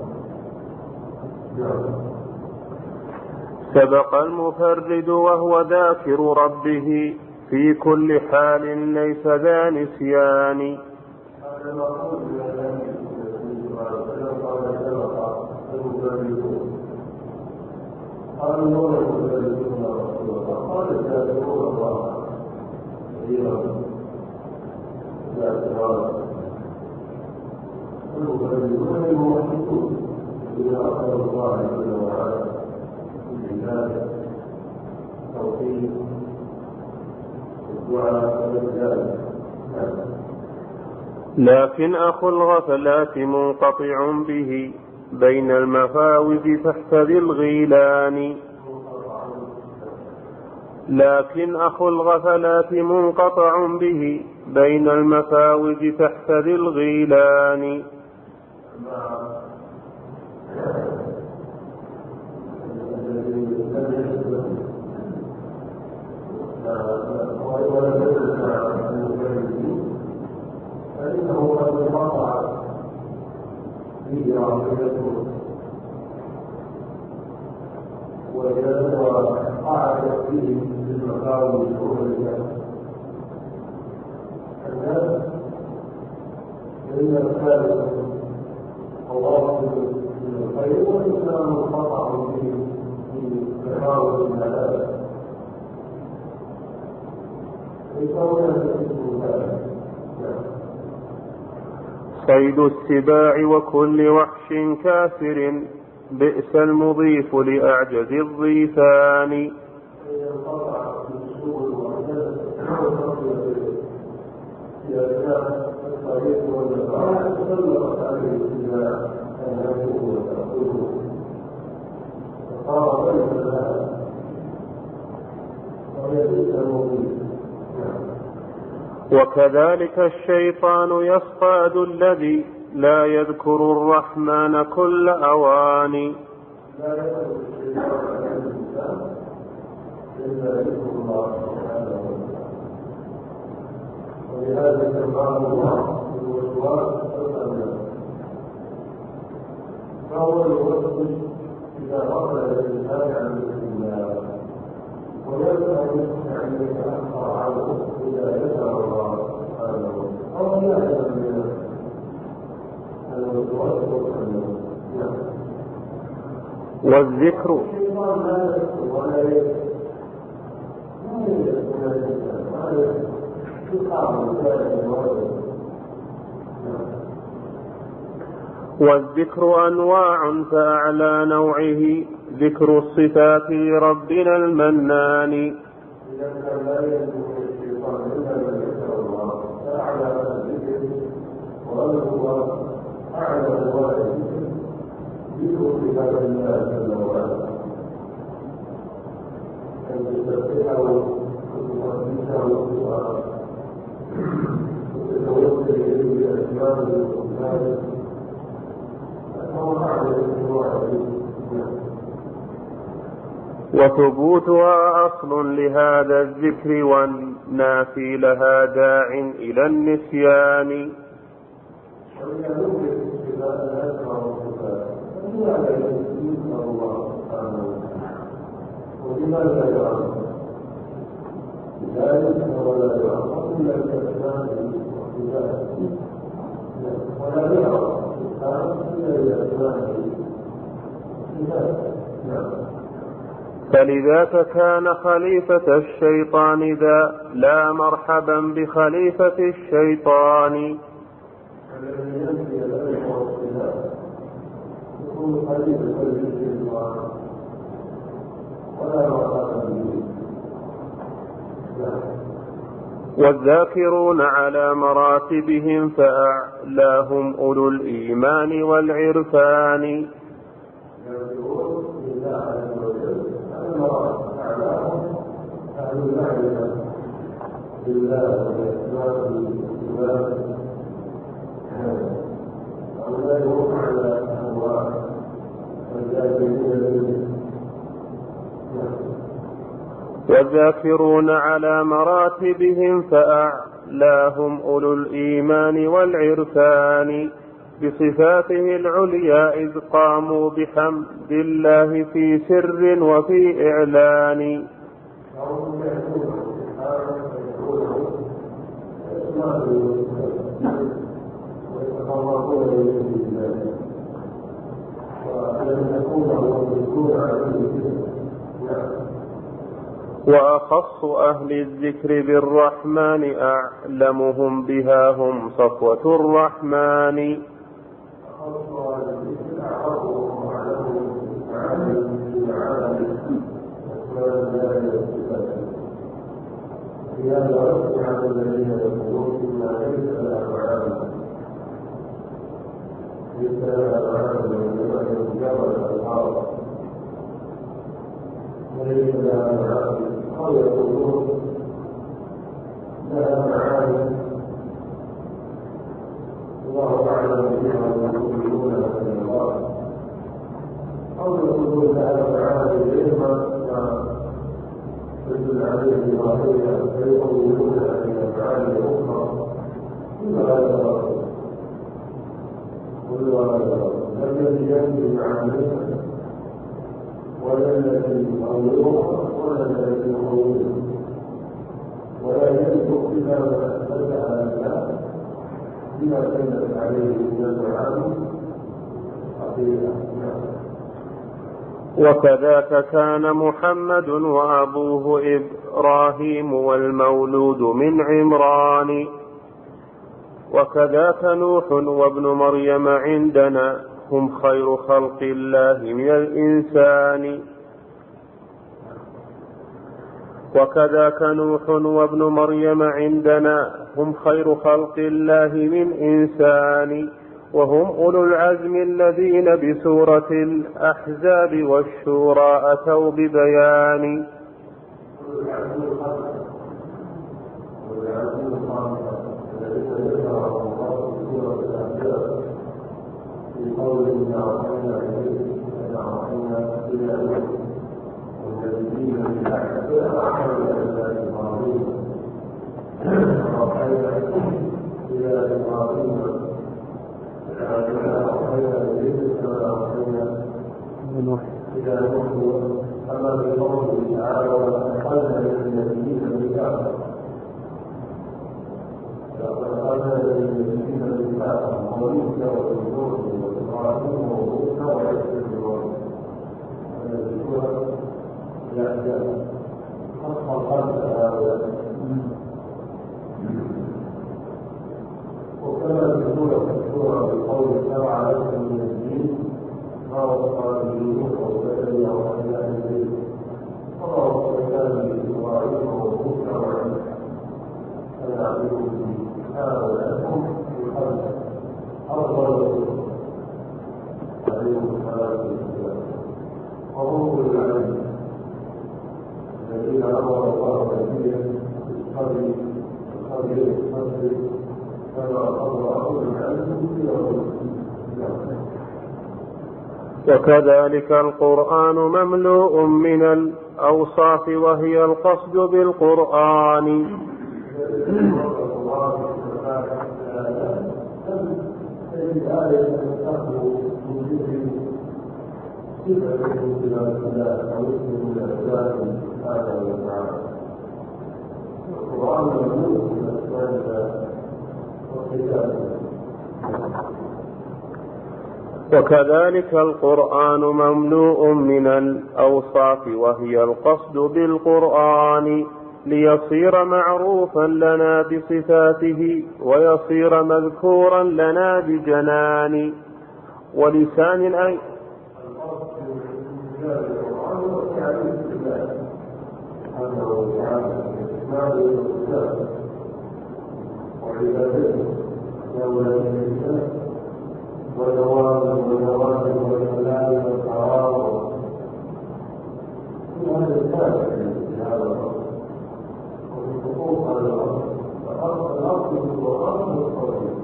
سبق المفرد وهو ذاكر ربه في كل حال ليس ذا نسيان. قال الله المفردون رسول الله قال الذاكرون الله كثيرا ذاكرا المفردون الموحدون الذين أخبروا الله جل وعلا بالعبادة التوحيد والدعاء والإجابة. لكن أخو الغفلات منقطع به بين المفاوز تحت ذي الغيلان. لكن أخو الغفلات منقطع به بين المفاوز تحت ذي الغيلان. فإنه قد انقطع به عقيدته وقعدت فيه بالمقام والشهور الناس فإن الخالق واصل من الخير والإنسان منقطع به في تفاوت الملائكة صيد السباع وكل وحش كافر بئس المضيف لأعجز الضيفان. وكذلك الشيطان يصطاد الذي لا يذكر الرحمن كل أوان. ولهذا سبحان الله الوسواس فهو الوسوس إذا غفل الإنسان عن ذكر الله ويسأل أن يتأخر عنه إذا ذكر الله سبحانه أو يعلم من الوسواس والذكر والذكر أنواع فأعلى نوعه ذكر الصفات لربنا المنان. وثبوتها أصل لهذا الذكر والنافي لها داع إلى النسيان. فلذاك كان خليفة الشيطان ذا لا مرحبا بخليفة الشيطان. والذاكرون على مراتبهم فأعلاهم أولو الإيمان والعرفان. والذاكرون على مراتبهم فأعلاهم أولو الإيمان والعرفان بصفاته العليا إذ قاموا بحمد الله في سر وفي إعلان. وأخص أهل الذكر بالرحمن أعلمهم بها هم صفوة الرحمن. وليس لها معاني أو يقولون لها معاني الله أعلم بها ويقولون من الله، أو يقولون لها معاني علما تدل عليه ظاهرها فيقولون أن معاني أخرى كل هذا لم يجد معانيها ولا الذي يقولون ولا الذي يقولون ولا يملك إلا ما أثبت على الله بما دلت عليه من المعاني حقيقة. وكذاك كان محمد وأبوه إبراهيم والمولود من عمران. وكذاك نوح وابن مريم عندنا هم خير خلق الله من الإنسان. وكذاك نوح وابن مريم عندنا هم خير خلق الله من إنسان. وهم أولو العزم الذين بسورة الأحزاب والشورى أتوا ببيان. قوله أوحينا إليك كما أوحينا إلى نوح والنبيين من بعده وأوحينا إلى إبراهيم وأوحينا إلى إبراهيم كما أوحينا إليك كما أوحينا إلى نوح أما بقوله تعالى وأوحينا إلى النبيين من بعده فأوحينا إلى النبيين من بعده وموسى وإبراهيم وكما تقول بقول شرع لكم من الدين ما وصى به نوح والذي أوحينا إليه وما وصينا به إبراهيم وموسى وعيسى أن أعبدوا به هذا لكم في خلق أفضل عليهم الصلاة والسلام وهم العلم الذين أمر الله نبيه بالصبر كما أمر أولو العلم وكذلك القرآن مملوء من الأوصاف وهي القصد بالقرآن. وكذلك القرآن مملوء من الأوصاف وهي القصد بالقرآن ليصير معروفا لنا بصفاته ويصير مذكورا لنا بجنان ولسان أي والجواب والكلام والتعارض هذا الثالث في هذا الأمر وفي حقوق هذا الأمر الأصل في القرآن والتوحيد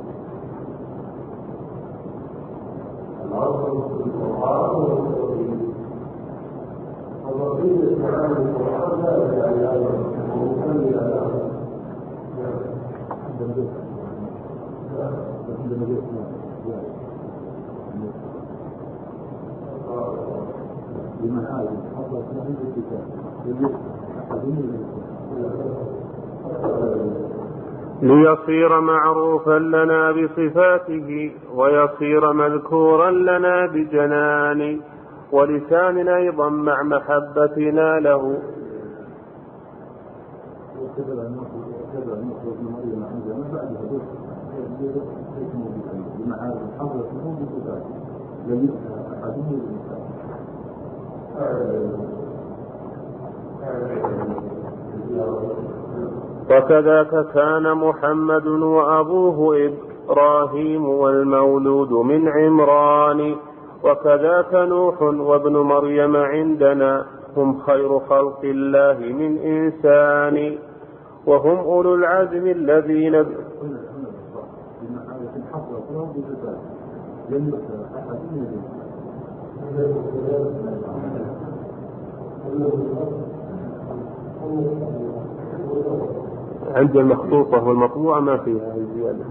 الأصل في القرآن والتوحيد وبقية استعمال القرآن لا يعني هذا ومكمل هذا ليصير معروفا لنا بصفاته ويصير مذكورا لنا بجنان ولسان أيضا مع محبتنا له. وكذاك كان محمد وأبوه إبراهيم والمولود من عمران وكذاك نوح وابن مريم عندنا هم خير خلق الله من إنسان وهم أولو العزم الذين عند المخطوطة والمطبوعة ما فيها زيادة.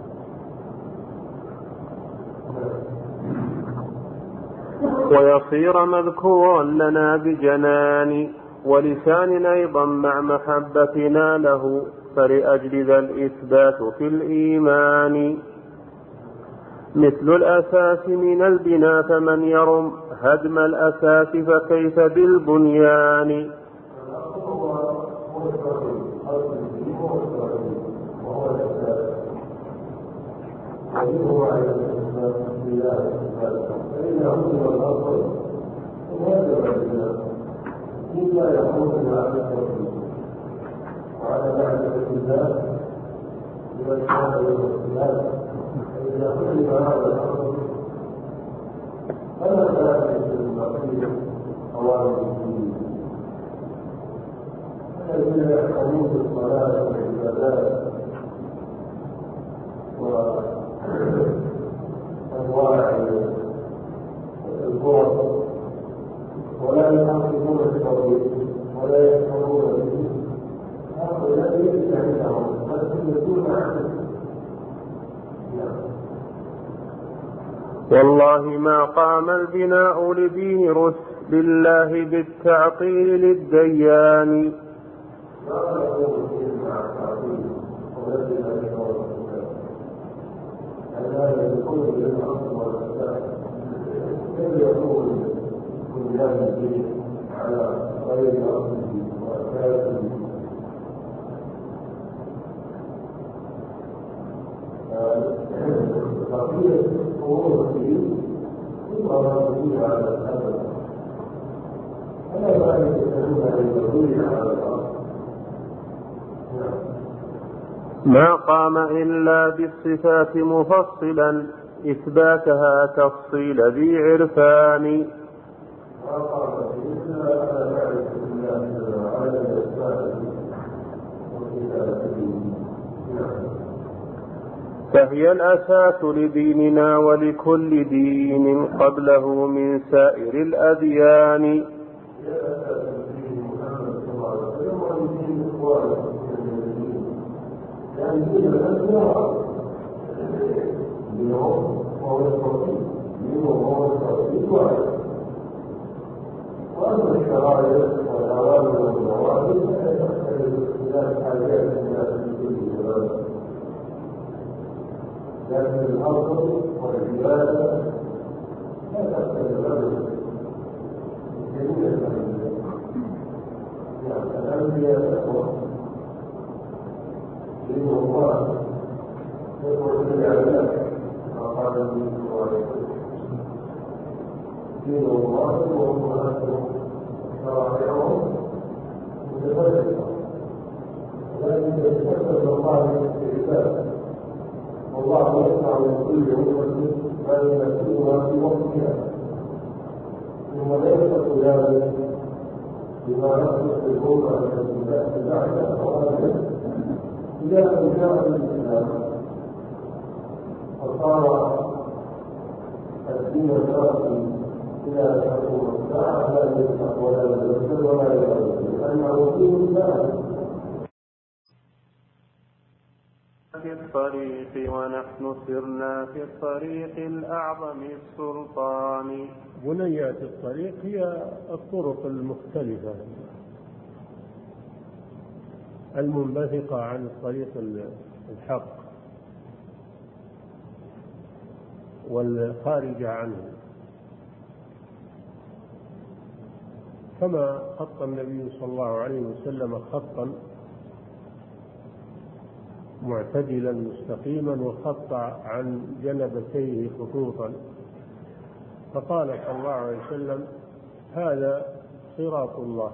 ويصير مذكورا لنا بجنان ولسان أيضا مع محبتنا له فلأجل ذا الإثبات في الإيمان مثل الأساس من البناء فمن يرم هدم الأساس فكيف بالبنيان. الذين يحكمون بالصلاة والعبادات وأنواع الفرص ولا يحققون التوحيد ولا يشعرون به هؤلاء ليس عندهم بل يكون عنه. والله ما قام البناء لدين رسل الله بالتعطيل للديان. ما قام إلا بالصفات مفصلا إثباتها تفصيل ذي عرفان. فهي الأساس لديننا ولكل دين قبله من سائر الأديان. وأما الشرائع والأوامر والنواهي فتختلف اختلاف حاجات الناس في كل زمان، لكن الأصل والعبادة لا تختلف أبدا في جميع الأنبياء. يعني الأنبياء دين الله يقول في العباد ما قال النبي صلى الله عليه وسلم دين الله وأمهاتهم شرائعهم متفرقة، ولكن يتكلم الله بالعباد، والله يسمع من كل أمة ما يناسبها في وقتها، ثم ليس ذلك بما يصلح الأمة التي تأتي بعدها أولا إذا لم جاء الإسلام فصار الدين الشرعي إلى تقوم الساعة لا يفتح ولا يبدل ولا يغير، لأنه دين الله. في الطريق ونحن سرنا في الطريق الأعظم السلطان. بنيات الطريق هي الطرق المختلفة المنبثقة عن الطريق الحق والخارجة عنه، كما خط النبي صلى الله عليه وسلم خطا معتدلا مستقيما وخط عن جنبتيه خطوطا، فقال صلى الله عليه وسلم هذا صراط الله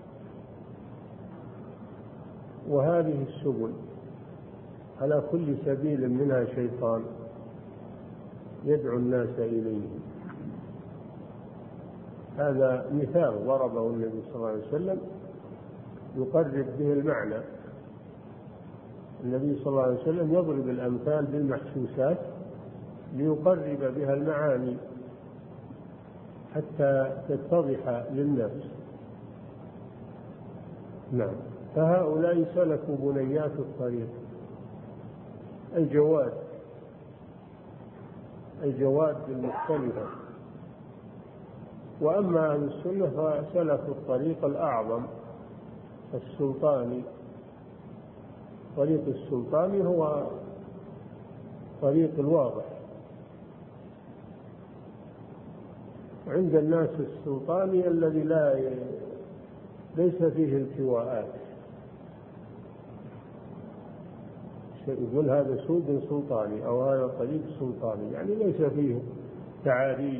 وهذه السبل على كل سبيل منها شيطان يدعو الناس إليه. هذا مثال ضربه النبي صلى الله عليه وسلم يقرب به المعنى. النبي صلى الله عليه وسلم يضرب الأمثال بالمحسوسات ليقرب بها المعاني حتى تتضح للناس. نعم، فهؤلاء سلكوا بنيات الطريق، الجواد المختلفة. وأما أهل السنة فسلكوا الطريق الأعظم السلطاني. طريق السلطاني هو طريق الواضح. عند الناس السلطاني الذي ليس فيه التواءات، يقول هذا سوق سلطاني أو هذا طريق سلطاني، يعني ليس فيه تعاريج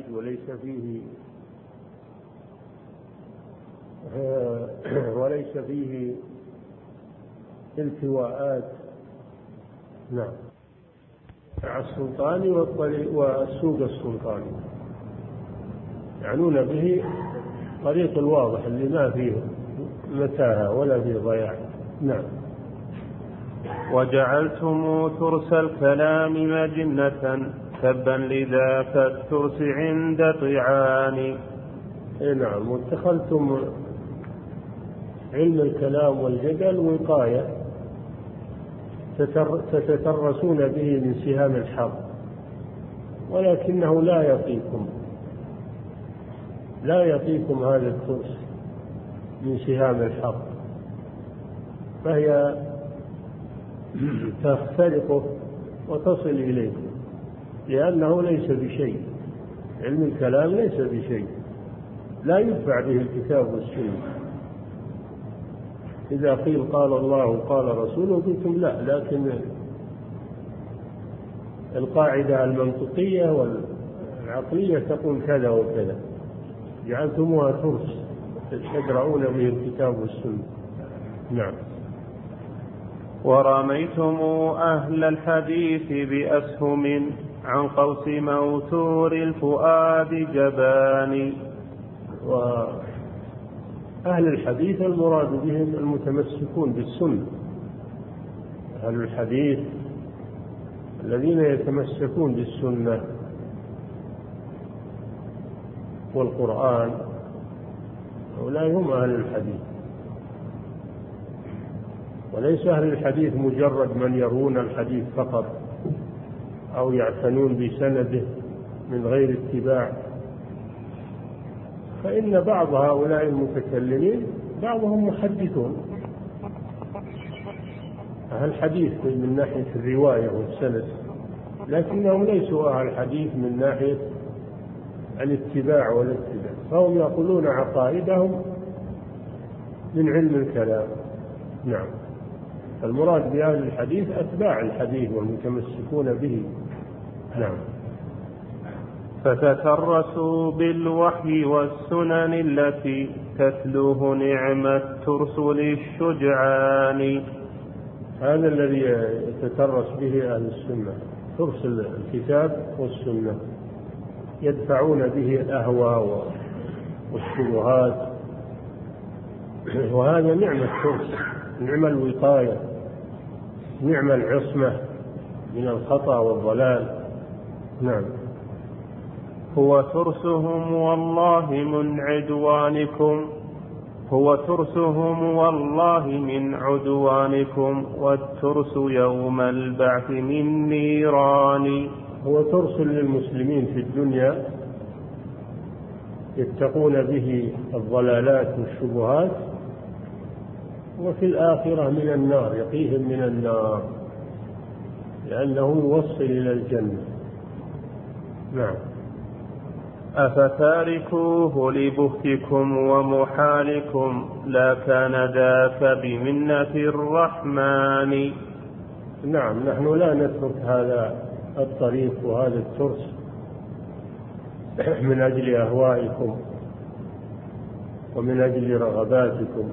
وليس فيه التواءات. نعم، السلطاني والسوق السلطاني يعنون به طريق الواضح اللي ما فيه متاهة ولا فيه ضياع. نعم. وجعلتم ترس الكلام مجنة تبا لذاك الترس عند طعان. نعم، واتخذتم علم الكلام والجدل وقاية تتترسون به من سهام الحق، ولكنه لا يقيكم هذا الترس من سهام الحق، فهي تخترقه وتصل إليكم، لأنه ليس بشيء. علم الكلام ليس بشيء، لا يدفع به الكتاب والسنة. إذا قيل قال الله قال رسوله قلتم لا، لكن القاعدة المنطقية والعقلية تقول كذا وكذا، جعلتموها ترس تدرؤون به الكتاب والسنة. نعم. ورميتم أهل الحديث بأسهم عن قوس موتور الفؤاد جبان. وأهل الحديث المراد بهم المتمسكون بالسنة. أهل الحديث الذين يتمسكون بالسنة والقرآن هؤلاء هم أهل الحديث، وليس أهل الحديث مجرد من يروون الحديث فقط أو يعتنون بسنده من غير اتباع، فإن بعض هؤلاء المتكلمين بعضهم محدثون أهل حديث من ناحية الرواية والسند، لكنهم ليسوا أهل حديث من ناحية الاتباع والاتباع، فهم يقولون عقائدهم من علم الكلام. نعم، المراد بأهل الحديث أتباع الحديث والمتمسكون به. نعم. فتترسوا بالوحي والسنن التي تتلوه نعم الترس للشجعان. هذا الذي يتترس به أهل السنة، ترس الكتاب والسنة، يدفعون به الأهواء والشبهات، وهذا نعم الترس، نعم الوقاية، نعم العصمة من الخطأ والضلال. نعم. هو ترسهم والله من عدوانكم، هو ترسهم والله من عدوانكم، والترس يوم البعث من نيران. هو ترس للمسلمين في الدنيا يتقون به الضلالات والشبهات، وفي الآخرة من النار، يقيهم من النار لأنه يوصل إلى الجنة. نعم. أفتاركوه لبهتكم ومحالكم، لا كان ذاك بمنة الرحمن. نعم، نحن لا نترك هذا الطريق وهذا الترس من أجل أهوائكم ومن أجل رغباتكم.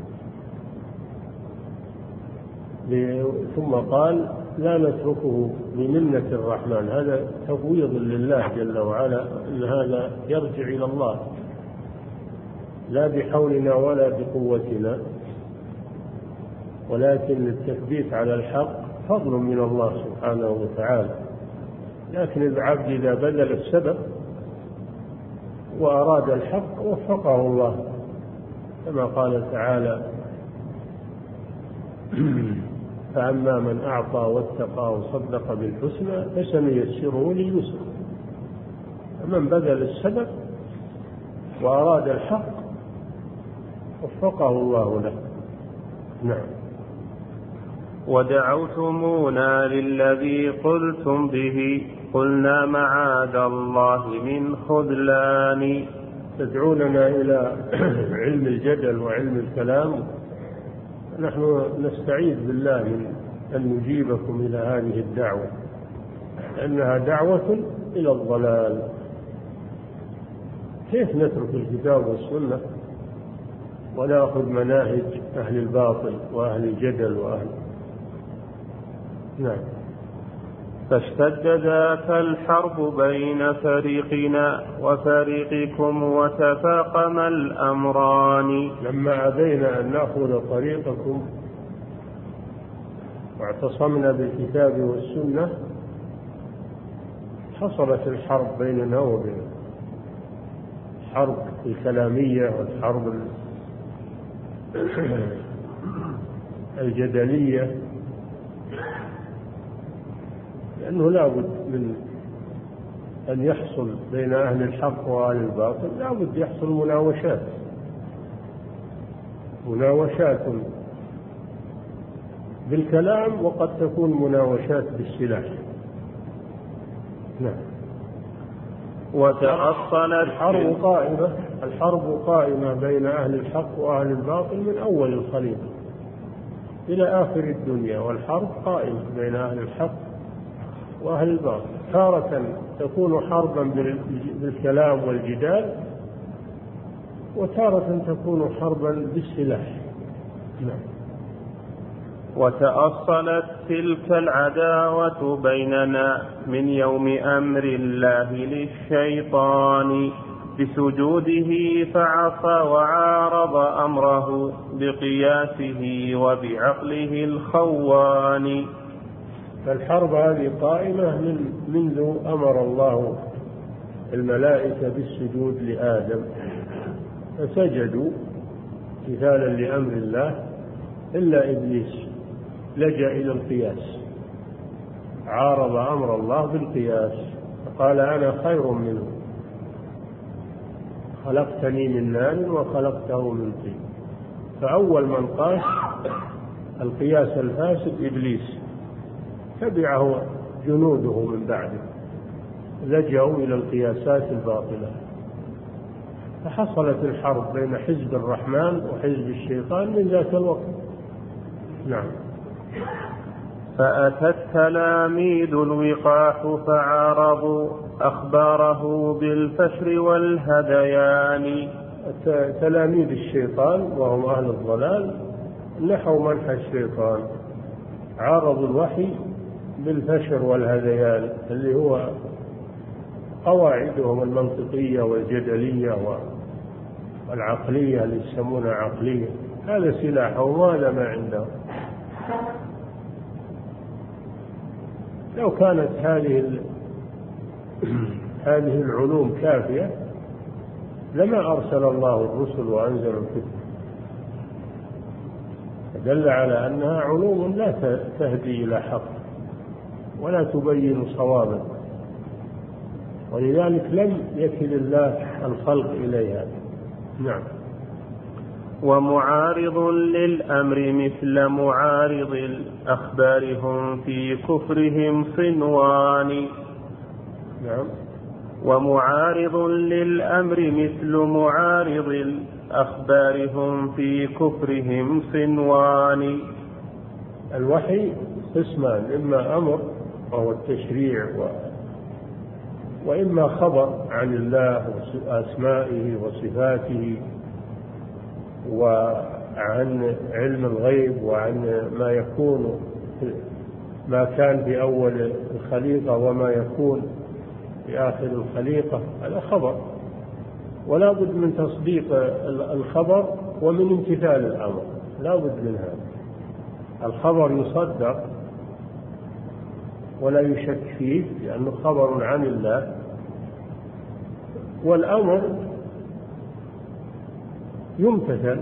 ثم قال لا نتركه بمنة الرحمن، هذا تفويض لله جل وعلا، أن هذا يرجع إلى الله، لا بحولنا ولا بقوتنا، ولكن التثبيت على الحق فضل من الله سبحانه وتعالى. لكن العبد إذا بذل السبب وأراد الحق وفقه الله، كما قال تعالى فأما من أعطى واتقى وصدق بالحسنى فسنيسره لليسر. فمن بذل السبب وأراد الحق وفقه الله له. نعم. ودعوتمونا للذي قلتم به، قلنا معاذ الله من خذلان. تدعوننا إلى علم الجدل وعلم الكلام، نحن نستعيذ بالله من أن نجيبكم إلى هذه الدعوة، لأنها دعوة إلى الضلال. كيف نترك الكتاب والسنة ونأخذ مناهج أهل الباطل وأهل الجدل وأهل. نعم. فاشتد ذاك الحرب بين فريقنا وفريقكم وتفاقم الأمران. لما أبينا أن نأخذ طريقكم واعتصمنا بالكتاب والسنة حصلت الحرب بيننا وبينكم، الحرب الكلامية والحرب الجدلية، لأنه لا بد من أن يحصل بين أهل الحق وأهل الباطل، لا بد يحصل مناوشات بالكلام، وقد تكون مناوشات بالسلاح. نعم. وتأصلت الحرب قائمة بين أهل الحق وأهل الباطل من أول الخليقة إلى آخر الدنيا، والحرب قائمة بين أهل الحق وأهل الباطل. تارة تكون حربا بالكلام والجدال، وتارة تكون حربا بالسلاح. نعم. وتأصلت تلك العداوة بيننا من يوم أمر الله للشيطان بسجوده، فعصى وعارض أمره بقياسه وبعقله الخوان. فالحرب هذه قائمة منذ أمر الله الملائكة بالسجود لآدم فسجدوا امتثالا لأمر الله إلا إبليس لجأ إلى القياس، عارض أمر الله بالقياس فقال أنا خير منه خلقتني من نار وخلقته من طين. فأول من قاس القياس الفاسد إبليس، تبعه جنوده من بعده لجأوا إلى القياسات الباطلة، فحصلت الحرب بين حزب الرحمن وحزب الشيطان من ذاك الوقت. نعم. فأتى التلاميذ الوقاح فعارضوا أخباره بالفشر والهذيان. تلاميذ الشيطان وهم أهل الضلال نحوا منحى الشيطان، عارضوا الوحي بالفشر والهذيان اللي هو قواعدهم المنطقية والجدلية والعقلية اللي يسمونها عقلية، هذا سلاحهم وهذا ما عندهم. لو كانت هذه العلوم كافية لما أرسل الله الرسل وأنزل الكتب، دل على أنها علوم لا تهدي إلى حق ولا تبين صوابا، ولذلك لم يكل الله الخلق إليها. نعم. ومعارض للأمر مثل معارض الأخبار هم في كفرهم صنوان. نعم. ومعارض للأمر مثل معارض الأخبار هم في كفرهم صنوان. الوحي قسمان، إما أمر وهو التشريع وإما خبر عن الله وأسمائه وصفاته وعن علم الغيب وعن ما يكون، ما كان في أول الخليقة وما يكون في آخر الخليقة، هذا خبر، ولا بد من تصديق الخبر ومن امتثال الأمر، لا بد من هذا. الخبر يصدق ولا يشك فيه لأنه خبر عن الله، والأمر يمتثل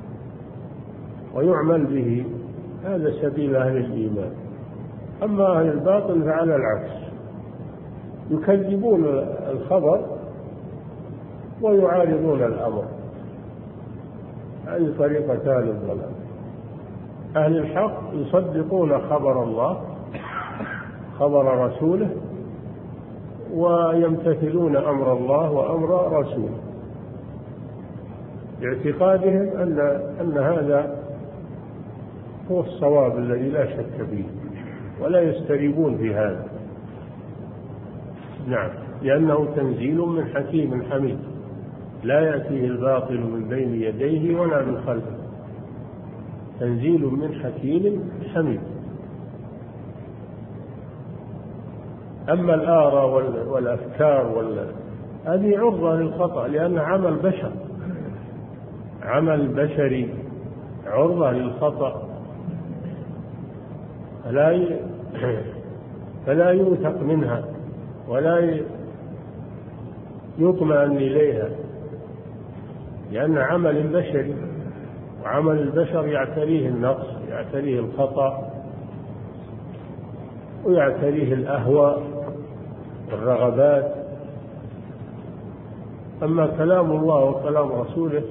ويعمل به، هذا سبيل أهل الإيمان. أما أهل الباطل فعلى العكس، يكذبون الخبر ويعارضون الأمر، هذه طريقة أهل الضلال. أهل الحق يصدقون خبر الله خبر رسوله ويمتثلون أمر الله وأمر رسوله باعتقادهم أن هذا هو الصواب الذي لا شك فيه، ولا يستريبون في هذا. نعم، لأنه تنزيل من حكيم حميد لا يأتيه الباطل من بين يديه ولا من خلفه، تنزيل من حكيم حميد. أما الآراء والأفكار هذه عرضة للخطأ، لأن عمل بشر، عمل بشري عرضة للخطأ، فلا يوثق منها ولا يطمئن إليها، لأن عمل بشري، وعمل البشر يعتريه النقص، يعتريه الخطأ، ويعتريه الأهواء والرغبات. أما كلام الله وكلام رسوله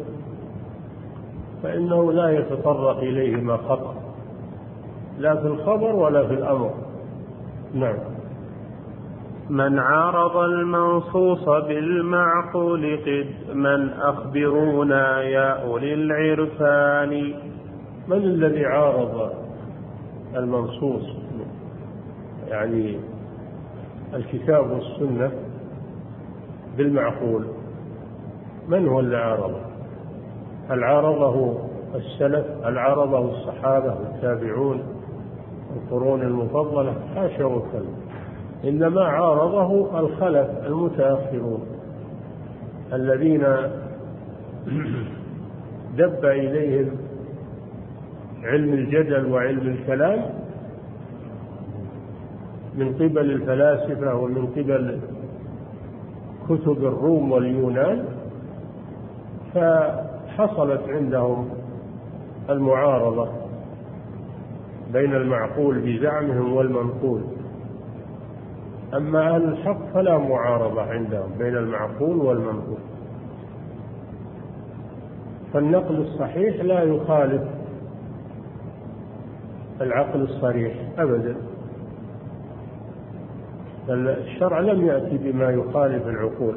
فإنه لا يتطرق إليهما خطأ، لا في الخبر ولا في الأمر. نعم. من عارض المنصوص بالمعقول قد من أخبرونا يا أولي العرفان. من الذي عارض المنصوص، يعني الكتاب والسنة، بالمعقول؟ من هو اللي عارضه؟ هل عارضه السلف؟ هل عارضه الصحابة والتابعون القرون المفضلة؟ حاشا وكلا، إنما عارضه الخلف المتأخرون الذين دب إليهم علم الجدل وعلم الكلام من قبل الفلاسفة ومن قبل كتب الروم واليونان، فحصلت عندهم المعارضة بين المعقول بزعمهم والمنقول. أما أهل الحق فلا معارضة عندهم بين المعقول والمنقول، فالنقل الصحيح لا يخالف العقل الصريح أبدا. الشرع لم يأتي بما يخالف العقول،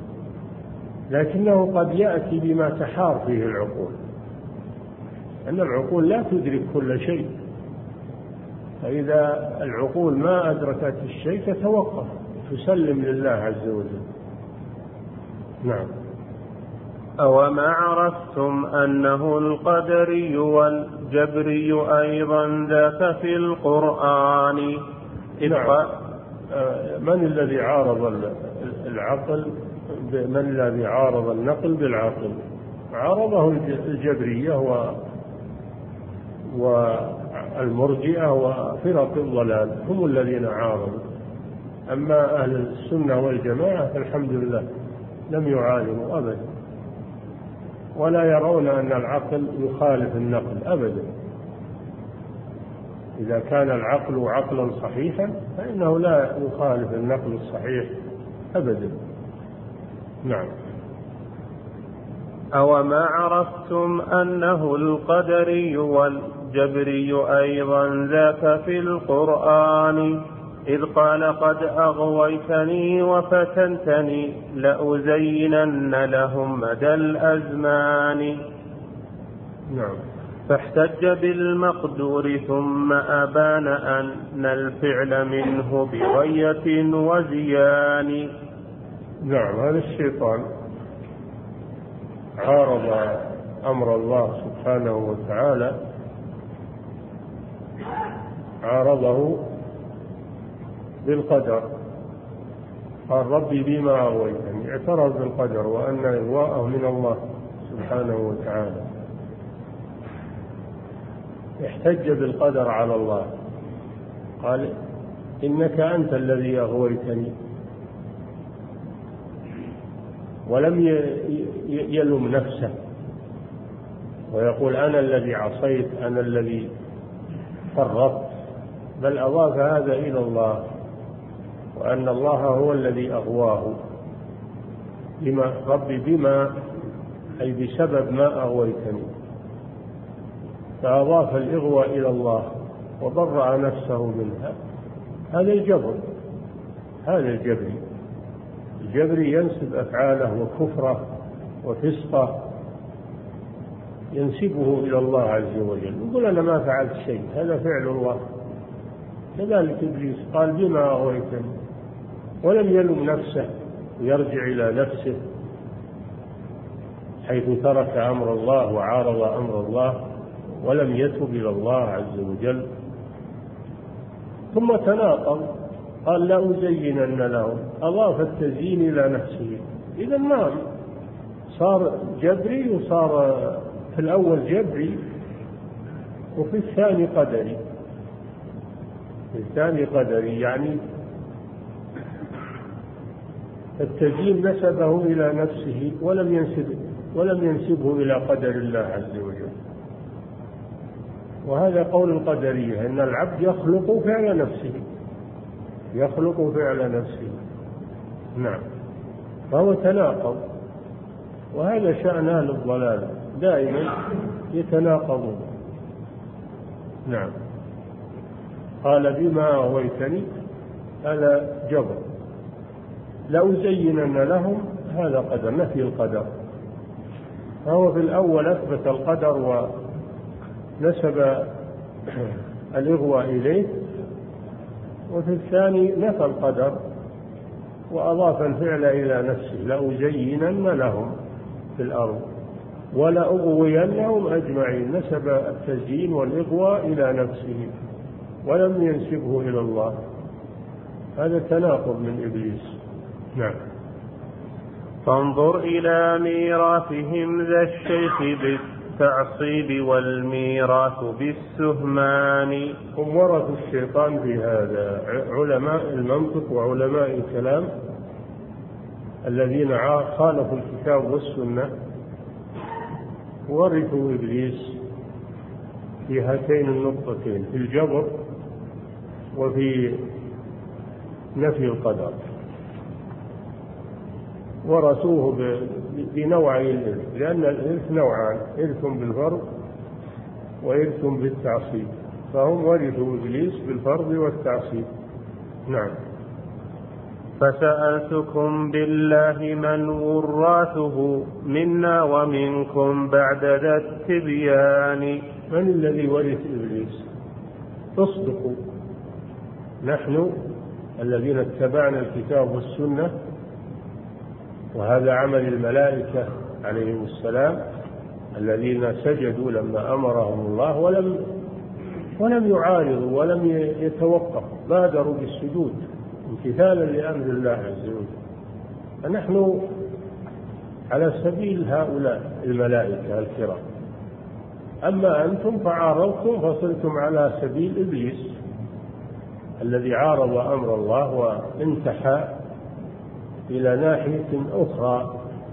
لكنه قد يأتي بما تحار فيه العقول، أن العقول لا تدرك كل شيء، فإذا العقول ما أدركت الشيء تتوقف تسلم لله عز وجل. نعم. أوما عرفتم أنه القدري والجبري أيضا ذاك في القرآن؟ نعم. من الذي عارض العقل؟ من الذي عارض النقل بالعقل؟ عارضه الجبرية والمرجئة وفرق الضلال، هم الذين عارضوا. أما أهل السنة والجماعة فالحمد لله لم يعارضوا أبدا، ولا يرون أن العقل يخالف النقل أبدا. إذا كان العقل عقلا صحيحا فإنه لا يخالف النقل الصحيح أبدا. نعم. أوما عرفتم أنه القدري والجبري أيضا ذاك في القرآن؟ إذ قال قد أغويتني وفتنتني لأزينن لهم مدى الأزمان. نعم. فاحتج بالمقدور ثم أبان أن الفعل منه بغية وزيان. نعم. هذا الشيطان عارض أمر الله سبحانه وتعالى، عارضه بالقدر، قال ربي بما أغويتني، اعترف بالقدر وأن إغواءه من الله سبحانه وتعالى. احتج بالقدر على الله، قال إنك أنت الذي أغويتني، ولم يلم نفسه ويقول أنا الذي عصيت، أنا الذي فرطت، بل أضاف هذا إلى الله، وأن الله هو الذي أغواه. ربي بما أي بسبب ما أغويتني، فأضاف الإغواء إلى الله وبرأ نفسه منها. هذا الجبر، هذا الجبري ينسب أفعاله وكفره وفسقه ينسبه إلى الله عز وجل، يقول أنا ما فعلت شيء، هذا فعل الله. كذلك إبليس قال بما أغويتني، ولم يلم نفسه ويرجع إلى نفسه حيث ترك أمر الله وعارض أمر الله ولم يتب إلى الله عز وجل. ثم تناقض، قال لا أزينن لهم، أضاف التزيين إلى نفسه. إذا ما صار جبري، وصار في الأول جبري وفي الثاني قدري. في الثاني قدري يعني التزيين نسبه إلى نفسه ولم ينسبه إلى قدر الله عز وجل. وهذا قول القدرية، أن العبد يخلق فعل نفسه، يخلق فعل نفسه. نعم. فهو تناقض، وهذا شأن أهل الضلال، دائما يتناقضون. نعم. قال بما أغويتني، هذا جبر. لأزينن لهم، هذا قدر، نفي القدر. فهو في الأول أثبت القدر ونسب الإغواء إليه، وفي الثاني نفى القدر وأضاف الفعل إلى نفسه. لأزينن لهم في الأرض ولأغوينهم أجمعين، نسب التزيين والإغواء إلى نفسه ولم ينسبه إلى الله. هذا تناقض من إبليس. نعم. فانظر إلى ميراثهم ذا الشيخ بالتعصيب والميراث بالسهمان. هم ورثوا الشيطان في هذا، علماء المنطق وعلماء الكلام الذين خالفوا الكتاب والسنة ورثوا إبليس في هاتين النقطتين، في الجبر وفي نفي القدر. ورثوه بنوعي الإرث، لأن الإرث نوعان: إرث بالفرض وإرث بالتعصيب، فهم ورثوا إبليس بالفرض والتعصيب. نعم. فسألتكم بالله من وراثه منا ومنكم بعد ذا التبيان. من الذي ورث إبليس؟ تصدقوا، نحن الذين اتبعنا الكتاب والسنة، وهذا عمل الملائكة عليهم السلام الذين سجدوا لما أمرهم الله ولم يعارضوا ولم يتوقفوا، بادروا بالسجود امتثالا لأمر الله عز وجل. فنحن على سبيل هؤلاء الملائكة الكرام. أما أنتم فعارضتم فصرتم على سبيل إبليس الذي عارض أمر الله وانتحى إلى ناحية أخرى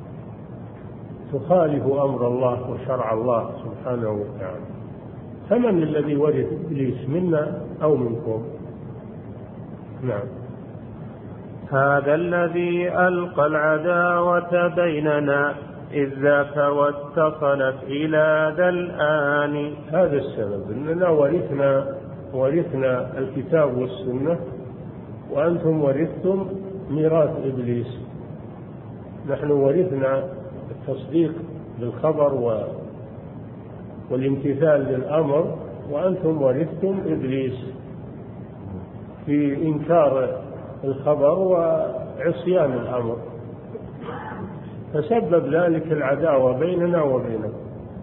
تخالف أمر الله وشرع الله سبحانه وتعالى. فمن الذي ورث إبليس، منا أو منكم؟ نعم. هذا الذي ألقى العداوة بيننا إذ ذاك واتصلت إلى ذا الآن. هذا السبب أننا ورثنا الكتاب والسنة، وأنتم ورثتم ميراث إبليس. نحن ورثنا التصديق بالخبر والامتثال للأمر، وأنتم ورثتم إبليس في إنكار الخبر وعصيان الأمر، فسبب ذلك العداوة بيننا وبينكم،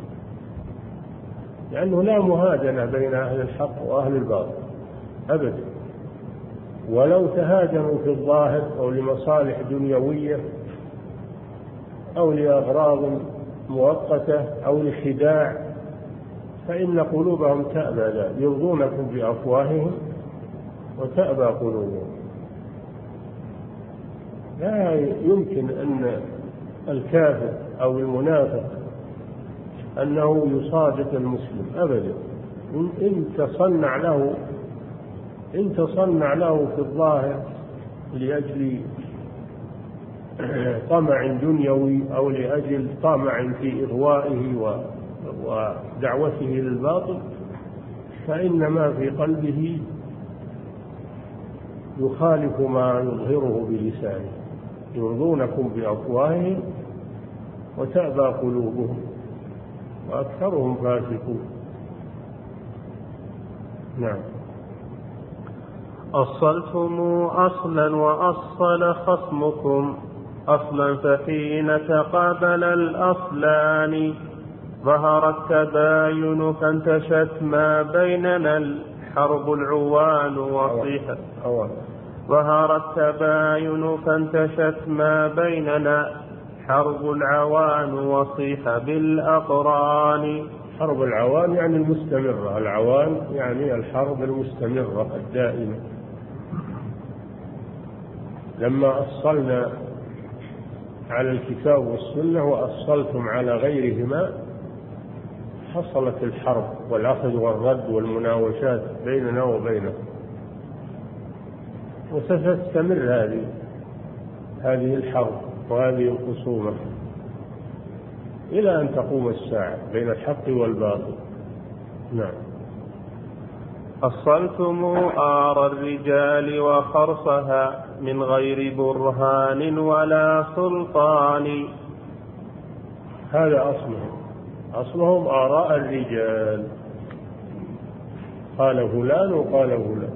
لأنه لا مهادنة بين أهل الحق وأهل الباطل أبدا. ولو تهاجموا في الظاهر أو لمصالح دنيوية أو لأغراض مؤقتة أو لخداع فإن قلوبهم تأبى ذلك، يرضونكم بأفواههم وتأبى قلوبهم. لا يمكن أن الكافر أو المنافق أنه يصادق المسلم أبدا. إن تصنع له في الظاهر لأجل طمع دنيوي أو لأجل طمع في إغوائه ودعوته للباطل، فإن ما في قلبه يخالف ما يظهره بلسانه. يرضونكم بأفواههم وتأبى قلوبهم وأكثرهم فاسقون. نعم. أصلتم أصلا وأصل خصمكم أصلا، فحين تقابل الأصلان ظهر التباين فانتشت ما بيننا الحرب العوان وصيحة. ظهر التباين فانتشت ما بيننا حرب العوان وصيح بالأقران. حرب العوان يعني المستمرة، العوان يعني الحرب المستمرة الدائمة. لما أصلنا على الكتاب والسنة وأصلتم على غيرهما حصلت الحرب والأخذ والرد والمناوشات بيننا وبينكم، وستستمر هذه الحرب وهذه الخصومة إلى أن تقوم الساعة بين الحق والباطل. نعم. أصلتم آر الرجال وخرصها من غير برهان ولا سلطان. هذا أصلهم آراء الرجال، قال فلان وقال فلان.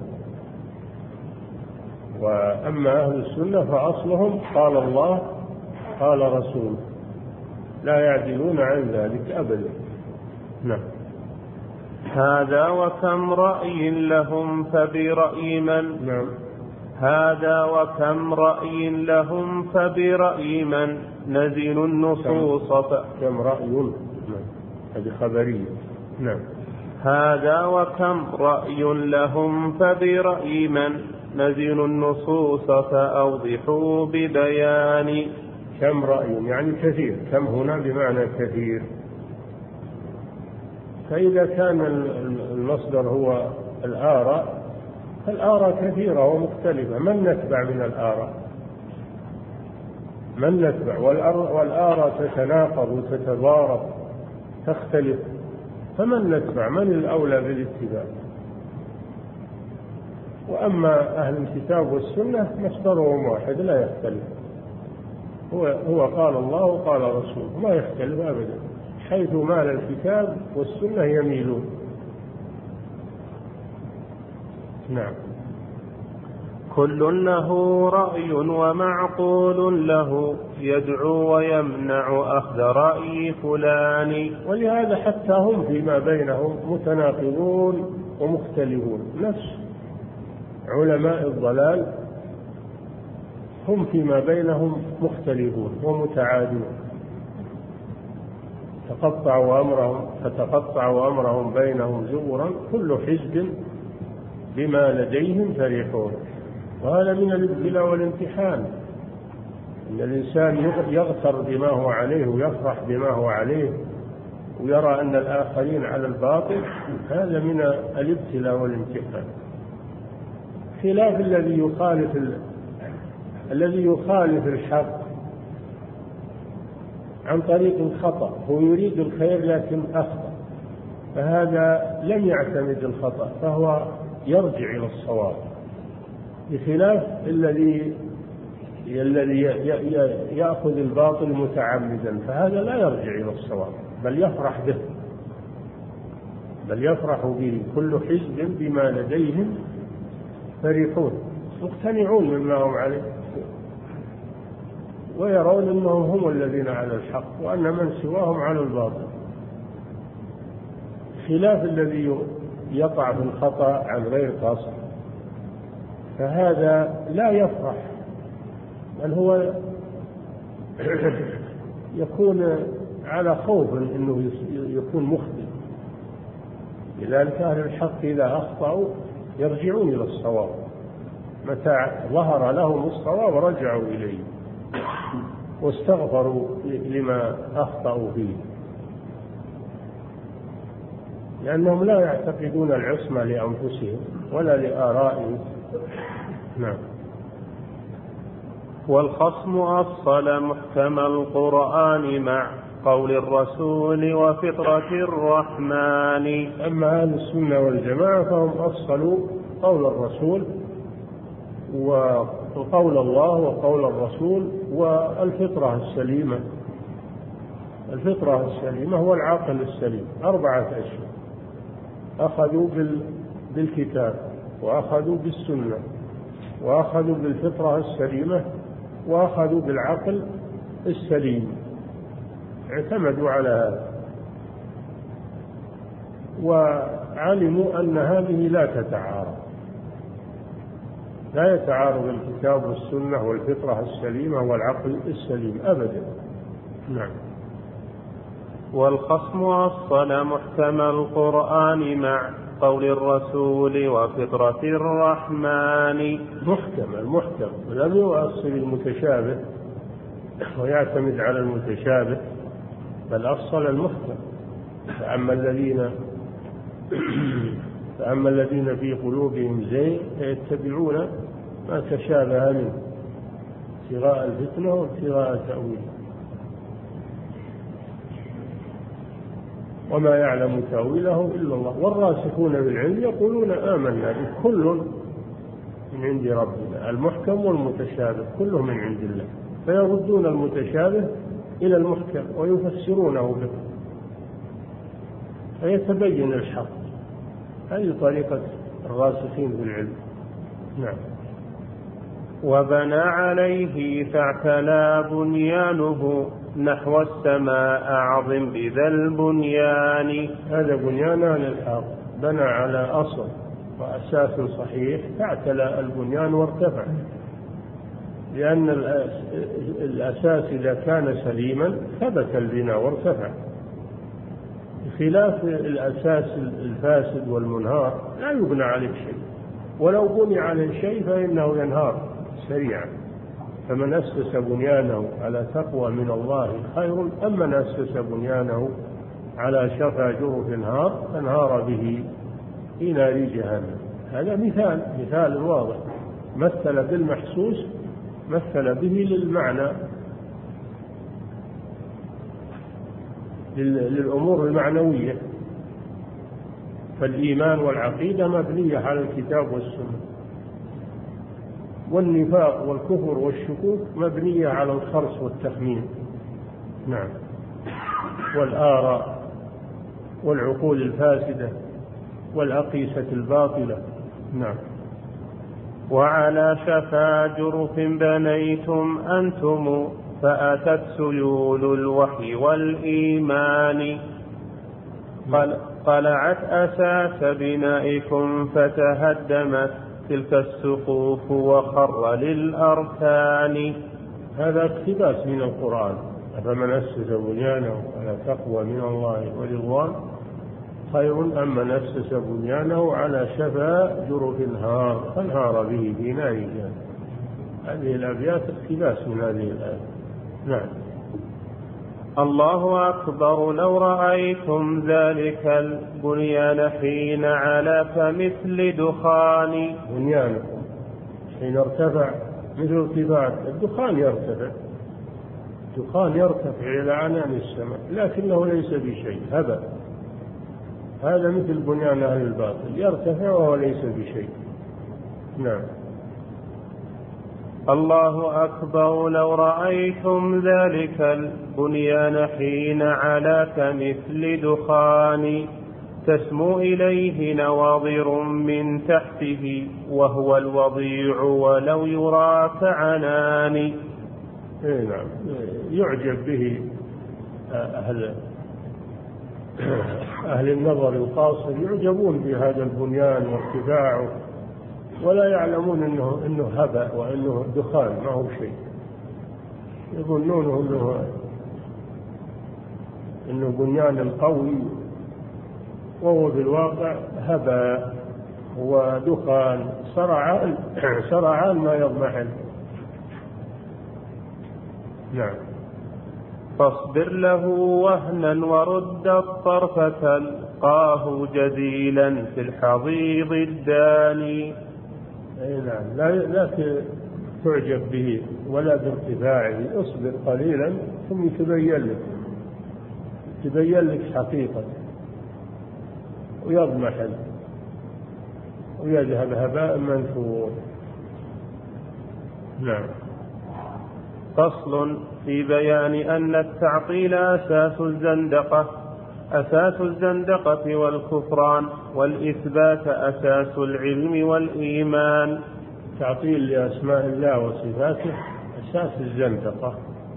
وأما أهل السنة فأصلهم قال الله قال رسول، لا يعدلون عن ذلك أبدا. نعم. هذا وكم رأي لهم فبرأي من. نعم. هذا وكم رأي لهم فبرأي من نزل النصوص. كم رأي. نعم. هذه خبرية. نعم. هذا وكم رأي لهم فبرأي من نزل النصوص فأوضحوا ببيان. كم رأي يعني كثير، كم هنا بمعنى كثير. فإذا كان المصدر هو الآراء فالآراء كثيرة ومختلفة، من نتبع من الآراء؟ من نتبع؟ والآراء تتناقض وتتضارب تختلف، فمن نتبع؟ من الأولى بالاتباع؟ وأما أهل الكتاب والسنة مصدرهم واحد لا يختلف، هو قال الله وقال رسوله، ما يختلف أبدا، حيث مال الكتاب والسنة يميلون. نعم. كل له رأي ومعقول له يدعو ويمنع أخذ رأي فلان. ولهذا حتى هم فيما بينهم متناقضون ومختلفون، نفس علماء الضلال هم فيما بينهم مختلفون ومتعادلون، فتقطعوا أمرهم بينهم زبرا كل حزب بما لديهم فرحون. وهذا من الابتلاء والامتحان، أن الإنسان يغتر بما هو عليه ويفرح بما هو عليه ويرى أن الآخرين على الباطل، هذا من الابتلاء والامتحان. خلاف الذي يخالف الحق عن طريق خطأ، هو يريد الخير لكن أخطأ، فهذا لم يعتمد الخطأ فهو يرجع إلى الصواب، بخلاف الذي يأخذ الباطل متعمدا، فهذا لا يرجع إلى الصواب بل يفرح به. كل حزب بما لديهم فرحون، مقتنعون مما هم عليه ويرون أنهم هم الذين على الحق وأن من سواهم على الباطل، خلاف الذي يقع في الخطأ عن غير قصد، فهذا لا يفرح بل هو يكون على خوف أنه يكون مخطئ. لذلك أهل الحق إذا أخطأوا يرجعون إلى الصواب، متى ظهر لهم الصواب رجعوا إليه واستغفروا لما أخطأوا فيه، لأنهم لا يعتقدون العصمة لأنفسهم ولا لآرائهم. نعم. والخصم أصل محكم القرآن مع قول الرسول وفطرة الرحمن. أما أهل السنة والجماعة فهم أصلوا قول الرسول وقول الله وقول الرسول والفطرة السليمة. الفطرة السليمة هو العقل السليم، 4 أشياء: أخذوا بالكتاب وأخذوا بالسنة وأخذوا بالفطرة السليمة وأخذوا بالعقل السليم، اعتمدوا على هذا وعلموا أن هذه لا تتعارض، لا يتعارض الكتاب والسنة والفطرة السليمة والعقل السليم أبدا. نعم. والخصم أصل محكم القرآن مع قول الرسول وفطرة الرحمن. المحكم لم يؤصل المتشابه ويعتمد على المتشابه، بل أصل المحكم. فأما الذين في قلوبهم زيغ فيتبعون ما تشابه منه ابتغاء الفتنة وابتغاء تأويله، وما يعلم تأويله إلا الله. والراسخون بالعلم يقولون آمنا بكل من عند ربنا. المحكم والمتشابه كله من عند الله، فيردون المتشابه إلى المحكم ويفسرونه به فيتبين الحق. هذه طريقة الراسخين بالعلم. نعم. وبنى عليه فاعتلى بنيانه نحو السماء أعظم بذا البنيان. هذا بنيان أهل الحق، بنى على أصل وأساس صحيح، فاعتلى البنيان وارتفع، لأن الأساس إذا كان سليما ثبت البناء وارتفع، بخلاف الأساس الفاسد والمنهار لا يبنى عليه شيء، ولو بني عليه شيء فإنه ينهار سريعا. فمن أسس بنيانه على تقوى من الله خير أم من أسس بنيانه على شفا جرف نهار فانهار به في نار جهنم. هذا مثال واضح، مثل بالمحسوس، مثل به للمعنى، للأمور المعنوية. فالإيمان والعقيدة مبنية على الكتاب والسنة، والنفاق والكفر والشكوك مبنية على الخرص والتخمين. نعم. والآراء والعقول الفاسدة والأقيسة الباطلة. نعم. وعلى شفا جرف بنيتم أنتم فأتت سيول الوحي والإيمان قلعت أساس بنائكم فتهدمت تلك السقوف وخر للأركان. هذا اقتباس من القرآن. فمن أسس بنيانه على تقوى من الله ورضوان خير أم من أسس بنيانه على شفا جرف نهار فانهار به في نار جهنم. هذه الأبيات اقتباس من هذه الآية. نعم. الله أكبر لو رأيتم ذلك البنيان حين علا كمثل دخان. بنيانكم حين ارتفع مثل ارتفاع الدخان، يرتفع إلى عنان السماء لكنه ليس بشيء، هباء. هذا مثل بنيان أهل الباطل، يرتفع وهو ليس بشيء. نعم. الله أكبر لو رأيتم ذلك البنيان حين علا كمثل دخان تسمو إليه نواظر من تحته وهو الوضيع ولو يرى كعنان. نعم. يعجب به أهل النظر القاصر، يعجبون بهذا البنيان وارتفاعه ولا يعلمون إنه هباء وإنه دخان، ما هو شيء. يظنونه إنه بنيان قوي وهو في الواقع هباء ودخان سرعان ما يضمحل. نعم. فاصبر له وهنا ورد الطرف تلقاه جزيلا في الحضيض الداني. نعم. لا تعجب به ولا بارتفاعه، اصبر قليلا ثم تبين لك حقيقة ويضمحل ويذهب هباء منثور. نعم. فصل في بيان أن التعطيل أساس الزندقة والكفران، والإثبات أساس العلم والإيمان. تعطيل لأسماء الله وصفاته أساس الزندقة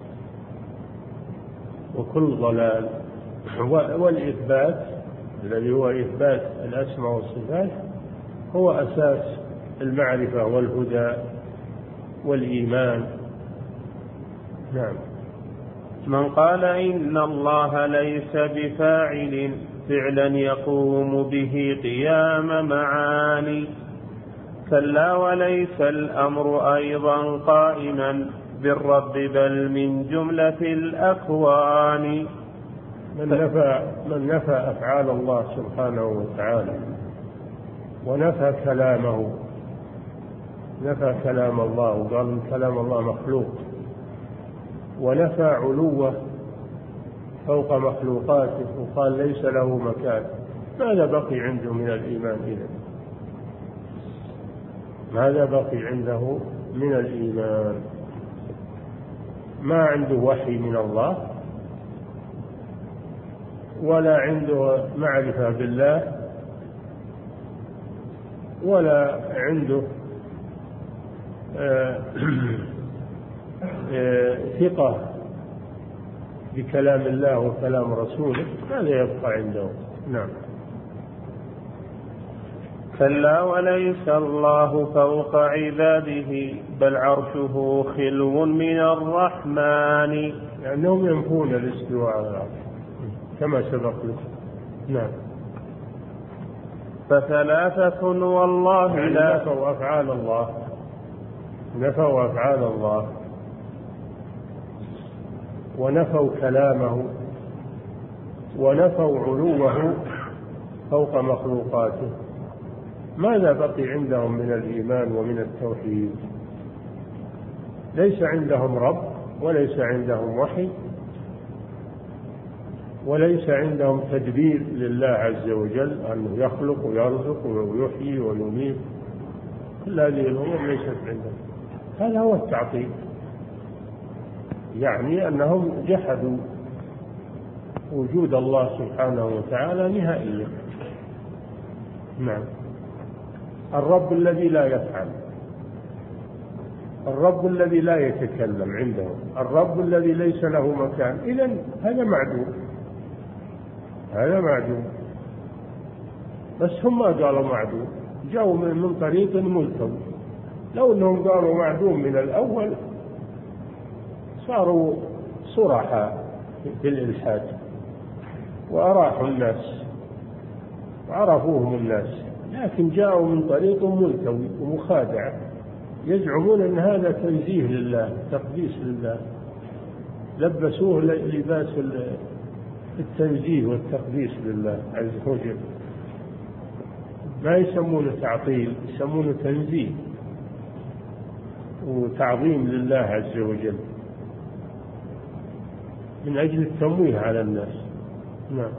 وكل ضلال، والإثبات الذي هو إثبات الأسماء والصفات هو أساس المعرفة والهدى والإيمان. نعم. من قال إن الله ليس بفاعل فعلا يقوم به قيام معاني كلا وليس الأمر أيضا قائما بالرب بل من جملة الأكوان. من نفى أفعال الله سبحانه وتعالى ونفى كلامه، نفى كلام الله وقال كلام الله مخلوق، ونفى علوه فوق مخلوقاته وقال ليس له مكان، ماذا بقي عنده من الإيمان إذن؟ ماذا بقي عنده من الإيمان؟ ما عنده وحي من الله ولا عنده معرفة بالله ولا عنده ثقة بكلام الله وكلام رسوله، هذا يبقى عنده. نعم. كلا وليس الله فوق عباده بل عرشه خلو من الرحمن. لأنهم ينفون الاستواء على العرش كما سبق لكم. نعم. فثلاثة والله يعني لا. نفوا أفعال الله، نفوا أفعال الله، ونفوا كلامه، ونفوا علوه فوق مخلوقاته. ماذا بقي عندهم من الإيمان ومن التوحيد؟ ليس عندهم رب، وليس عندهم وحي، وليس عندهم تدبير لله عز وجل أنه يخلق ويرزق ويحيي ويميت. كل هذه الأمور ليست عندهم. هذا هو التعطيل، يعني أنهم جحدوا وجود الله سبحانه وتعالى نهائيا. نعم. الرب الذي لا يفعل، الرب الذي لا يتكلم عندهم، الرب الذي ليس له مكان، إذن هذا معدوم، هذا معدوم. بس هم ما قالوا معدوم، جاءوا من طريق ملتوي. لو أنهم قالوا معدوم من الأول صاروا صرحاء بالإلحاد وأراحوا الناس وعرفوهم الناس، لكن جاءوا من طريق ملتوي ومخادع، يزعمون أن هذا تنزيه لله، تقديس لله، لبسوه لباس التنزيه والتقديس لله عز وجل. ما يسمونه تعطيل، يسمونه تنزيه وتعظيم لله عز وجل من أجل التمويه على الناس. نعم.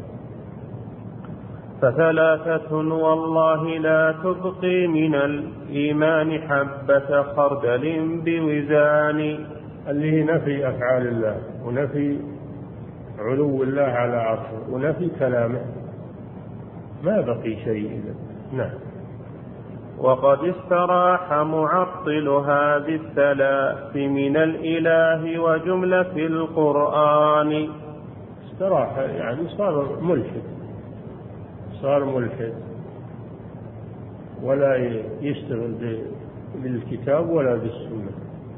فثلاثة والله لا تبقي من الإيمان حبة خردل بوزان. اللي هي نفي أفعال الله، ونفي علو الله على عرشه، ونفي كلامه، ما بقي شيء إذن. نعم. وقد استراح معطل هذه الثلاث من الإله وجملة القرآن. استراح يعني صار ملحد، صار ملحد، ولا يشتغل بالكتاب ولا بالسنة،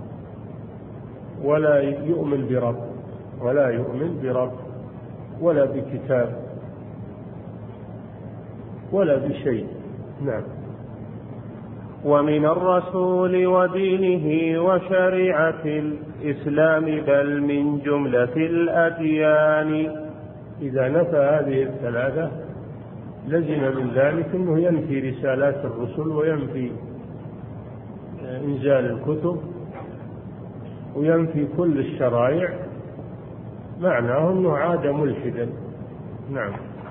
ولا يؤمن برب، ولا يؤمن برب ولا بكتاب ولا بشيء. نعم. ومن الرسول ودينه وشريعة الإسلام بل من جملة الأديان. إذا نفى هذه الثلاثة لزم من ذلك أنه ينفي رسالات الرسل، وينفي إنزال الكتب، وينفي كل الشرائع، معناه أنه عاد ملحدا. نعم.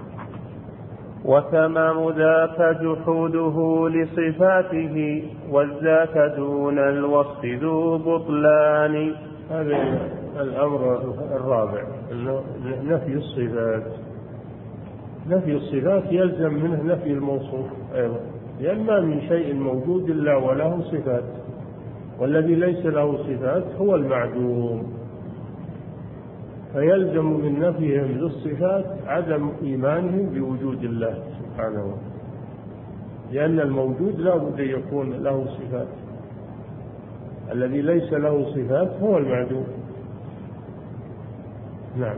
وتمام ذاك جحوده لصفاته، والذاك دون الوصف ذو بطلان. هذا الأمر الرابع، نفي الصفات. نفي الصفات يلزم منه نفي الموصوف أيضا، لأن ما من شيء موجود إلا وله صفات، والذي ليس له صفات هو المعدوم، فيلزم من نفيهم للصفات عدم إيمانهم بوجود الله سبحانه وتعالى، لأن الموجود لا بد يكون له صفات، الذي ليس له صفات هو المعدوم. نعم.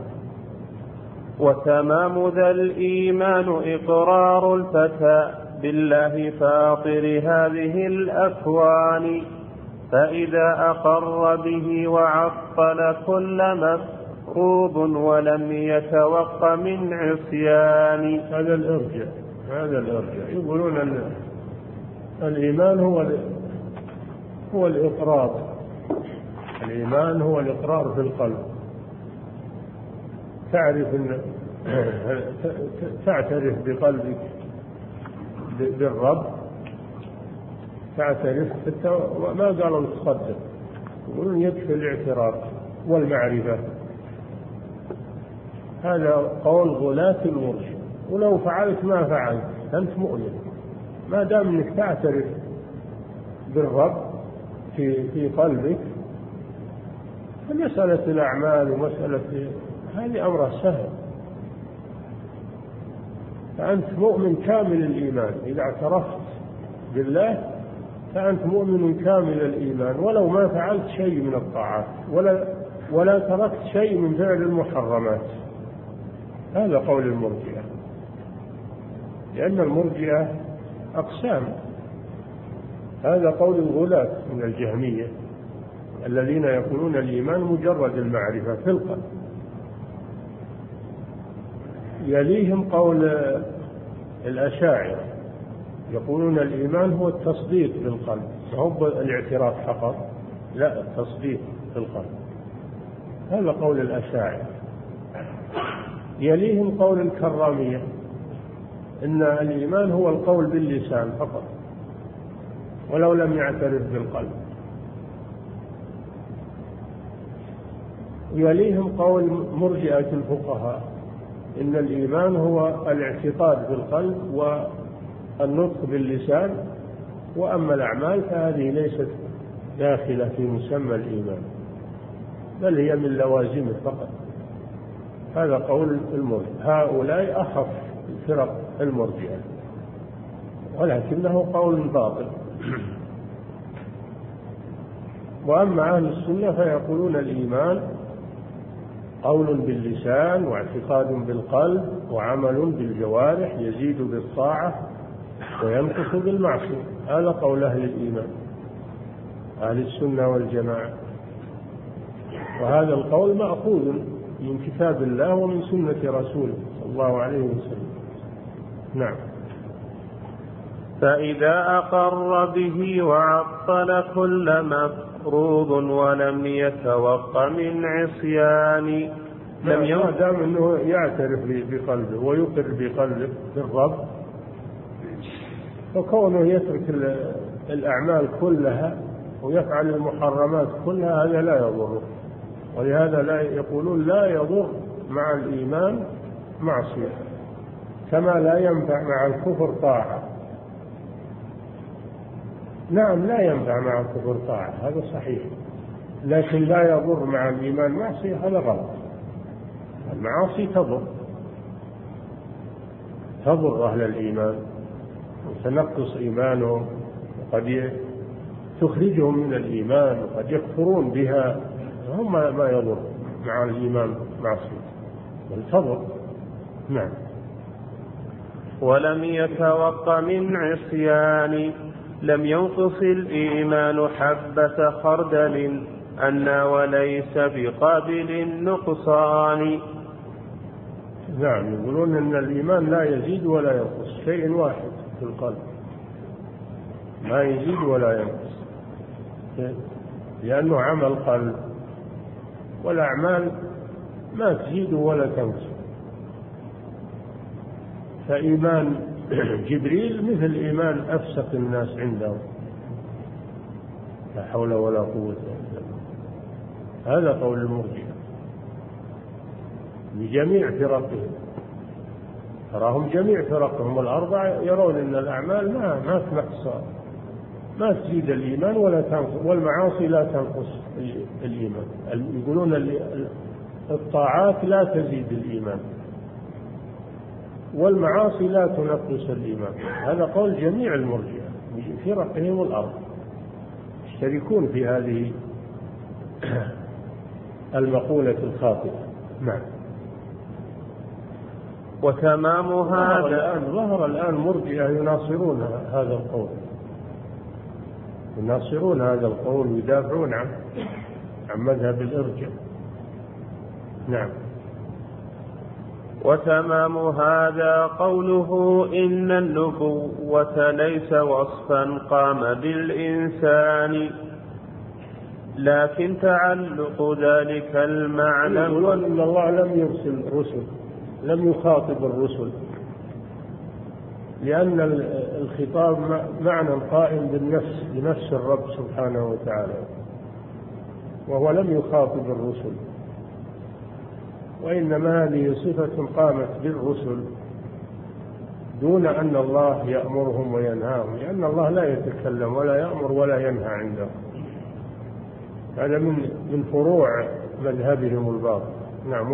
وتمام ذا الإيمان إقرار الفتى بالله فاطر هذه الأكوان، فإذا أقر به وعطل كل مفروض ولم يتوق من عصيان. هذا الإرجاء، هذا الإرجاء. يقولون أن الإيمان هو الإقرار، الإيمان هو الإقرار في القلب، تعترف بقلبك بالرب، تعترف، ما قالوا تصدق، يقولون يكفي الاعتراف والمعرفة. هذا قول غلاة المرشد، ولو فعلت ما فعلت أنت مؤمن، ما دام أنك تعترف بالرب في قلبك. مسألة الأعمال ومسألة هذه أمر سهل، فأنت مؤمن كامل الإيمان. إذا اعترفت بالله فأنت مؤمن كامل الإيمان، ولو ما فعلت شيء من الطاعات ولا تركت شيء من فعل المحرمات. هذا قول المرجئة. لأن المرجئة أقسام. هذا قول الغلاة من الجهمية الذين يقولون الإيمان مجرد المعرفة في القلب. يليهم قول الأشاعرة يقولون الإيمان هو التصديق بالقلب، هو الاعتراف فقط، لا، التصديق بالقلب. هذا قول الأشاعرة. يليهم قول الكرامية إن الإيمان هو القول باللسان فقط ولو لم يعترف بالقلب. يليهم قول مرجئة الفقهاء إن الإيمان هو الاعتقاد بالقلب والنطق باللسان، وأما الأعمال فهذه ليست داخلة في مسمى الإيمان بل هي من لوازمه فقط. هذا قول المرجئة. هؤلاء أخف فرق المرجئة ولكنه قول باطل. وأما أهل السنة فيقولون الإيمان قول باللسان واعتقاد بالقلب وعمل بالجوارح يزيد بالطاعة وينقص بالمعصية. هذا قول أهل الإيمان أهل السنة والجماعة، وهذا القول مأخوذ من كتاب الله ومن سنة رسوله صلى الله عليه وسلم. نعم. فإذا أقر به وعطل كل مفروض ولم يتوق من عصيان ما دام أنه يعترف بقلبه ويقر بقلبه بالرب، فكونه يترك الأعمال كلها ويفعل المحرمات كلها هذا لا يضره. ولهذا لا يقولون لا يضر مع الإيمان معصية كما لا ينفع مع الكفر طاعة. نعم لا ينفع مع الكفر طاعة، هذا صحيح، لكن لا يضر مع الإيمان معصية، هذا غلط. المعاصي تضر أهل الإيمان وتنقص إيمانهم وقد تخرجهم من الإيمان وقد يكفرون بها، هم ما يضر مع الإيمان معصية بل تضر. نعم. ولم يتوق من عصيان لم ينقص الإيمان حبة خردل أن وليس بقابل النقصان. نعم، يقولون أن الإيمان لا يزيد ولا ينقص، شيء واحد في القلب ما يزيد ولا ينقص، لأنه عمل قلب، والأعمال ما تزيد ولا تنقص. فإيمان جبريل مثل إيمان أفسق الناس عنده، لا حول ولا قوة إلا بالله. هذا قول المرجئة لجميع فرقهم، تراهم جميع فرقهم الأربعة يرون أن الأعمال ما تنقص، ما تزيد الإيمان ولا تنقص، والمعاصي لا تنقص الإيمان. يقولون الطاعات لا تزيد الإيمان والمعاصي لا تنقص الإيمان. هذا قول جميع المرجئة فرقهم الأربعة يشتركون في هذه المقولة الخاطئة. نعم. وتمام هذا ظهر الآن مرجئة يناصرون هذا القول، يناصرون هذا القول ويدافعون عن مذهب الإرجاء. نعم. وتمام هذا قوله إن النبوة ليس وصفا قام بالإنسان لكن تعلق ذلك المعنى. يقولون إن الله لم يرسل رسل، لم يخاطب الرسل، لأن الخطاب معنى قائم بالنفس، بنفس الرب سبحانه وتعالى، وهو لم يخاطب الرسل، وإنما هذه صفة قامت بالرسل دون أن الله يأمرهم وينهاهم، لأن الله لا يتكلم ولا يأمر ولا ينهى عنده. هذا من فروع مذهبهم الباطل. نعم.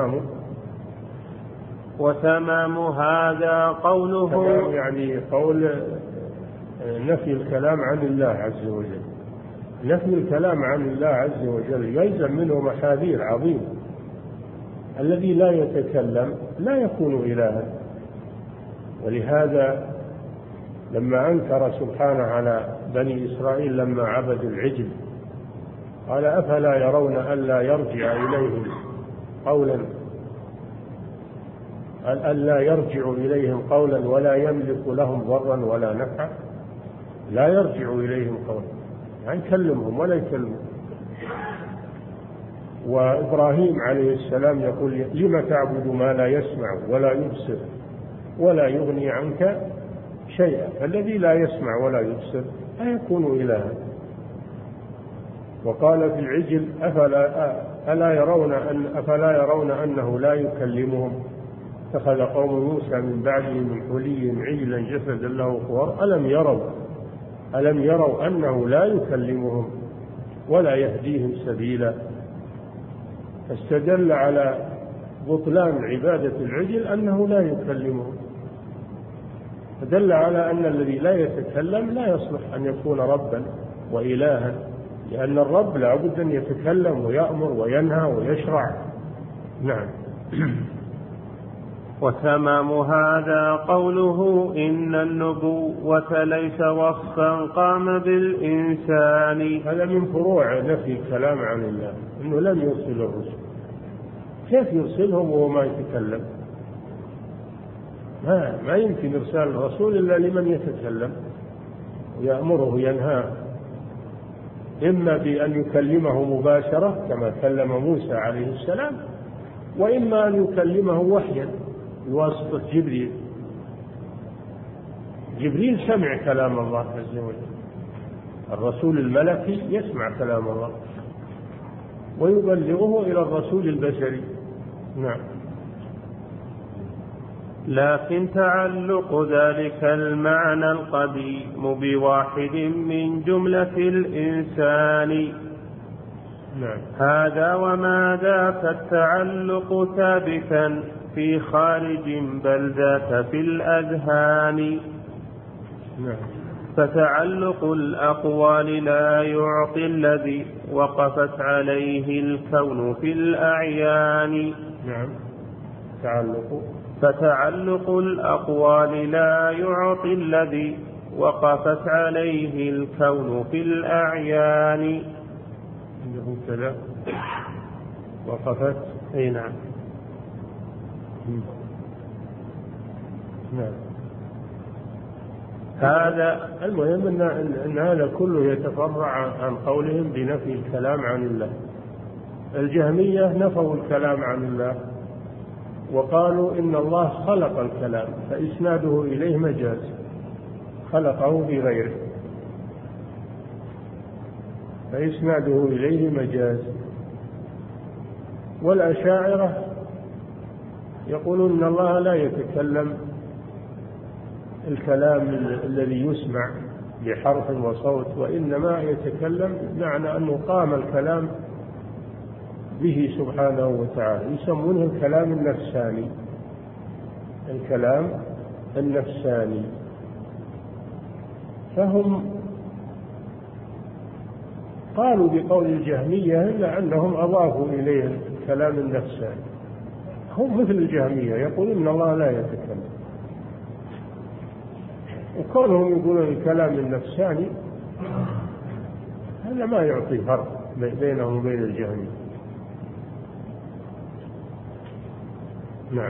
وتمام هذا قوله يعني قول نفي الكلام عن الله عز وجل. نفي الكلام عن الله عز وجل يلزم منه محاذير عظيمة. الذي لا يتكلم لا يكون إلها، ولهذا لما أنكر سبحانه على بني إسرائيل لما عبدوا العجل قال أفلا يرون ألا يرجع إليهم قولا ولا يملك لهم ضرا ولا نفعا. لا يرجع إليهم قولا يعني يكلمهم ولا يكلمهم. وإبراهيم عليه السلام يقول لم تعبد ما لا يسمع ولا يبصر ولا يغني عنك شيئا. فالذي لا يسمع ولا يبصر لا يكون إلها. وقال في العجل أفلا يرون أنه لا يكلمهم. اتخذ قوم موسى من بعده من حلي عجلا جسدا له خوار ألم يروا أنه لا يكلمهم ولا يهديهم سبيلا. فاستدل على بطلان عبادة العجل أنه لا يكلمهم، فدل على أن الذي لا يتكلم لا يصلح أن يكون ربا وإلها، لأن الرب لا بد أن يتكلم ويأمر وينهى ويشرع. نعم. وتمام هذا قوله إن النبوة ليس وصفا قام بالإنسان. هذا من فروع نفي الكلام عن الله، أنه لم يرسل الرسل. كيف يرسلهم وهو ما يتكلم؟ ما يمكن إرسال الرسول إلا لمن يتكلم ويأمره وينهاه، إما بأن يكلمه مباشرة كما كلم موسى عليه السلام، وإما أن يكلمه وحيا بواسطة جبريل سمع كلام الله عز وجل. الرسول الملكي يسمع كلام الله ويبلغه إلى الرسول البشري. نعم. لكن تعلق ذلك المعنى القديم بواحد من جملة الإنسان. نعم. هذا وما ذاك التعلق ثابتا في خارج بل ذاك في الأذهان. نعم. فتعلق الأقوال لا يعطي الذي وقفت عليه الكون في الأعيان. نعم. فتعلق الأقوال لا يعطي الذي وقفت عليه الكون في الأعيان. كذا وقفت. أي نعم. نعم. هذا المهم أن هذا كله يتفرع عن قولهم بنفي الكلام عن الله. الجهمية نفوا الكلام عن الله وقالوا إن الله خلق الكلام فإسناده إليه مجاز، خلقه بغيره فإسناده إليه مجاز. والأشاعرة يقولون إن الله لا يتكلم الكلام الذي يسمع بحرف وصوت، وإنما يتكلم بمعنى أنه قام الكلام به سبحانه وتعالى، يسمونه الكلام النفساني. الكلام النفساني. فهم قالوا بقول الجهمية إلا أنهم أضافوا إليه الكلام النفساني. هم مثل الجهمية يقولون إن الله لا يتكلم، وكونهم يقولون الكلام النفساني هذا ما يعطي فرق بينهم وبين الجهمية. نعم.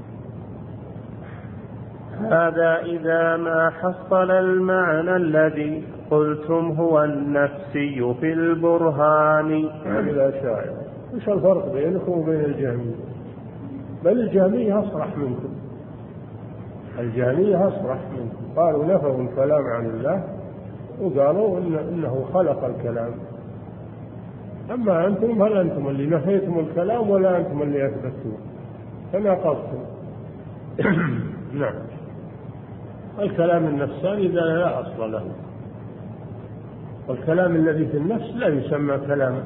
هذا إذا ما حصل المعنى الذي قلتم هو النفسي في البرهان. الأشاعرة وش الفرق بينكم وبين الجهمية؟ بل الجهمية أصرح منكم. الجهمية أصرح منكم، قالوا نفوا الكلام عن الله وقالوا إنه خلق الكلام. أما أنتم هل أنتم اللي نفيتم الكلام ولا أنتم اللي أثبتوه؟ تناقضتم. نعم. الكلام النفساني إذا لا أصل له، والكلام الذي في النفس لا يسمى كلاما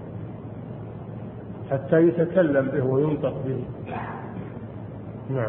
حتى يتكلم به وينطق به. نعم.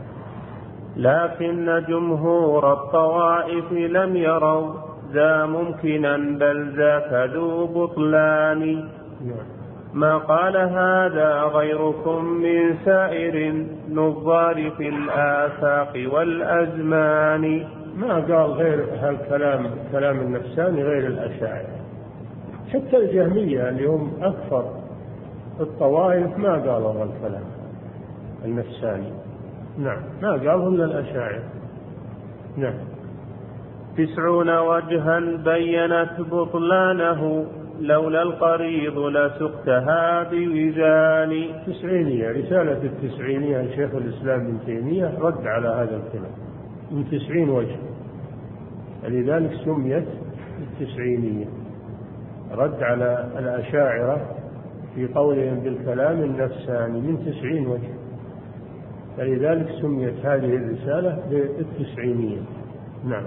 لكن جمهور الطوائف لم يروا ذا ممكنا بل ذاك ذو بطلان. نعم. ما قال هذا غيركم من سائر النظار في الآفاق والأزمان. ما قال غير هالكلام كلام النفساني غير الأشاعرة، حتى الجهمية اللي هم أكثر الطوائف ما قالوا هالكلام النفساني. نعم، ما قالوا إلا الأشاعرة. نعم. 90 وجها بينت بطلانه لولا القريض لسقتها بوزان. 90 رسالة 90 لشيخ الإسلام ابن تيمية رد على هذا الكلام من 90 وجه، لذلك سميت 90، رد على الأشاعرة في قولهم بالكلام النفساني من 90 وجه، فلذلك سميت هذه الرسالة بال90. نعم.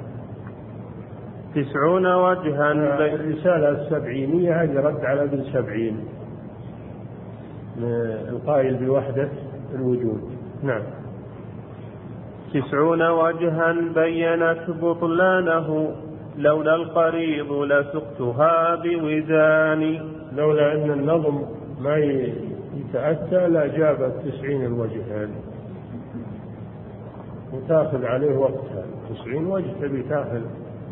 90 وجها. الرسالة 70 هذه رد على ابن 70 القائل بوحدة الوجود. نعم. 90 وجها بينت بطلانه لولا القريض لسقتها بوزان. لولا أن النظم ما يتأتى لا جابت 90 الوجه هذه، وتأخذ عليه وقتها. 90 وجه تبي تأخذ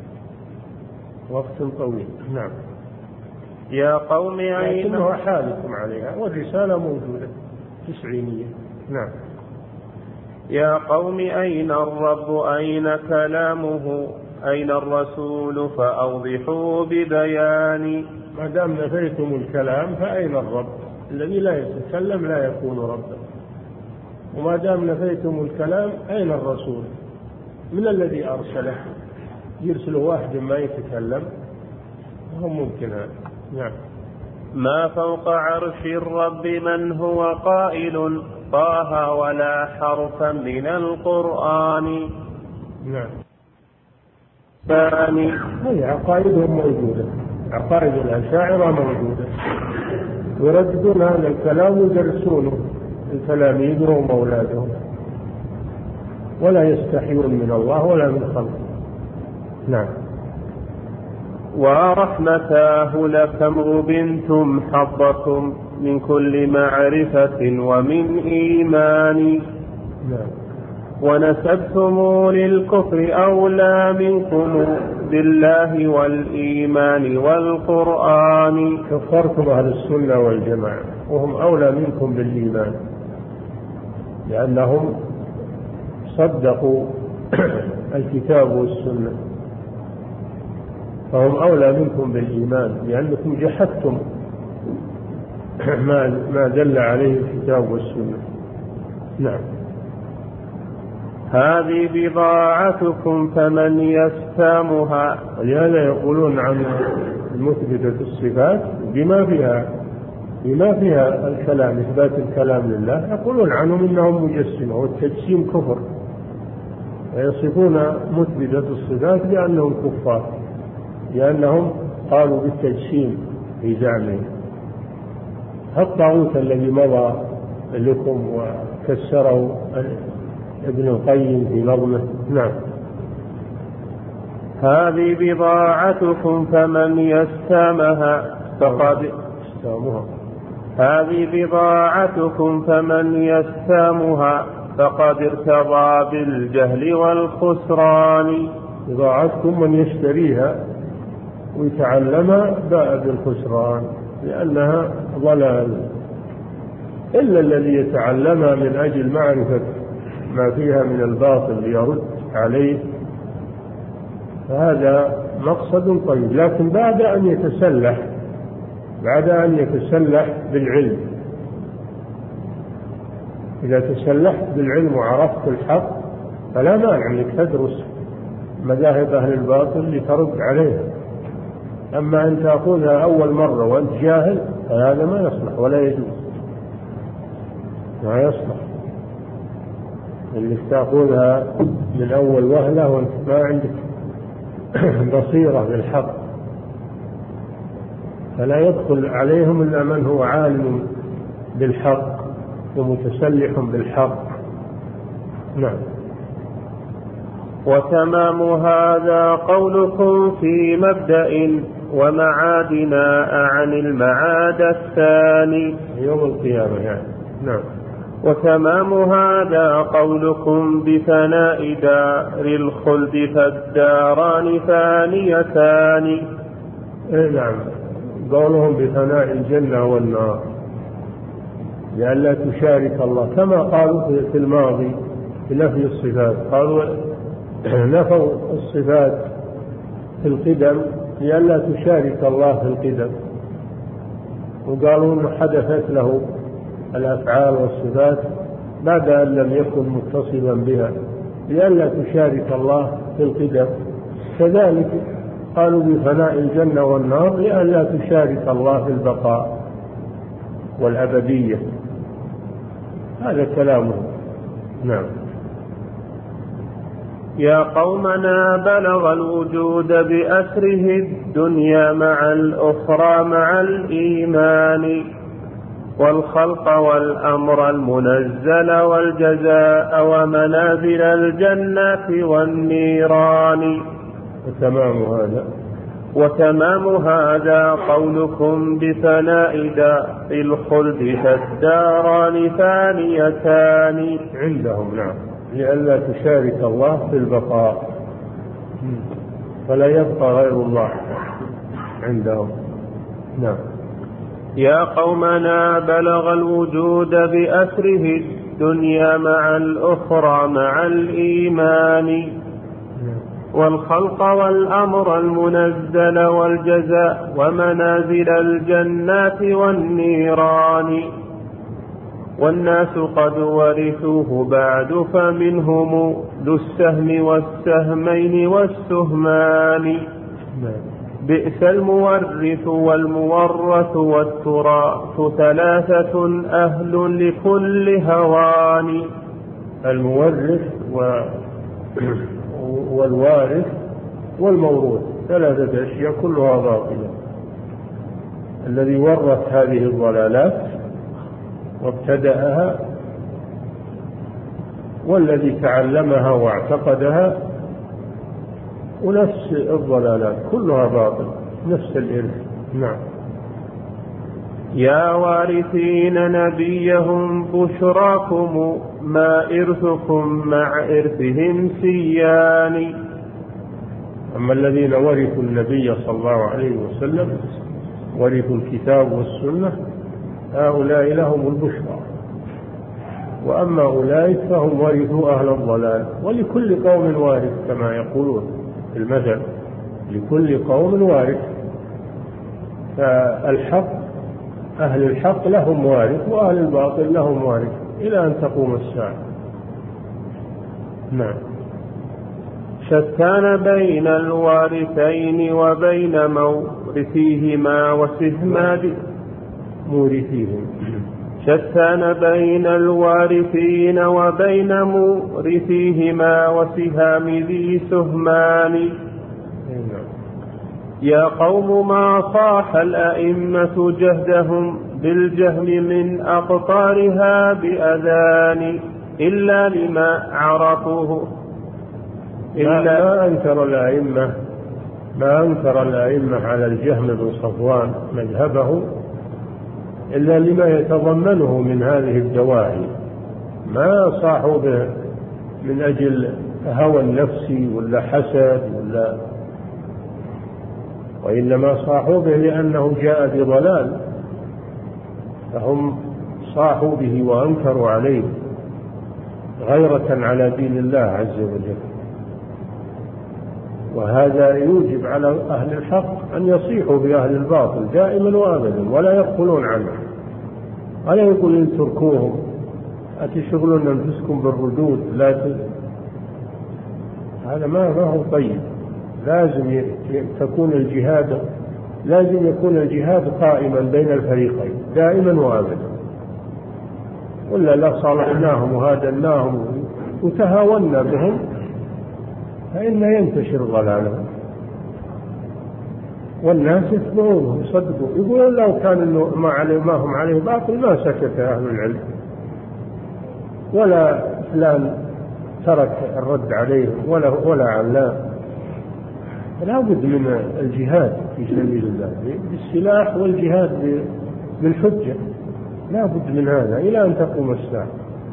وقت طويل. نعم. يا قوم أين، لكنه حالكم عليها والرسالة موجودة 90. نعم. يا قوم أين الرب أين كلامه أين الرسول فأوضحوا ببيان. ما دام نفيتم الكلام فأين الرب؟ الذي لا يتكلم لا يكون ربا. وما دام نفيتم الكلام أين الرسول؟ من الذي أرسله؟ يرسل واحد ما يتكلم؟ هو ممكن هذا. نعم. ما فوق عرش الرب من هو قائل طه ولا حرفا من القرآن. نعم. ثاني. هي عقائدهم موجودة، عقائد الأشاعرة موجودة، يرددون هذا الكلام ويدرسونه لتلاميذهم وأولادهم، ولا يستحيون من الله ولا من خلقه. نعم. ورحمتاه لكم غبنتم حظكم من كل معرفة ومن إيمان. نعم. ونسبتم للكفر أولى منكم بالله والإيمان والقرآن. كفرتم أهل السنة والجماعة وهم أولى منكم بالإيمان، لأنهم صدقوا الكتاب والسنة، فهم أولى منكم بالإيمان لأنكم جحدتم ما دل عليه الكتاب والسنة. نعم. هذه بضاعتكم فمن يستامها. ولهذا يقولون عن مثبتة الصفات بما فيها الكلام، إثبات الكلام لله، يقولون عنهم إنهم مجسمة، والتجسيم كفر، ويصفون مثبتة الصفات بأنهم كفار، لأنهم قالوا بالتجسيم في زعمهم. الطاغوت الذي مضى لكم وكسره ابن القيم في نظمه. نعم. هذه بضاعتكم فمن يستامها فقد هذه بضاعتكم فمن يستامها فقد ارتضى بالجهل والخسران. بضاعتكم من يشتريها ويتعلمها باء بالخسران لأنها ضلال، إلا الذي يتعلمها من أجل معرفة ما فيها من الباطل ليرد عليه، فهذا مقصد طيب، لكن بعد أن يتسلح بالعلم. إذا تسلحت بالعلم وعرفت الحق فلا مانع أنك تدرس مذاهب أهل الباطل لترد عليه. أما أن تأخذها أول مرة وأنت جاهل فهذا ما يصلح ولا يجوز، ما يصلح انك تأخذها من أول وهلة وأنت ما عندك بصيرة بالحق، فلا يدخل عليهم إلا من هو عالم بالحق ومتسلح بالحق. نعم. وتمام هذا قولكم في مبدأ ومعادنا عن المعاد الثاني يوم القيامة يعني. نعم. وتمام هذا قولكم بفناء دار الخلد فالداران ثانيتان. نعم، قولهم بفناء الجنة والنار لئلا تشارك الله، كما قالوا في الماضي في نفي الصفات، قالوا نفوا الصفات في القدم لئلا تشارك الله في القدم، وقالوا إنه حدثت له الأفعال والصفات بعد أن لم يكن متصلا بها لئلا تشارك الله في القدم. كذلك قالوا بفناء الجنة والنار لئلا تشارك الله في البقاء والأبدية. هذا كلامه. نعم. يا قومنا بلغ الوجود بأسره الدنيا مع الأخرى مع الإيمان، والخلق والأمر المنزل والجزاء ومنازل الجنة والنيران. وتمام هذا قولكم بفناء دار الخلد فالداران ثانيتان عندهم. نعم، لئلا تشارك الله في البقاء فلا يبقى غير الله عندهم. نعم. يا قومنا بلغ الوجود بأسره الدنيا مع الأخرى مع الإيمان، والخلق والأمر المنزل والجزاء ومنازل الجنات والنيران، والناس قد ورثوه بعد فمنهم ذو السهم والسهمين والسهمان، بئس المورث والمورث والتراث ثلاثة أهل لكل هوان. المورث والوارث والموروث ثلاثة أشياء كلها باطلة. الذي ورث هذه الضلالات وابتدأها والذي تعلمها واعتقدها، ونفس الضلالات كلها باطل، نفس الإرث. نعم. يا وارثين نبيهم بشراكم ما إرثكم مع إرثهم سيان. أما الذين ورثوا النبي صلى الله عليه وسلم ورثوا الكتاب والسنة هؤلاء لهم البشرى، وأما أولئك فهم ورثوا أهل الضلال. ولكل قوم وارث كما يقولون في المثل، لكل قوم وارث. فالحق أهل الحق لهم وارث وأهل الباطل لهم وارث إلى أن تقوم الساعة. نعم. شتان بين الوارثين وبين مورثيهما وسهما مورثيهم. شتان بين الوارثين وبين مورثيهما وسهام ذي سهمان. يا قوم ما صاح الأئمة جهدهم بالجهم من أقطارها بأذان إلا لما عرفوه. ما أنكر الأئمة على الجهم بن صفوان مذهبه إلا لما يتضمنه من هذه الدواعي. ما صاحوا به من أجل هوى النفس ولا حسد وإنما صاحوا به لأنه جاء بضلال، فهم صاحوا به وأنكروا عليه غيرة على دين الله عز وجل. وهذا يوجب على أهل الحق أن يصيحوا بأهل الباطل دائما وأبدا ولا يغفلون عنه، ولا يقول إن تركوهم أتشغلون أنفسكم بالردود. هذا ما هو طيب. لازم يكون الجهاد قائما بين الفريقين دائما وابدا، ولا لا صالحناهم وهادناهم وتهاونا بهم فإن ينتشر ضلالهم والناس يتبعونهم يصدقوا، يقولون لو كان ما هم عليه باطل ما سكت أهل العلم ولا فلان ترك الرد عليه ولا علام. لا بد من الجهاد في سبيل الله بالسلاح والجهاد بالحجة، لا بد من هذا إلى أن تقوم الساعة.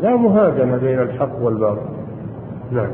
لا مهادنة بين الحق والباطل. نعم.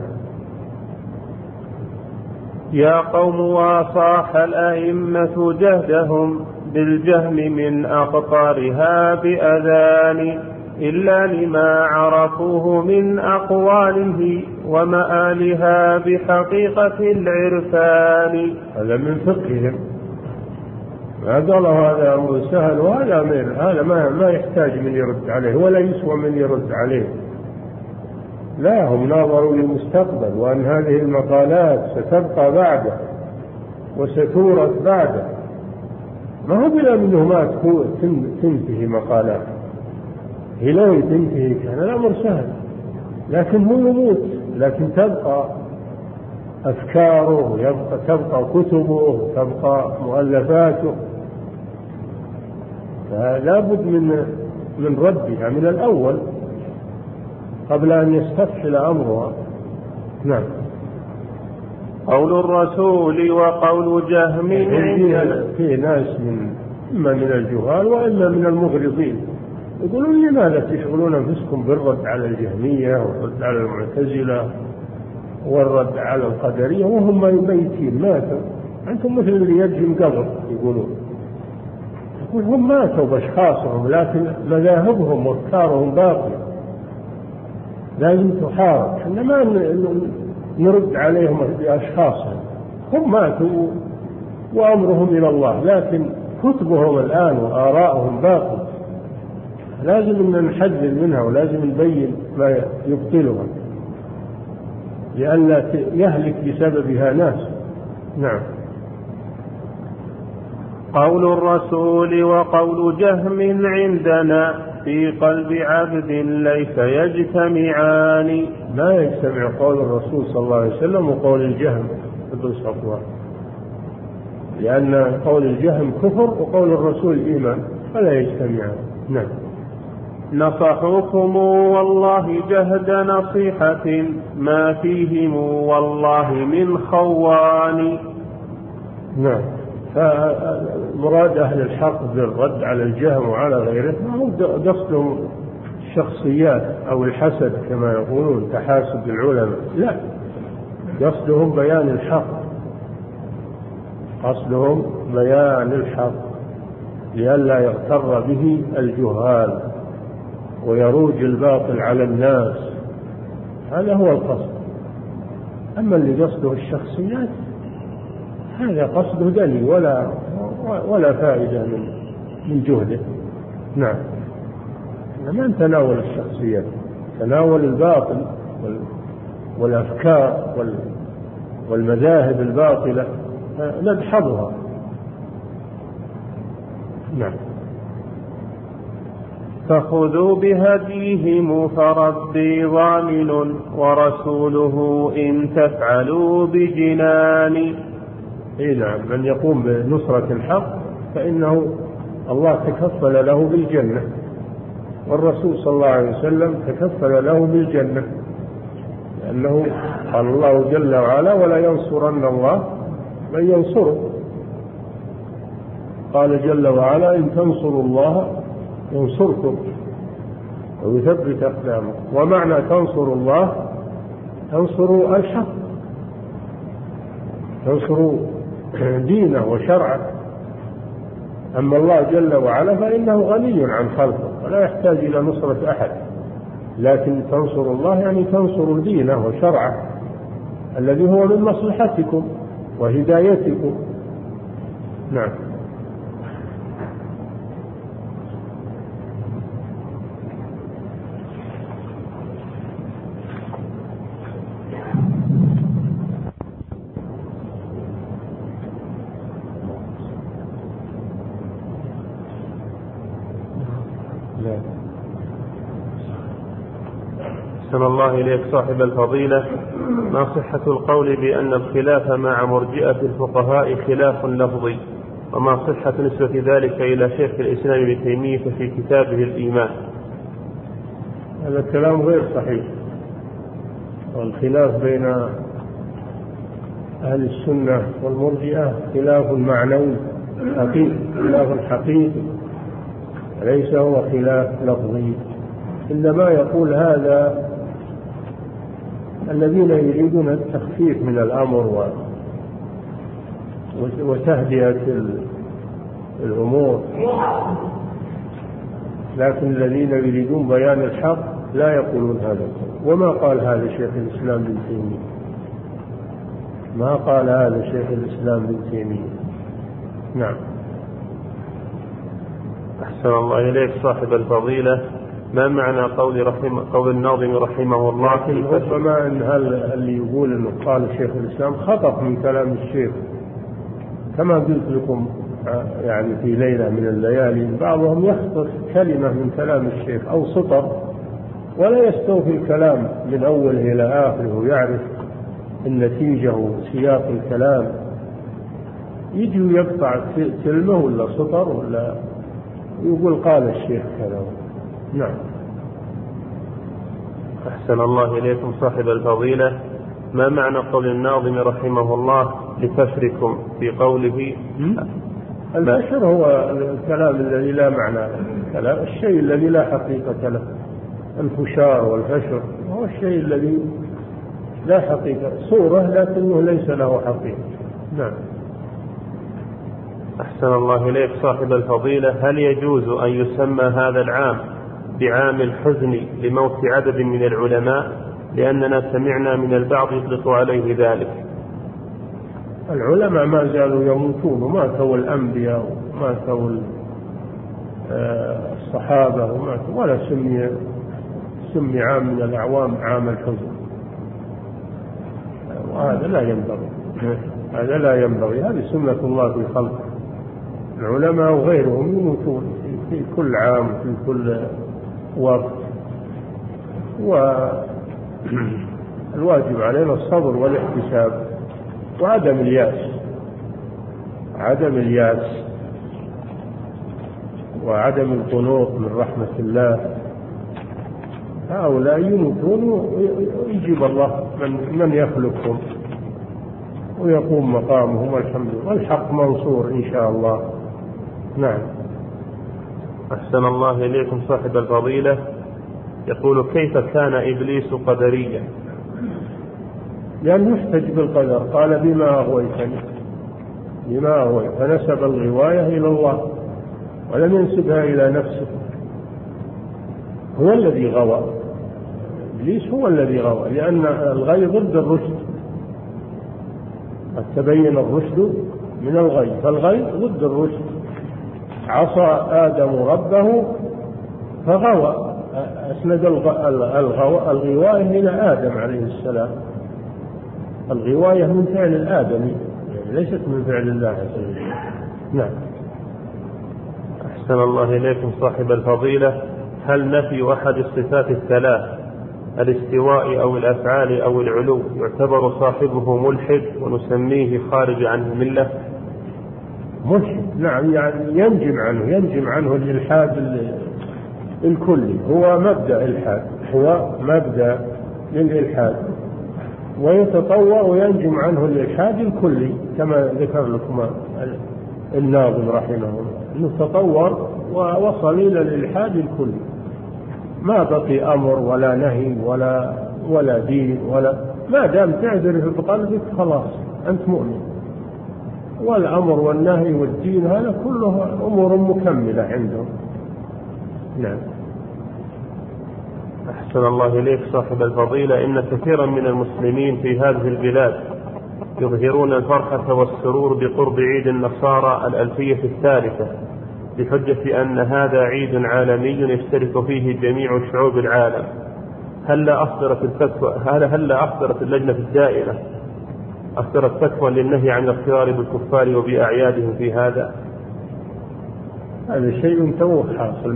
يا قوم وصاح الأئمة جهدهم بالجهم من أقطارها بأذان إلا لما عرفوه من أقواله ومآلها بحقيقة العرفان. هذا من فقههم، ما قالوا هذا أمر سهل وهذا أمر، هذا ما يحتاج من يرد عليه ولا يسوى من يرد عليه. لا، هم ناظروا للمستقبل وأن هذه المقالات ستبقى بعده وستورث بعده، ما هو بلا منه ما تنتهي مقالات. هي لو تنتهي كان الأمر سهل، لكن هو يموت، لكن تبقى أفكاره، تبقى كتبه، تبقى مؤلفاته، فلا بد من ردها من الأول قبل أن يستفحل أمرها. نعم. قول الرسول وقول جهم في ناس إما من الجهال وإما من المغرضين يقولون لماذا تشغلون أنفسكم بالرد على الجهمية والرد على المعتزلة والرد على القدرية وهم ميتين ماتوا، أنتم مثل اللي يجهم قبر. يقول هم ماتوا بأشخاصهم لكن مذاهبهم وأفكارهم باقية، لازم تحارب. احنا ما نرد عليهم بأشخاصهم، هم ماتوا وأمرهم إلى الله، لكن كتبهم الآن وآراءهم باقية، لازم أن نحذر منها ولازم نبين ما يبطلها لئلا يهلك بسببها ناس. نعم. قول الرسول وقول جهم عندنا في قلب عبد ليس يجتمعان. لا يجتمع قول الرسول صلى الله عليه وسلم وقول الجهم ابن صفوان، لأن قول الجهم كفر وقول الرسول إيمان، فلا يجتمعان. نعم. نصحوكم والله جهد نصيحة ما فيهم والله من خوان. نعم. فمراد أهل الحق بالرد على الجهم وعلى غيره ما هو قصدهم الشخصيات أو الحسد كما يقولون تحاسد العلماء، لا، قصدهم بيان الحق، قصدهم بيان الحق لئلا يغتر به الجهال ويروج الباطل على الناس، هذا هو القصد. أما اللي قصده الشخصيات هذا قصده دليل ولا فائدة من جهده. نعم. ما نتناول الشخصيات، تناول الباطل والأفكار والمذاهب الباطلة ندحضها. نعم. فخذوا بهديهم فربي ضامن ورسوله إن تفعلوا بجنان. نعم. من يقوم بنصرة الحق فإنه الله تكفل له بالجنة، والرسول صلى الله عليه وسلم تكفل له بالجنة، لأنه قال الله جل وعلا ولا ينصرن الله من ينصره. قال جل وعلا إن تنصروا الله ينصركم ويثبت أقدامكم. ومعنى تنصروا الله تنصروا الحق، تنصروا دينه وشرعه. أما الله جل وعلا فإنه غني عن خلقه ولا يحتاج إلى نصرة أحد، لكن تنصروا الله يعني تنصروا دينه وشرعه الذي هو من مصلحتكم وهدايتكم. نعم. أحسن الله إليك صاحب الفضيلة. ما صحة القول بأن الخلاف مع مرجئة الفقهاء خلاف لفظي، وما صحة نسبة ذلك إلى شيخ الإسلام ابن تيمية في كتابه الإيمان؟ هذا الكلام غير صحيح، والخلاف بين أهل السنة والمرجئة خلاف معنوي حقيقي، خلاف حقيقي ليس هو خلاف لفظي. إنما يقول هذا الذين يريدون التخفيف من الأمر وتهدئة الأمور، لكن الذين يريدون بيان الحق لا يقولون هذا. وما قال هذا شيخ الإسلام ابن تيمية، ما قال هذا شيخ الإسلام ابن تيمية. نعم. أحسن الله إليك صاحب الفضيلة، ما معنى قول الناظم رحمه الله؟ لكن ربما أن اللي يقول أنه قال شيخ الإسلام خطأ من كلام الشيخ، كما قلت لكم يعني في ليلة من الليالي بعضهم يخطف كلمة من كلام الشيخ أو سطر ولا يستوفي الكلام من أوله إلى آخره ويعرف النتيجة وسياق الكلام، يجي ويقطع كلمة ولا سطر ولا يقول قال الشيخ كذا. نعم. أحسن الله إليكم صاحب الفضيلة، ما معنى قول الناظم رحمه الله لفشركم في قوله؟ الفشر هو الكلام الذي لا معنى له، الشيء الذي لا حقيقة له. الفشار والفشر هو الشيء الذي لا حقيقة، صورة لكنه ليس له حقيقة. نعم. أحسن الله إليك صاحب الفضيلة، هل يجوز أن يسمى هذا العام بعام الحزن لموت عدد من العلماء؟ لأننا سمعنا من البعض يطلق عليه ذلك. العلماء ما زالوا يموتون، وماتوا الأنبياء وماتوا الصحابة ولا سمي عام من الأعوام عام الحزن، وهذا لا ينبغي. هذا لا ينبغي، هذه سنة الله في خلقه. العلماء وغيرهم يموتون في كل عام في كل وقت، والواجب علينا الصبر والاحتساب وعدم الياس، وعدم القنوط من رحمة الله. هؤلاء يموتون ويجيب الله من يخلقهم ويقوم مقامهم، والحمد لله، والحق منصور إن شاء الله. نعم. أحسن الله إليكم صاحب الفضيلة، يقول كيف كان إبليس قدريا؟ لأنه يحتج بالقدر، قال بما أغويتني، فنسب الغواية إلى الله ولم ينسبها إلى نفسه. هو الذي غوى، إبليس هو الذي غوى، لأن الغي ضد الرشد، قد تبين الرشد من الغي، فالغي ضد الرشد. عصى آدم ربه فغوى، أسند الغواية إلى آدم عليه السلام. الغواية من فعل الآدمي ليست من فعل الله عز وجل. نعم. أحسن الله إليكم صاحب الفضيلة، هل نفي أحد الصفات الثلاث الاستواء أو الأفعال أو العلو يعتبر صاحبه ملحد ونسميه خارج عن الملة؟ ملحد، نعم، يعني ينجم عنه الإلحاد الكلي، هو مبدأ الإلحاد، هو مبدأ للإلحاد، ويتطور وينجم عنه الإلحاد الكلي كما ذكر لكم الناظم رحمه الله، أنه تطور ووصل إلى الإلحاد الكلي، ما بقي أمر ولا نهي ولا دين ما دام تعذر في قلبك خلاص أنت مؤمن. والأمر والنهي والدين هذا كله أمور مكملة عندهم. نعم. أحسن الله إليك صاحب الفضيلة، إن كثيرا من المسلمين في هذه البلاد يظهرون الفرحة والسرور بقرب عيد النصارى الألفية الثالثة بحجة أن هذا عيد عالمي يشترك فيه جميع شعوب العالم. هل أصدرت اللجنة الدائرة فتوى للنهي عن الاختيار بالكفار وبأعيادهم في هذا؟ هذا شيء توه حاصل،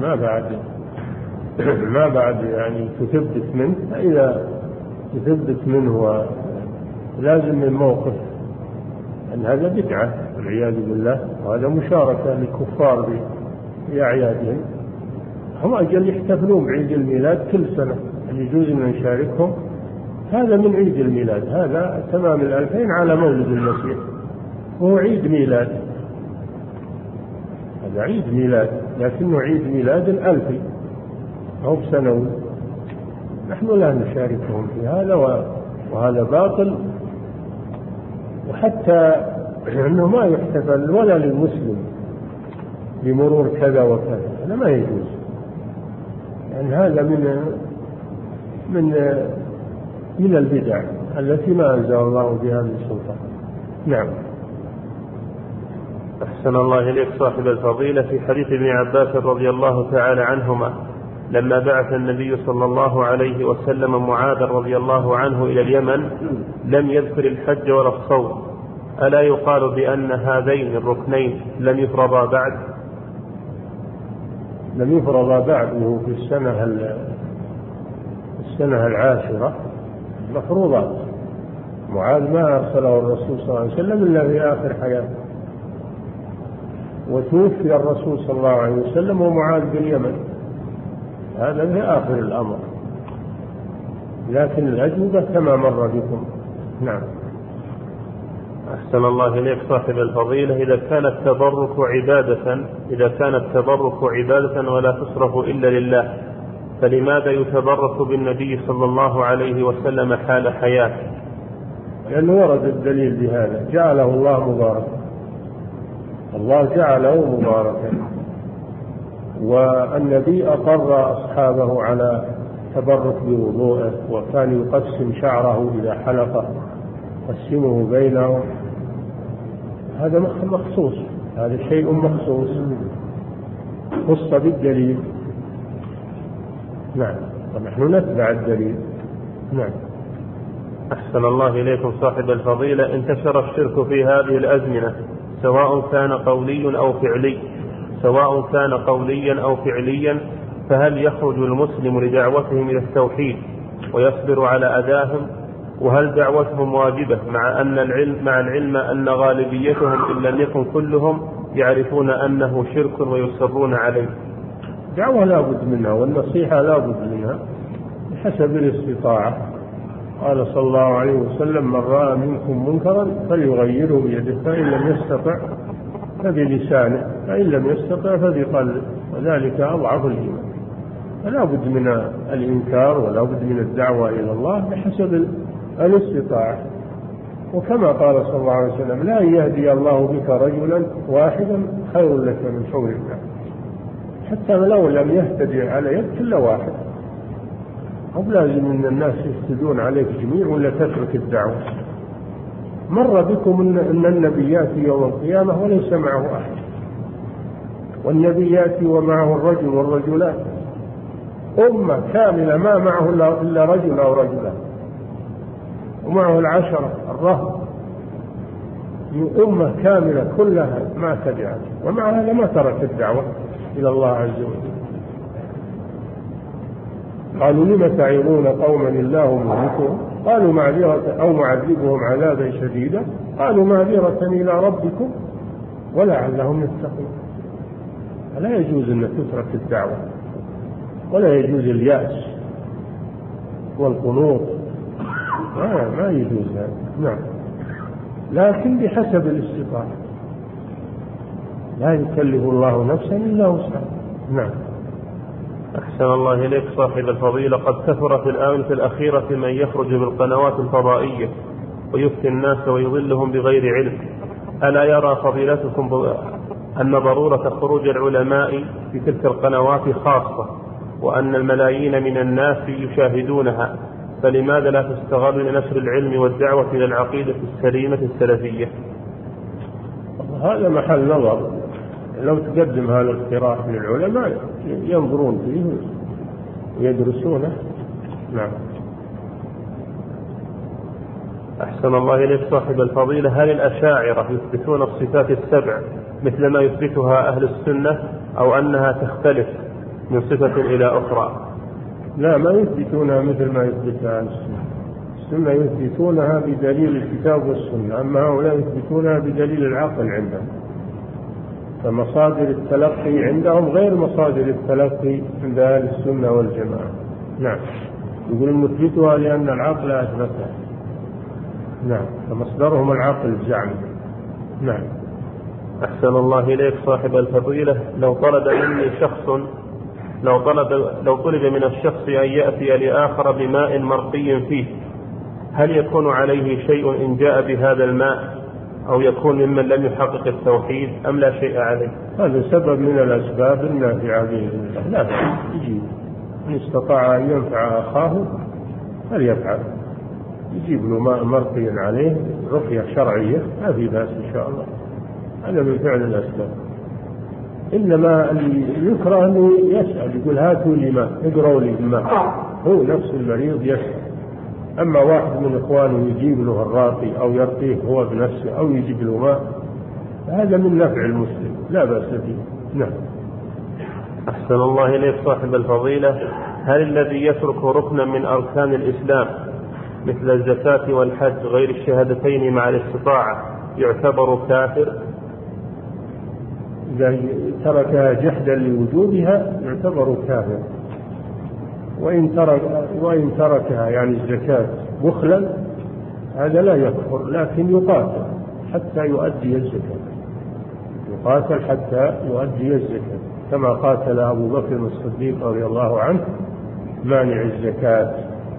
ما بعد يعني تثبت منه. إذا تثبت منه لازم من موقف أن هذا بدعة والعياذ بالله، وهذا مشاركة للكفار بأعيادهم. هم أجل يحتفلون بعيد الميلاد كل سنة، يجوز أن نشاركهم. هذا من عيد الميلاد، هذا تمام 2000 على مولد المسيح، وهو عيد ميلاد، هذا عيد ميلاد لكنه عيد ميلاد الألفي، هو بسنوي. نحن لا نشاركهم في هذا، وهذا باطل. وحتى أنه ما يحتفل ولا للمسلم بمرور كذا وكذا، هذا ما يجوز، يعني هذا من البدع التي ما أنزل الله بها من سلطان. نعم. أحسن الله إليك صاحب الفضيلة، في حديث ابن عباس رضي الله تعالى عنهما لما بعث النبي صلى الله عليه وسلم معاذ رضي الله عنه إلى اليمن لم يذكر الحج ولا الصوم، ألا يقال بأن هذين الركنين لم يفرضا بعد؟ لم يفرضا بعده في السنة العاشرة مفروضات. معاذ ما أرسله الرسول صلى الله عليه وسلم إلا في آخر حياته، وتوفي الرسول صلى الله عليه وسلم ومعاذ باليمن، هذا في آخر الأمر، لكن الأجوبة كما مر بكم. نعم. أحسن الله إليك صاحب الفضيلة، إذا كان التبرك عبادة ولا تصرف إلا لله، فلماذا يتبرك بالنبي صلى الله عليه وسلم حال حياته؟ لأنه ورد الدليل بهذا، جعله الله مباركا، الله جعله مباركا، والنبي أقر أصحابه على تبرك بوضوءه، وكان يقسم شعره إذا حلقه يقسمه بينهم، هذا مخصوص، هذا شيء مخصوص خص بالدليل. نعم، ونحن نتبع الدليل. نعم. أحسن الله إليكم صاحب الفضيلة، انتشر الشرك في هذه الأزمنة سواء كان قوليا أو فعليا، فهل يخرج المسلم لدعوتهم إلى التوحيد ويصبر على أذاهم؟ وهل دعوتهم واجبة مع العلم أن غالبيتهم إن لم يكن كلهم يعرفون أنه شرك ويصرون عليه؟ دعوة لا بد منها، والنصيحة لا بد منها بحسب الاستطاعة. قال صلى الله عليه وسلم: من رأى منكم منكرا فليغيره بيده، فإن لم يستطع فبلسانه، فإن لم يستطع فبقلبه، وذلك أضعف الإيمان. فلا بد من الإنكار ولا بد من الدعوة إلى الله بحسب الاستطاعة. وكما قال صلى الله عليه وسلم: لا يهدي الله بك رجلا واحدا خير لك من حور النعم، حتى لو لم يهتدي على يد كل واحد، أو لازم أن الناس يهتدون عليك جميع ولا تترك الدعوة. مر بكم أن النبي يأتي يوم القيامة وليس معه أحد، والنبي يأتي ومعه الرجل والرجلان، أمة كاملة ما معه إلا رجل أو رجلان، ومعه 10 الرهب، أمة كاملة كلها ما تبعت، ومع هذا ما ترك الدعوة إلى الله عز وجل. قالوا: لم تعظون قوما الله مهلكهم؟ قالوا: معذرة أو معذبهم عذابا شديدا. قالوا: معذرة إلى ربكم ولعلهم يتقون. فلا يجوز أن تترك الدعوة، ولا يجوز اليأس والقنوط، ما يجوز هذا. نعم، لكن بحسب الاستطاعة، لا يكلف الله نفسا إلا وسعها. نعم. أحسن الله إليك صاحب الفضيلة، قد كثر في الآونة الأخيرة من يخرج بالقنوات الفضائية ويفتي الناس ويضلهم بغير علم، ألا يرى فضيلتكم أن ضرورة خروج العلماء في تلك القنوات خاصة، وأن الملايين من الناس يشاهدونها، فلماذا لا تستغل لنشر العلم والدعوة إلى العقيدة السليمة السلفية؟ هذا محل نظر، لو تقدم هذا الاقتراح للعلماء ينظرون فيه ويدرسونه. نعم. أحسن الله إليك صاحب الفضيلة، هل الأشاعرة يثبتون الصفات السبع مثل ما يثبتها أهل السنة، أو أنها تختلف من صفة إلى أخرى؟ لا، ما يثبتونها مثل ما يثبتها أهل السنة. السنة يثبتونها بدليل الكتاب والسنة، أما هؤلاء يثبتونها بدليل العقل عندهم، فمصادر التلقي عندهم غير مصادر التلقي عند أهل السنة والجماعة. نعم، يقولون نثبتها لأن العقل أثبتها. نعم، فمصدرهم العقل الزعمي. نعم. أحسن الله إليك صاحب الفضيلة، لو طلب مني شخص لو طلب من الشخص أن يأتي لآخر بماء مرقي فيه، هل يكون عليه شيء إن جاء بهذا الماء، أو يكون ممن لم يحقق التوحيد، أم لا شيء عليه؟ هذا سبب من الأسباب النافعة به، لا يجيب إن استطاع أن ينفع أخاه فليفعل، يجيب له ماء مرقي عليه رقية شرعية، ما في بأس إن شاء الله، هذا من فعل الأسباب. إنما يكره أنه يسأل، يقول هاتوا لي ماء، اقروا لي الماء، هو نفس المريض يسأل. أما واحد من إخوانه يجيب له الراقي أو يرقيه هو بنفسه أو يجيب له ماء، هذا من نفع المسلم، لا بأس به. نعم. أحسن الله إليك صاحب الفضيلة، هل الذي يترك ركنا من أركان الإسلام مثل الزكاة والحج غير الشهادتين مع الاستطاعة يعتبر كافر؟ إذا تركها جحدا لوجوبها يعتبر كافر، وإن تركها يعني الزكاة بخلا هذا لا يكفر، لكن يقاتل حتى يؤدي الزكاة، يقاتل حتى يؤدي الزكاة، كما قاتل أبو بكر الصديق رضي الله عنه مانع الزكاة،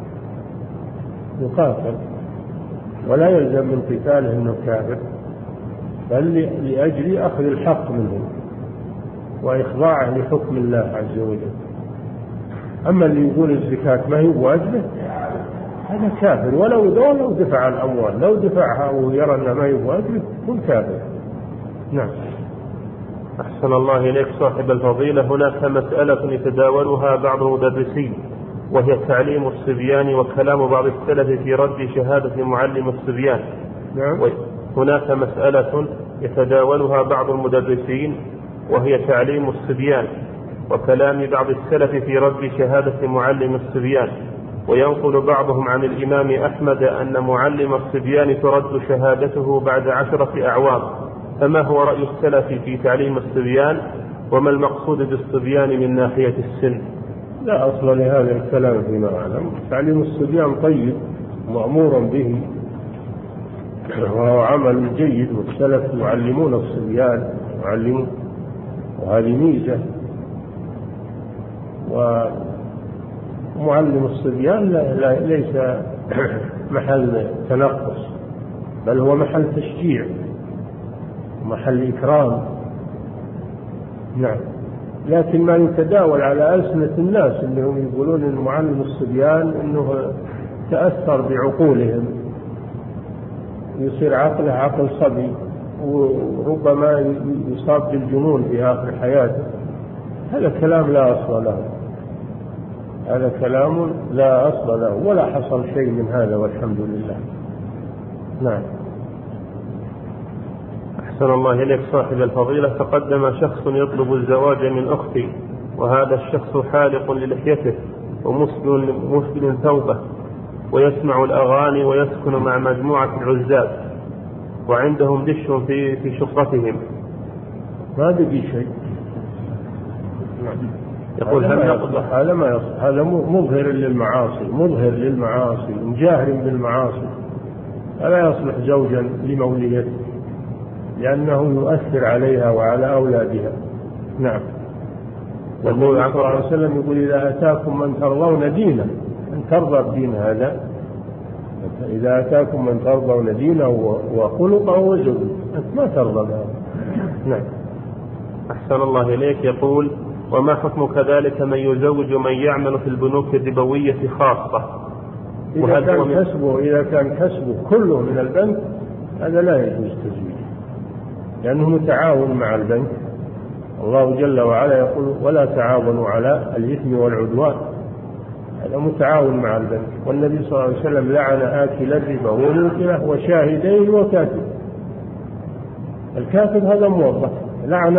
يقاتل ولا يلزم من قتاله أنه كافر، بل لأجل أخذ الحق منه وإخضاعه لحكم الله عز وجل. أما اللي يقول الزكاة ما هي بواجبه هذا كافر، ولو دفع الأموال، لو دفعها ويرى أنها ما هي بواجبه يكون كافر. نعم. أحسن الله إليك صاحب الفضيلة، هناك مسألة يتداولها بعض المدرسين، وهي تعليم الصبيان وكلام بعض السلف في رد شهادة معلم الصبيان. نعم. هناك مسألة يتداولها بعض المدرسين، وهي تعليم الصبيان وكلام بعض السلف في رد شهادة معلم الصبيان، وينقل بعضهم عن الإمام أحمد أن معلم الصبيان ترد شهادته بعد 10 أعوام، فما هو رأي السلف في تعليم الصبيان، وما المقصود بالصبيان من ناحية السن؟ لا أصل لهذا الكلام فيما أعلم، تعليم الصبيان طيب مأمورا به وهو عمل جيد، والسلف يعلمون الصبيان وهذه ميزة، ومعلم الصبيان ليس محل تنقص، بل هو محل تشجيع ومحل إكرام. نعم. لكن ما يتداول على ألسنة الناس أنهم يقولون أن معلم الصبيان أنه تأثر بعقولهم، يصير عقله عقل صبي، وربما يصاب بالجنون في آخر حياته، هذا كلام لا أصل له، هذا كلام لا أصل له ولا حصل شيء من هذا والحمد لله. نعم. أحسن الله إليك صاحب الفضيلة، تقدم شخص يطلب الزواج من أختي، وهذا الشخص حالق للحيته ومسبل ثوبه، ويسمع الأغاني ويسكن مع مجموعة العزاب، وعندهم دش في شقتهم. ما بقي شيء. يقول هذا ما يصح، هذا مظهر للمعاصي مجاهر بالمعاصي، فلا يصلح زوجا لموليته لأنه يؤثر عليها وعلى أولادها. نعم. والنبي صلى الله عليه وسلم يقول إذا أتاكم من ترضون دينه، أن ترضى الدين هذا، إذا أتاكم من ترضون دينه وخلقه وزوجه، أنت ما ترضى بهذا. نعم. أحسن الله إليك، يقول وما حكم كذلك من يزوج من يعمل في البنوك الربوية خاصة؟ إذا كان كسبه كله من البنك هذا لا يجوز تزويجه، لأنه متعاون مع البنك. الله جل وعلا يقول ولا تعاونوا على الإثم والعدوان، هذا متعاون مع البنك. والنبي صلى الله عليه وسلم لعن آكل الربا وموكله وشاهديه وكاتب. الكاتب هذا موظف، لعن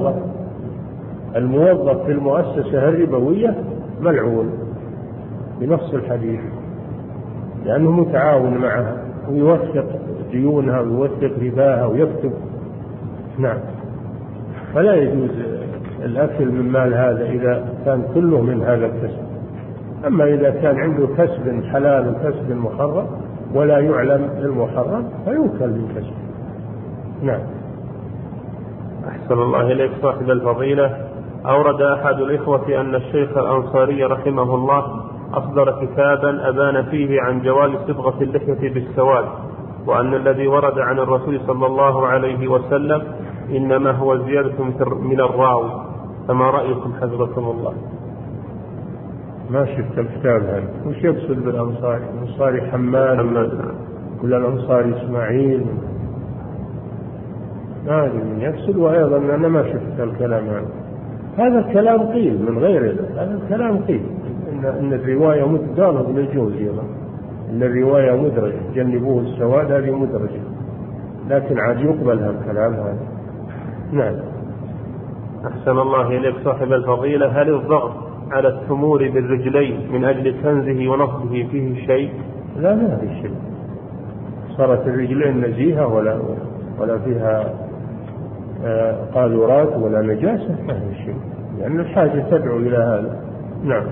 الموظف في المؤسسة الربوية ملعون بنص الحديث، لأنه متعاون معها ويوثق ديونها ويوثق رباها ويكتب. نعم. فلا يجوز الأكل من مال هذا إذا كان كله من هذا الكسب. أما إذا كان عنده كسب حلال وكسب محرم ولا يعلم المحرم فيوكل بالكسب. نعم. أحسن الله إليك صاحب الفضيلة، أورد أحد الإخوة أن الشيخ الأنصاري رحمه الله أصدر كتابا أبان فيه عن جواز صبغة اللحية بالسواد، وأن الذي ورد عن الرسول صلى الله عليه وسلم إنما هو زيادة من الراوي، فما رأيكم حفظكم الله؟ ما شفت الكتاب هذا. وش يقصد بالأنصاري؟ الأنصاري حماد ولا الأنصاري إسماعيل؟ ما أدري من يقصد. وأيضا أنا ما شفت الكلام هذا. هذا الكلام قيل من غير هذا الكلام قيل إن الرواية مدرجة بالجوز، إن الرواية مدرجة، جنبوه السواد هذه مدرجة، لكن عاد يقبل هالكلام هذا. نعم. أحسن الله إليك صاحب الفضيلة، هل الضغط على التمور بالرجلين من أجل كنزه ونصبه فيه شيء؟ لا، ما في شيء. صارت الرجلين نزيهة ولا فيها قاذورات ولا نجاسة، ما في شيء، لأن الحاجة تدعو إلى هذا. نعم.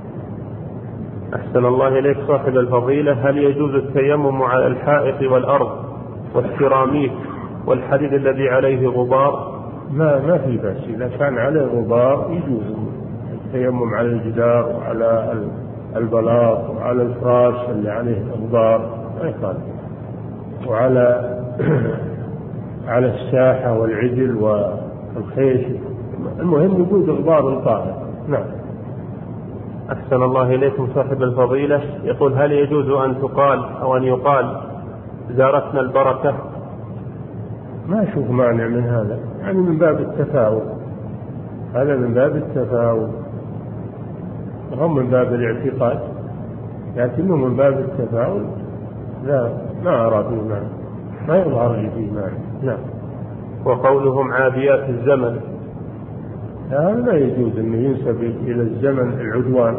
أحسن الله إليك صاحب الفضيلة، هل يجوز التيمم على الحائط والأرض والسيراميك والحديد الذي عليه غبار؟ ما في بأس، إذا كان عليه غبار يجوز التيمم على الجدار وعلى البلاط وعلى الفراش اللي عليه غبار، ما يخالف، وعلى على الساحة والعدل والخيش، المهم وجود غبار الطاهر. نعم. أحسن الله إليكم صاحب الفضيلة، يقول هل يجوز أن تقال أو أن يقال زارتنا البركة؟ ما أشوف مانع من هذا، يعني من باب التفاؤل، هذا من باب التفاؤل، هم من باب الاعتقاد، لكنه من باب التفاؤل. لا، ما أرى فيه مانع، ما يظهر لي فيه مانع. نعم. وقولهم عاديات الزمن، هذا لا يجوز أن ينسب إلى الزمن العدوان.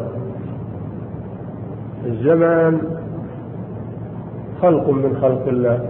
الزمن خلق من خلق الله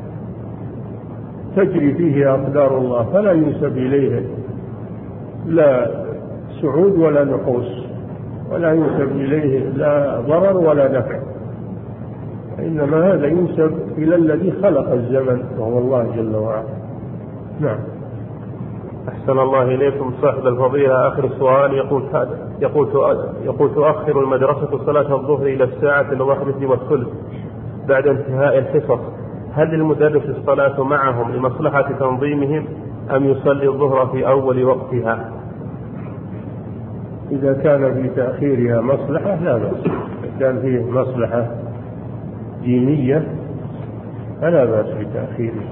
تجري فيه أقدار الله، فلا ينسب إليه لا سعود ولا نقوص، ولا ينسب إليه لا ضرر ولا نفع، إنما هذا ينسب إلى الذي خلق الزمن وهو الله جل وعلا. نعم. أحسن الله إليكم صاحب الفضيلة، آخر سؤال يقول تؤخر المدرسة صلاة الظهر إلى الساعة 1:03 بعد انتهاء الحصص، هل للمدرس الصلاة معهم لمصلحة تنظيمهم أم يصلي الظهر في أول وقتها؟ إذا كان في تأخيرها مصلحة لا بأس، إذا كان فيه مصلحة دينية فلا بأس بتأخيرها.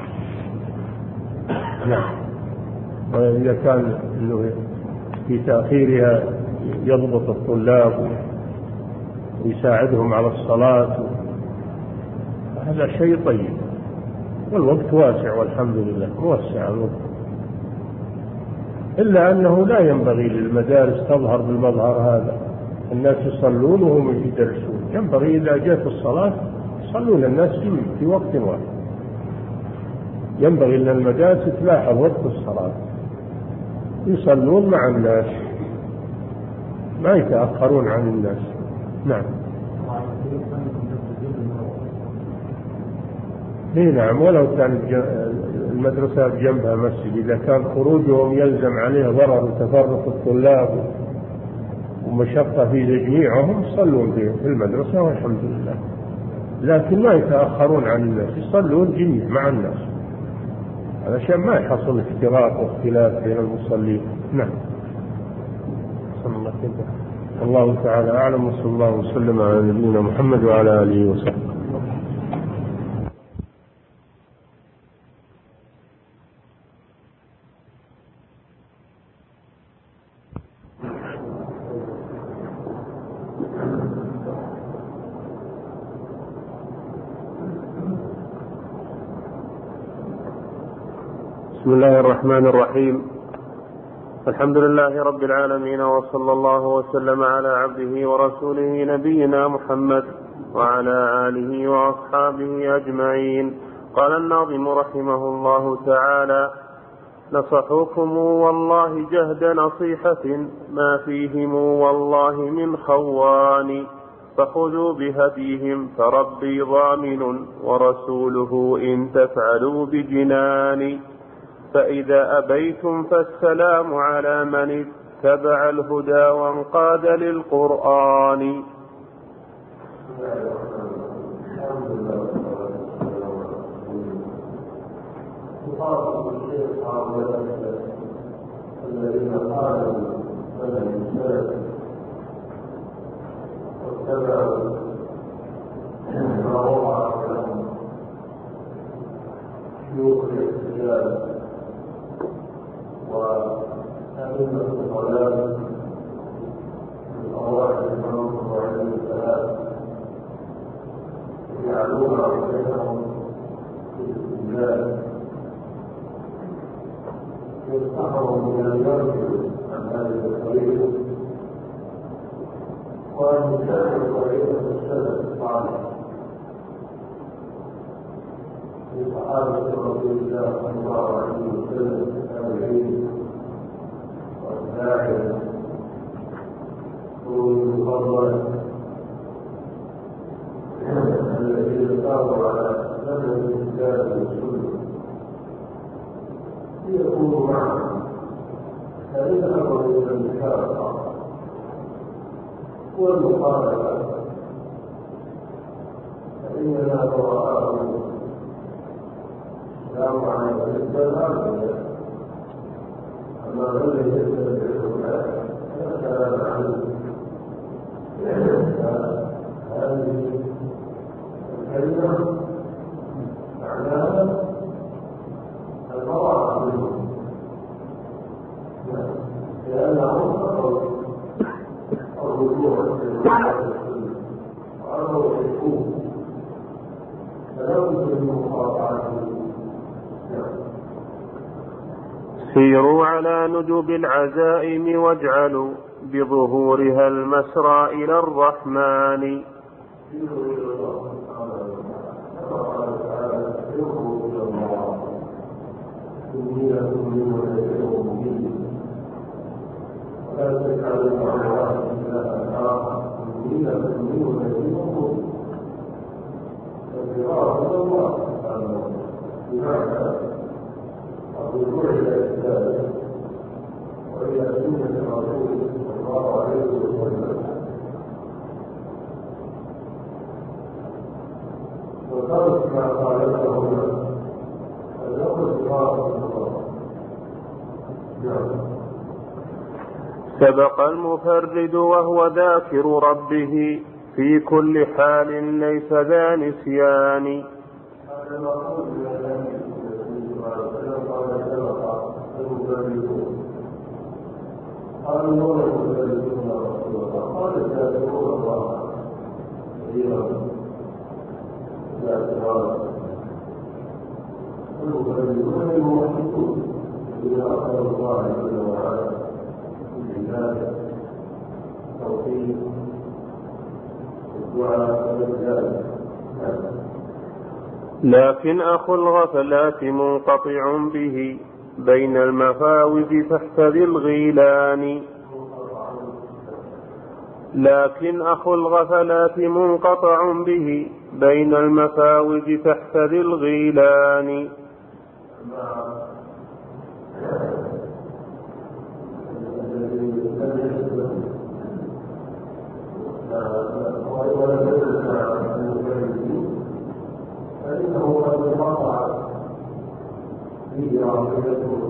نعم. وإذا كان إنه في تأخيرها يضبط الطلاب ويساعدهم على الصلاة، هذا شيء طيب، والوقت واسع والحمد لله، موسع الوقت. إلا أنه لا ينبغي للمدارس تظهر بالمظهر هذا، الناس يصلون وهم يدرسون، ينبغي إذا جاءت الصلاة يصلون الناس في وقت واحد. ينبغي أن المدارس تلاحظ وقت الصلاة، يصلون مع الناس، ما يتأخرون عن الناس. نعم. نعم. ولو كان المدرسة بجنبها مسجد، إذا كان خروجهم يلزم عليه ضرر وتفرق الطلاب ومشقة في تجميعهم، يصلون في المدرسة والحمد لله، لكن ما يتأخرون عن الناس، يصلون جميع مع الناس علشان ما يحصل افتراق واختلاف بين المصلين. نعم. الله تعالى أعلم، وصلى الله وسلم على نبينا محمد وعلى آله وصحبه. بسم الله الرحمن الرحيم، الحمد لله رب العالمين، وصلى الله وسلم على عبده ورسوله نبينا محمد وعلى آله وأصحابه أجمعين. قال الناظم رحمه الله تعالى: نصحوكم والله جهد نصيحة ما فيهم والله من خوان، فخذوا بهديهم فربي ضامن ورسوله إن تفعلوا بجنان. فإذا أبيتم فالسلام على من اتبع الهدى وانقاد للقرآن. الذين قالوا فلن السلف واتبعوا ما وقع لهم شيوخ الاحتجاج وأئمة الضلال من أرواح المنصب عليه السلام يجعلون عقيدتهم في الاستدلال يصحهم من اليرجو عن هذه الطريقة وأن يتبعوا طريقة السلف الصالح لصحابة رسول الله صلى الله عليه وسلم التابعين والداعية والمفضل الذين صاروا على منهج الكتاب والسنة ليكونوا معهم فإن أمر إلى المشاركة والمقارنة فإننا براء لا معنى للسلام أما الذي يتبعهم لا كلام عنه هذه الكلمة معناها البراءة منهم لأنهم الرجوع وأنه يشكون فلا بد من مقاطعته. سيروا على نجوب العزائم واجعلوا بظهورها المسرى إلى الرحمن. ولا تجعلوا مع الله إلها آخر إنكم منه نذير فالفرار إلى الله سبحانه وتعالى بمعنى الرجوع إلى الكتاب وإلى سنة الرسول صلى الله عليه وسلم وترك ما خالفه فليقل فرار إلى الله. نعم. سبق المفرد وهو ذاكر ربه في كل حال ليس ذا نسيان. لكن أخو الغفلات منقطع به بين المفاوز فاحتذي الغيلان. لكن أخو الغفلات منقطع به بين المفاوز فاحتذي الغيلان. فإنه قد انقطع فيه عقيدته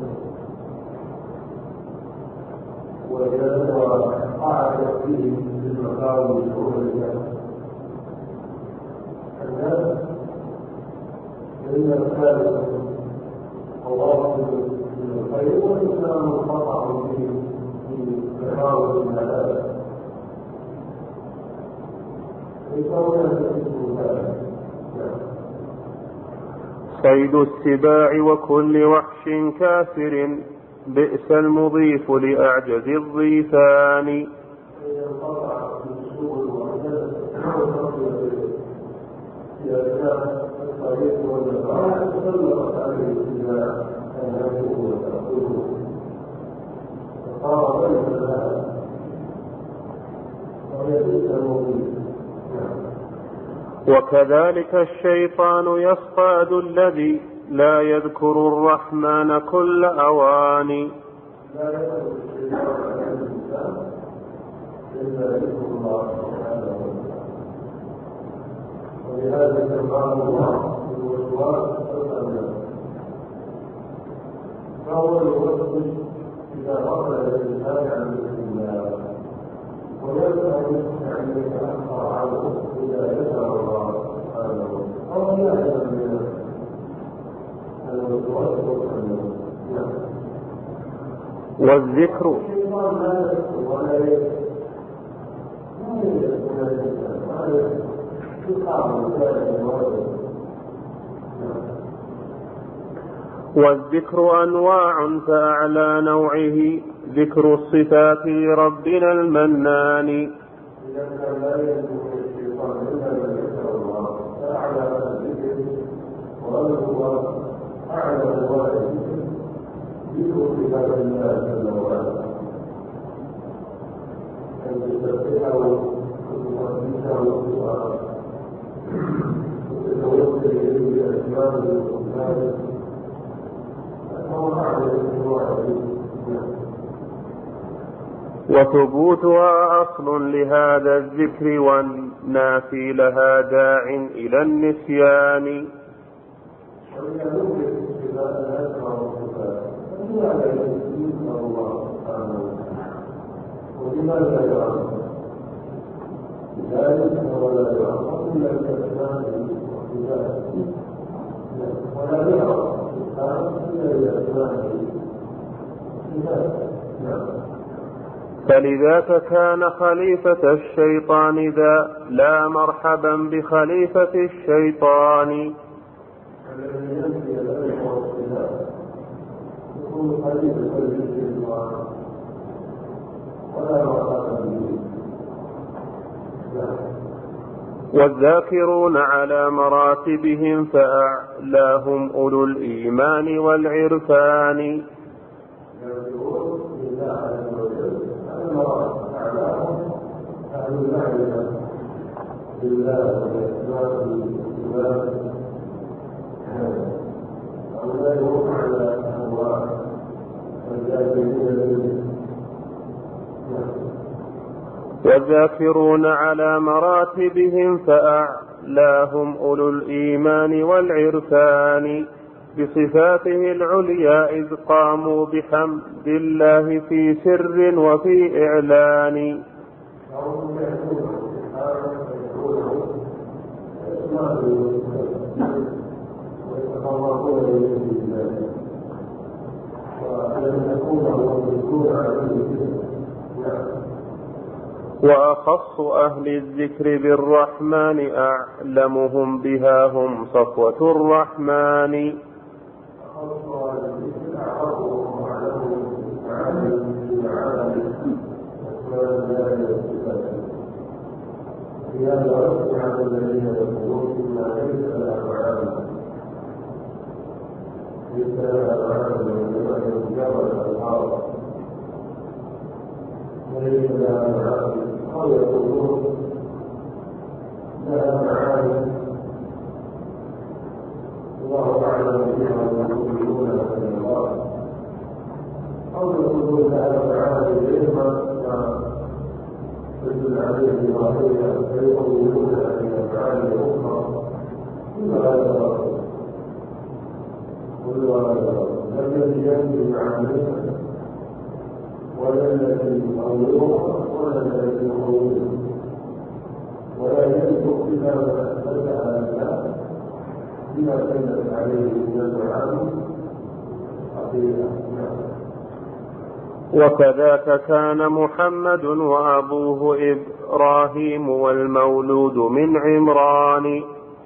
وقعد فيه في المقام الأولى الناس إن الثالث واصل من الخير والإنسان منقطع فيه في مقام الملائكة صيد السباع وكل وحش كافر بئس المضيف لأعجز الضيفان. وكذلك الشيطان يصطاد الذي لا يذكر الرحمن كل أوان. لا يذكر الإنسان إلا ذكر الله سبحانه وتعالى، ولهذا سماه الله بالوسواس الخناس، فهو الوسوس إذا غفل الإنسان عن ذكر الله، ويبقى أن يتأخر عنه إذا ذكر الله سبحانه وتعالى، أو لا يعلم من الوسواس الخناس. والذكر والذكر أنواع فأعلى نوعه ذكر الصفات لربنا المنان. وثبوتها أصل لهذا الذكر، والنافي لها داع إلى النسيان. فلذاك كان خليفة الشيطان ذا لا مرحبا بخليفة الشيطان. والذاكرون على مراتبهم فأعلاهم أولو الإيمان والعرفان. والذاكرون على مراتبهم فأعلاهم أولو الإيمان والعرفان بصفاته العليا إذ قاموا بحمد الله في سر وفي إعلان. وأخص أهل الذكر بالرحمن أعلمهم بها هم صفوة الرحمن. وليس لها معاني أو يقولون لها معاني الله أعلم بها ويقولون من الله، أو يقولون لها معاني علما تدل عليه ظاهرها فيقولون هذه معاني أخرى كل هذا لم يجد معانيها ولا الذي يقولون ولا الذي يقولون، ولا يجب إلا ما أثبت على الله بما دلت عليه من المعاني حقيقة. وكذاك كان محمد وأبوه إبراهيم والمولود من عمران.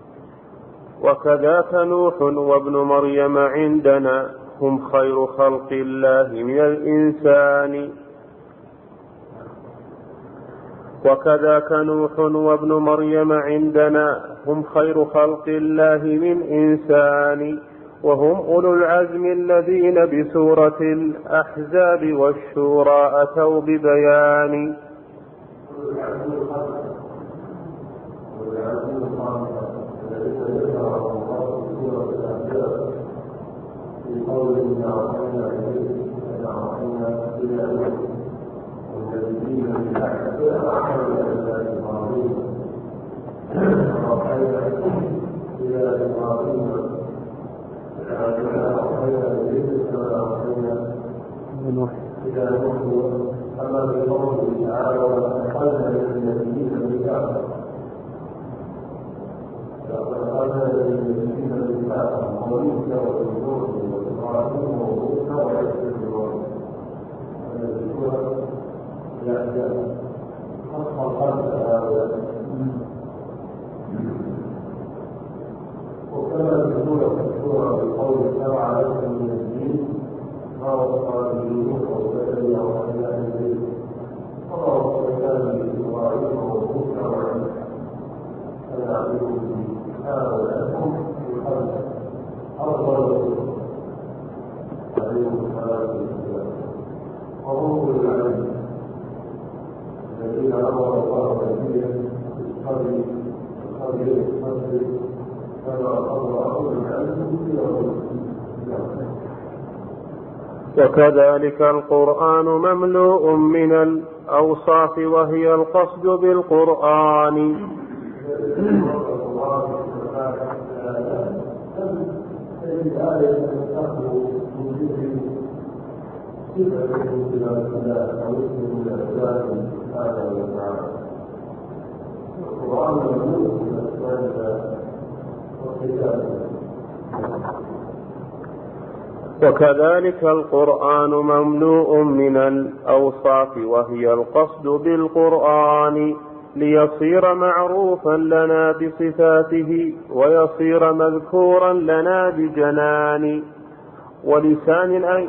وكذاك نوح وابن مريم عندنا هم خير خلق الله من الإنسان. وكذاك نوح وابن مريم عندنا هم خير خلق الله من إنسان، وهم أولو العزم الذين بسورة الأحزاب والشورى أتوا ببيان. والنبيين من أحد أحد إبراهيم وأوحينا إلى إبراهيم وأوحينا إليه وأوحينا إلى نوح أما بقوله تعالى وأخذنا للنبيين ميثاقا وموسى ونوح وإبراهيم وموسى وعيسى بن مريم الذكور يحيى خص الخلق هؤلاء وكما الذكور مذكورة بقول شرع لكم من الدين ما وصى به نوح وزكريا وعيسى إليه وما وصينا به إبراهيم وموسى وعيسى أن أعبدوا به هؤلاء الخلق أفضل عليهم الصلاة والسلام وهم أولو العلم الذين أمر الله نبيه بالصبر كما أمر أولو العلم وكذلك القرآن مملوء من الأوصاف وهي القصد بالقرآن. وكذلك القرآن مملوء من الأوصاف وهي القصد بالقرآن ليصير معروفا لنا بصفاته ويصير مذكورا لنا بجنان ولسان أي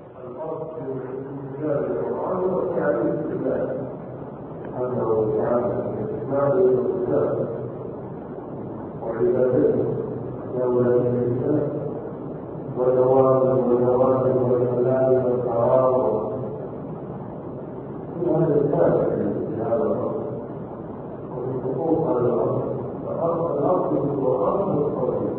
والجواب والكلام والقرار كل هذا الكلام في هذا الأمر وفي حقوق هذا الأمر الأصل في القرآن هو التوحيد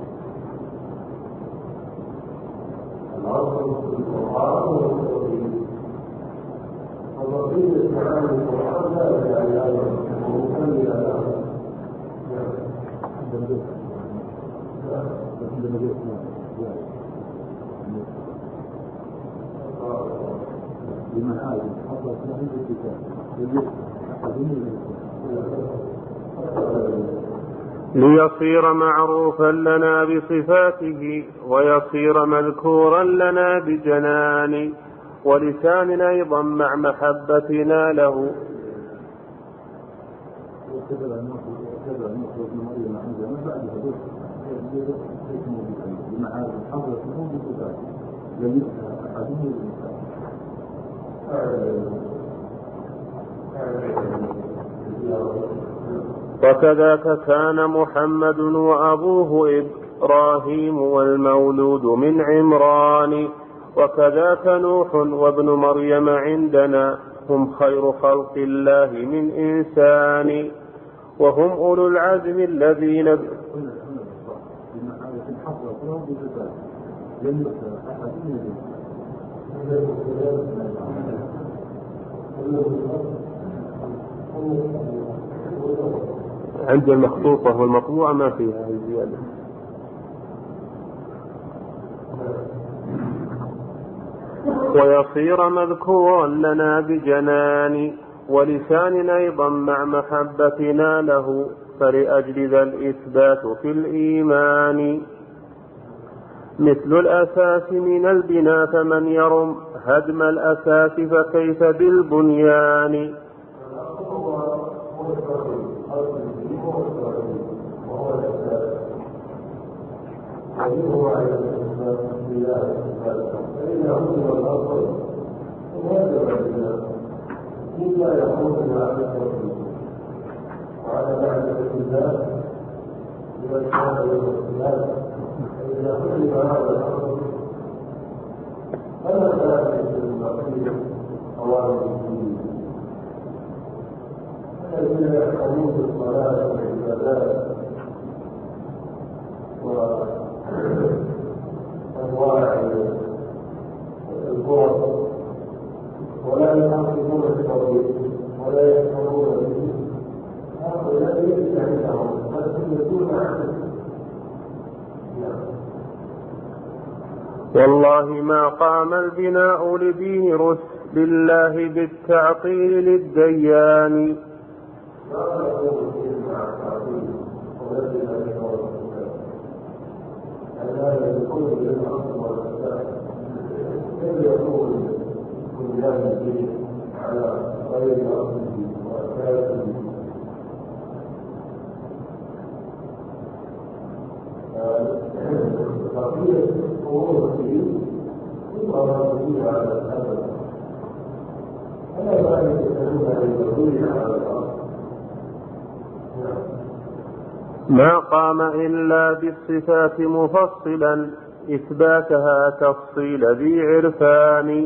الأصل في القرآن هو التوحيد وتوحيد استعانة القرآن لا يجعل هذا ومكمل هذا ليصير معروفا لنا بصفاته ويصير مذكورا لنا بجنان ولسان أيضا مع محبتنا له. وكذاك كان محمد وأبوه إبراهيم والمولود من عمران وكذاك نوح وابن مريم عندنا هم خير خلق الله من إنسان وهم أولو العزم الذين عند المخطوطة والمطبوعة ما فيها الزيادة. ويصير مذكورا لنا بجنان ولسان أيضا مع محبتنا له فلأجل ذا الإثبات في الإيمان مثل الأساس من البناء فمن يرم هدم الأساس فكيف بالبنيان. وهو على الإسلام فإنه هو الأفضل وواجب الإسلام مما يقول على التوحيد وعلى معرفة الله والشهادة والاختلاف فإذا حلم هذا الأمر فلا داعي للبقية قواعد الدين الذين يحكمون بالصلاة والعبادات وأنواع الغرف التوحيد ولا يشعرون به هؤلاء ليس عندهم بل يكون عنه. والله ما قام البناء لدين رسل الله بالتعطيل للديان. ما قام إلا بالصفات مفصلا إثباتها تفصيل ذي عرفان.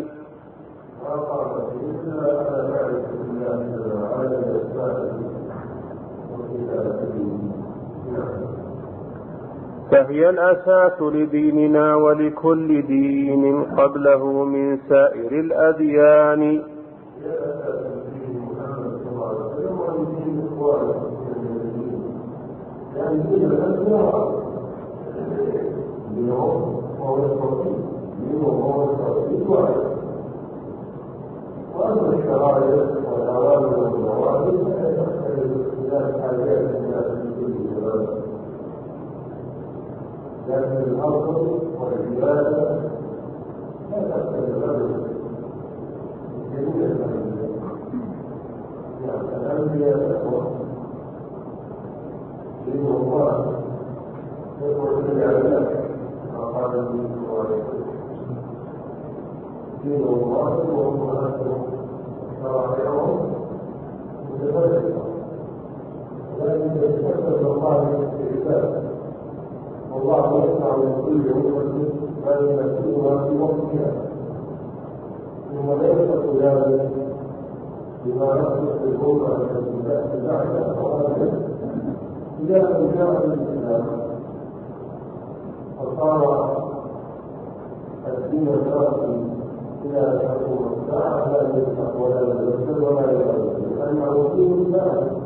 فهي الأساس لديننا ولكل دين قبله من سائر الأديان. وأما الشرائع والأوامر والنواهي فهي تختلف اختلاف حاجات الناس في كل زمان، لكن الأصل والعبادة لا تختلف أبدا في جميع الأنبياء. الأنبياء دين الله يقول في العباد ما قال النبي صلى الله عليه وسلم دين الله وأمهاتهم شرائعهم متفرقة، ولكن يتكلم الله في عباده، والله يسمع من كل أمة ما يمثلها في وقتها، ثم ليس ذلك بما يصلح الأمة التي بعدها وغيرها إلى أن جاء الإسلام فصار الدين الشرعي إلى أن يكون الساعة لا يفتح ولا يبدل ولا يغير، لأنه دين ثابت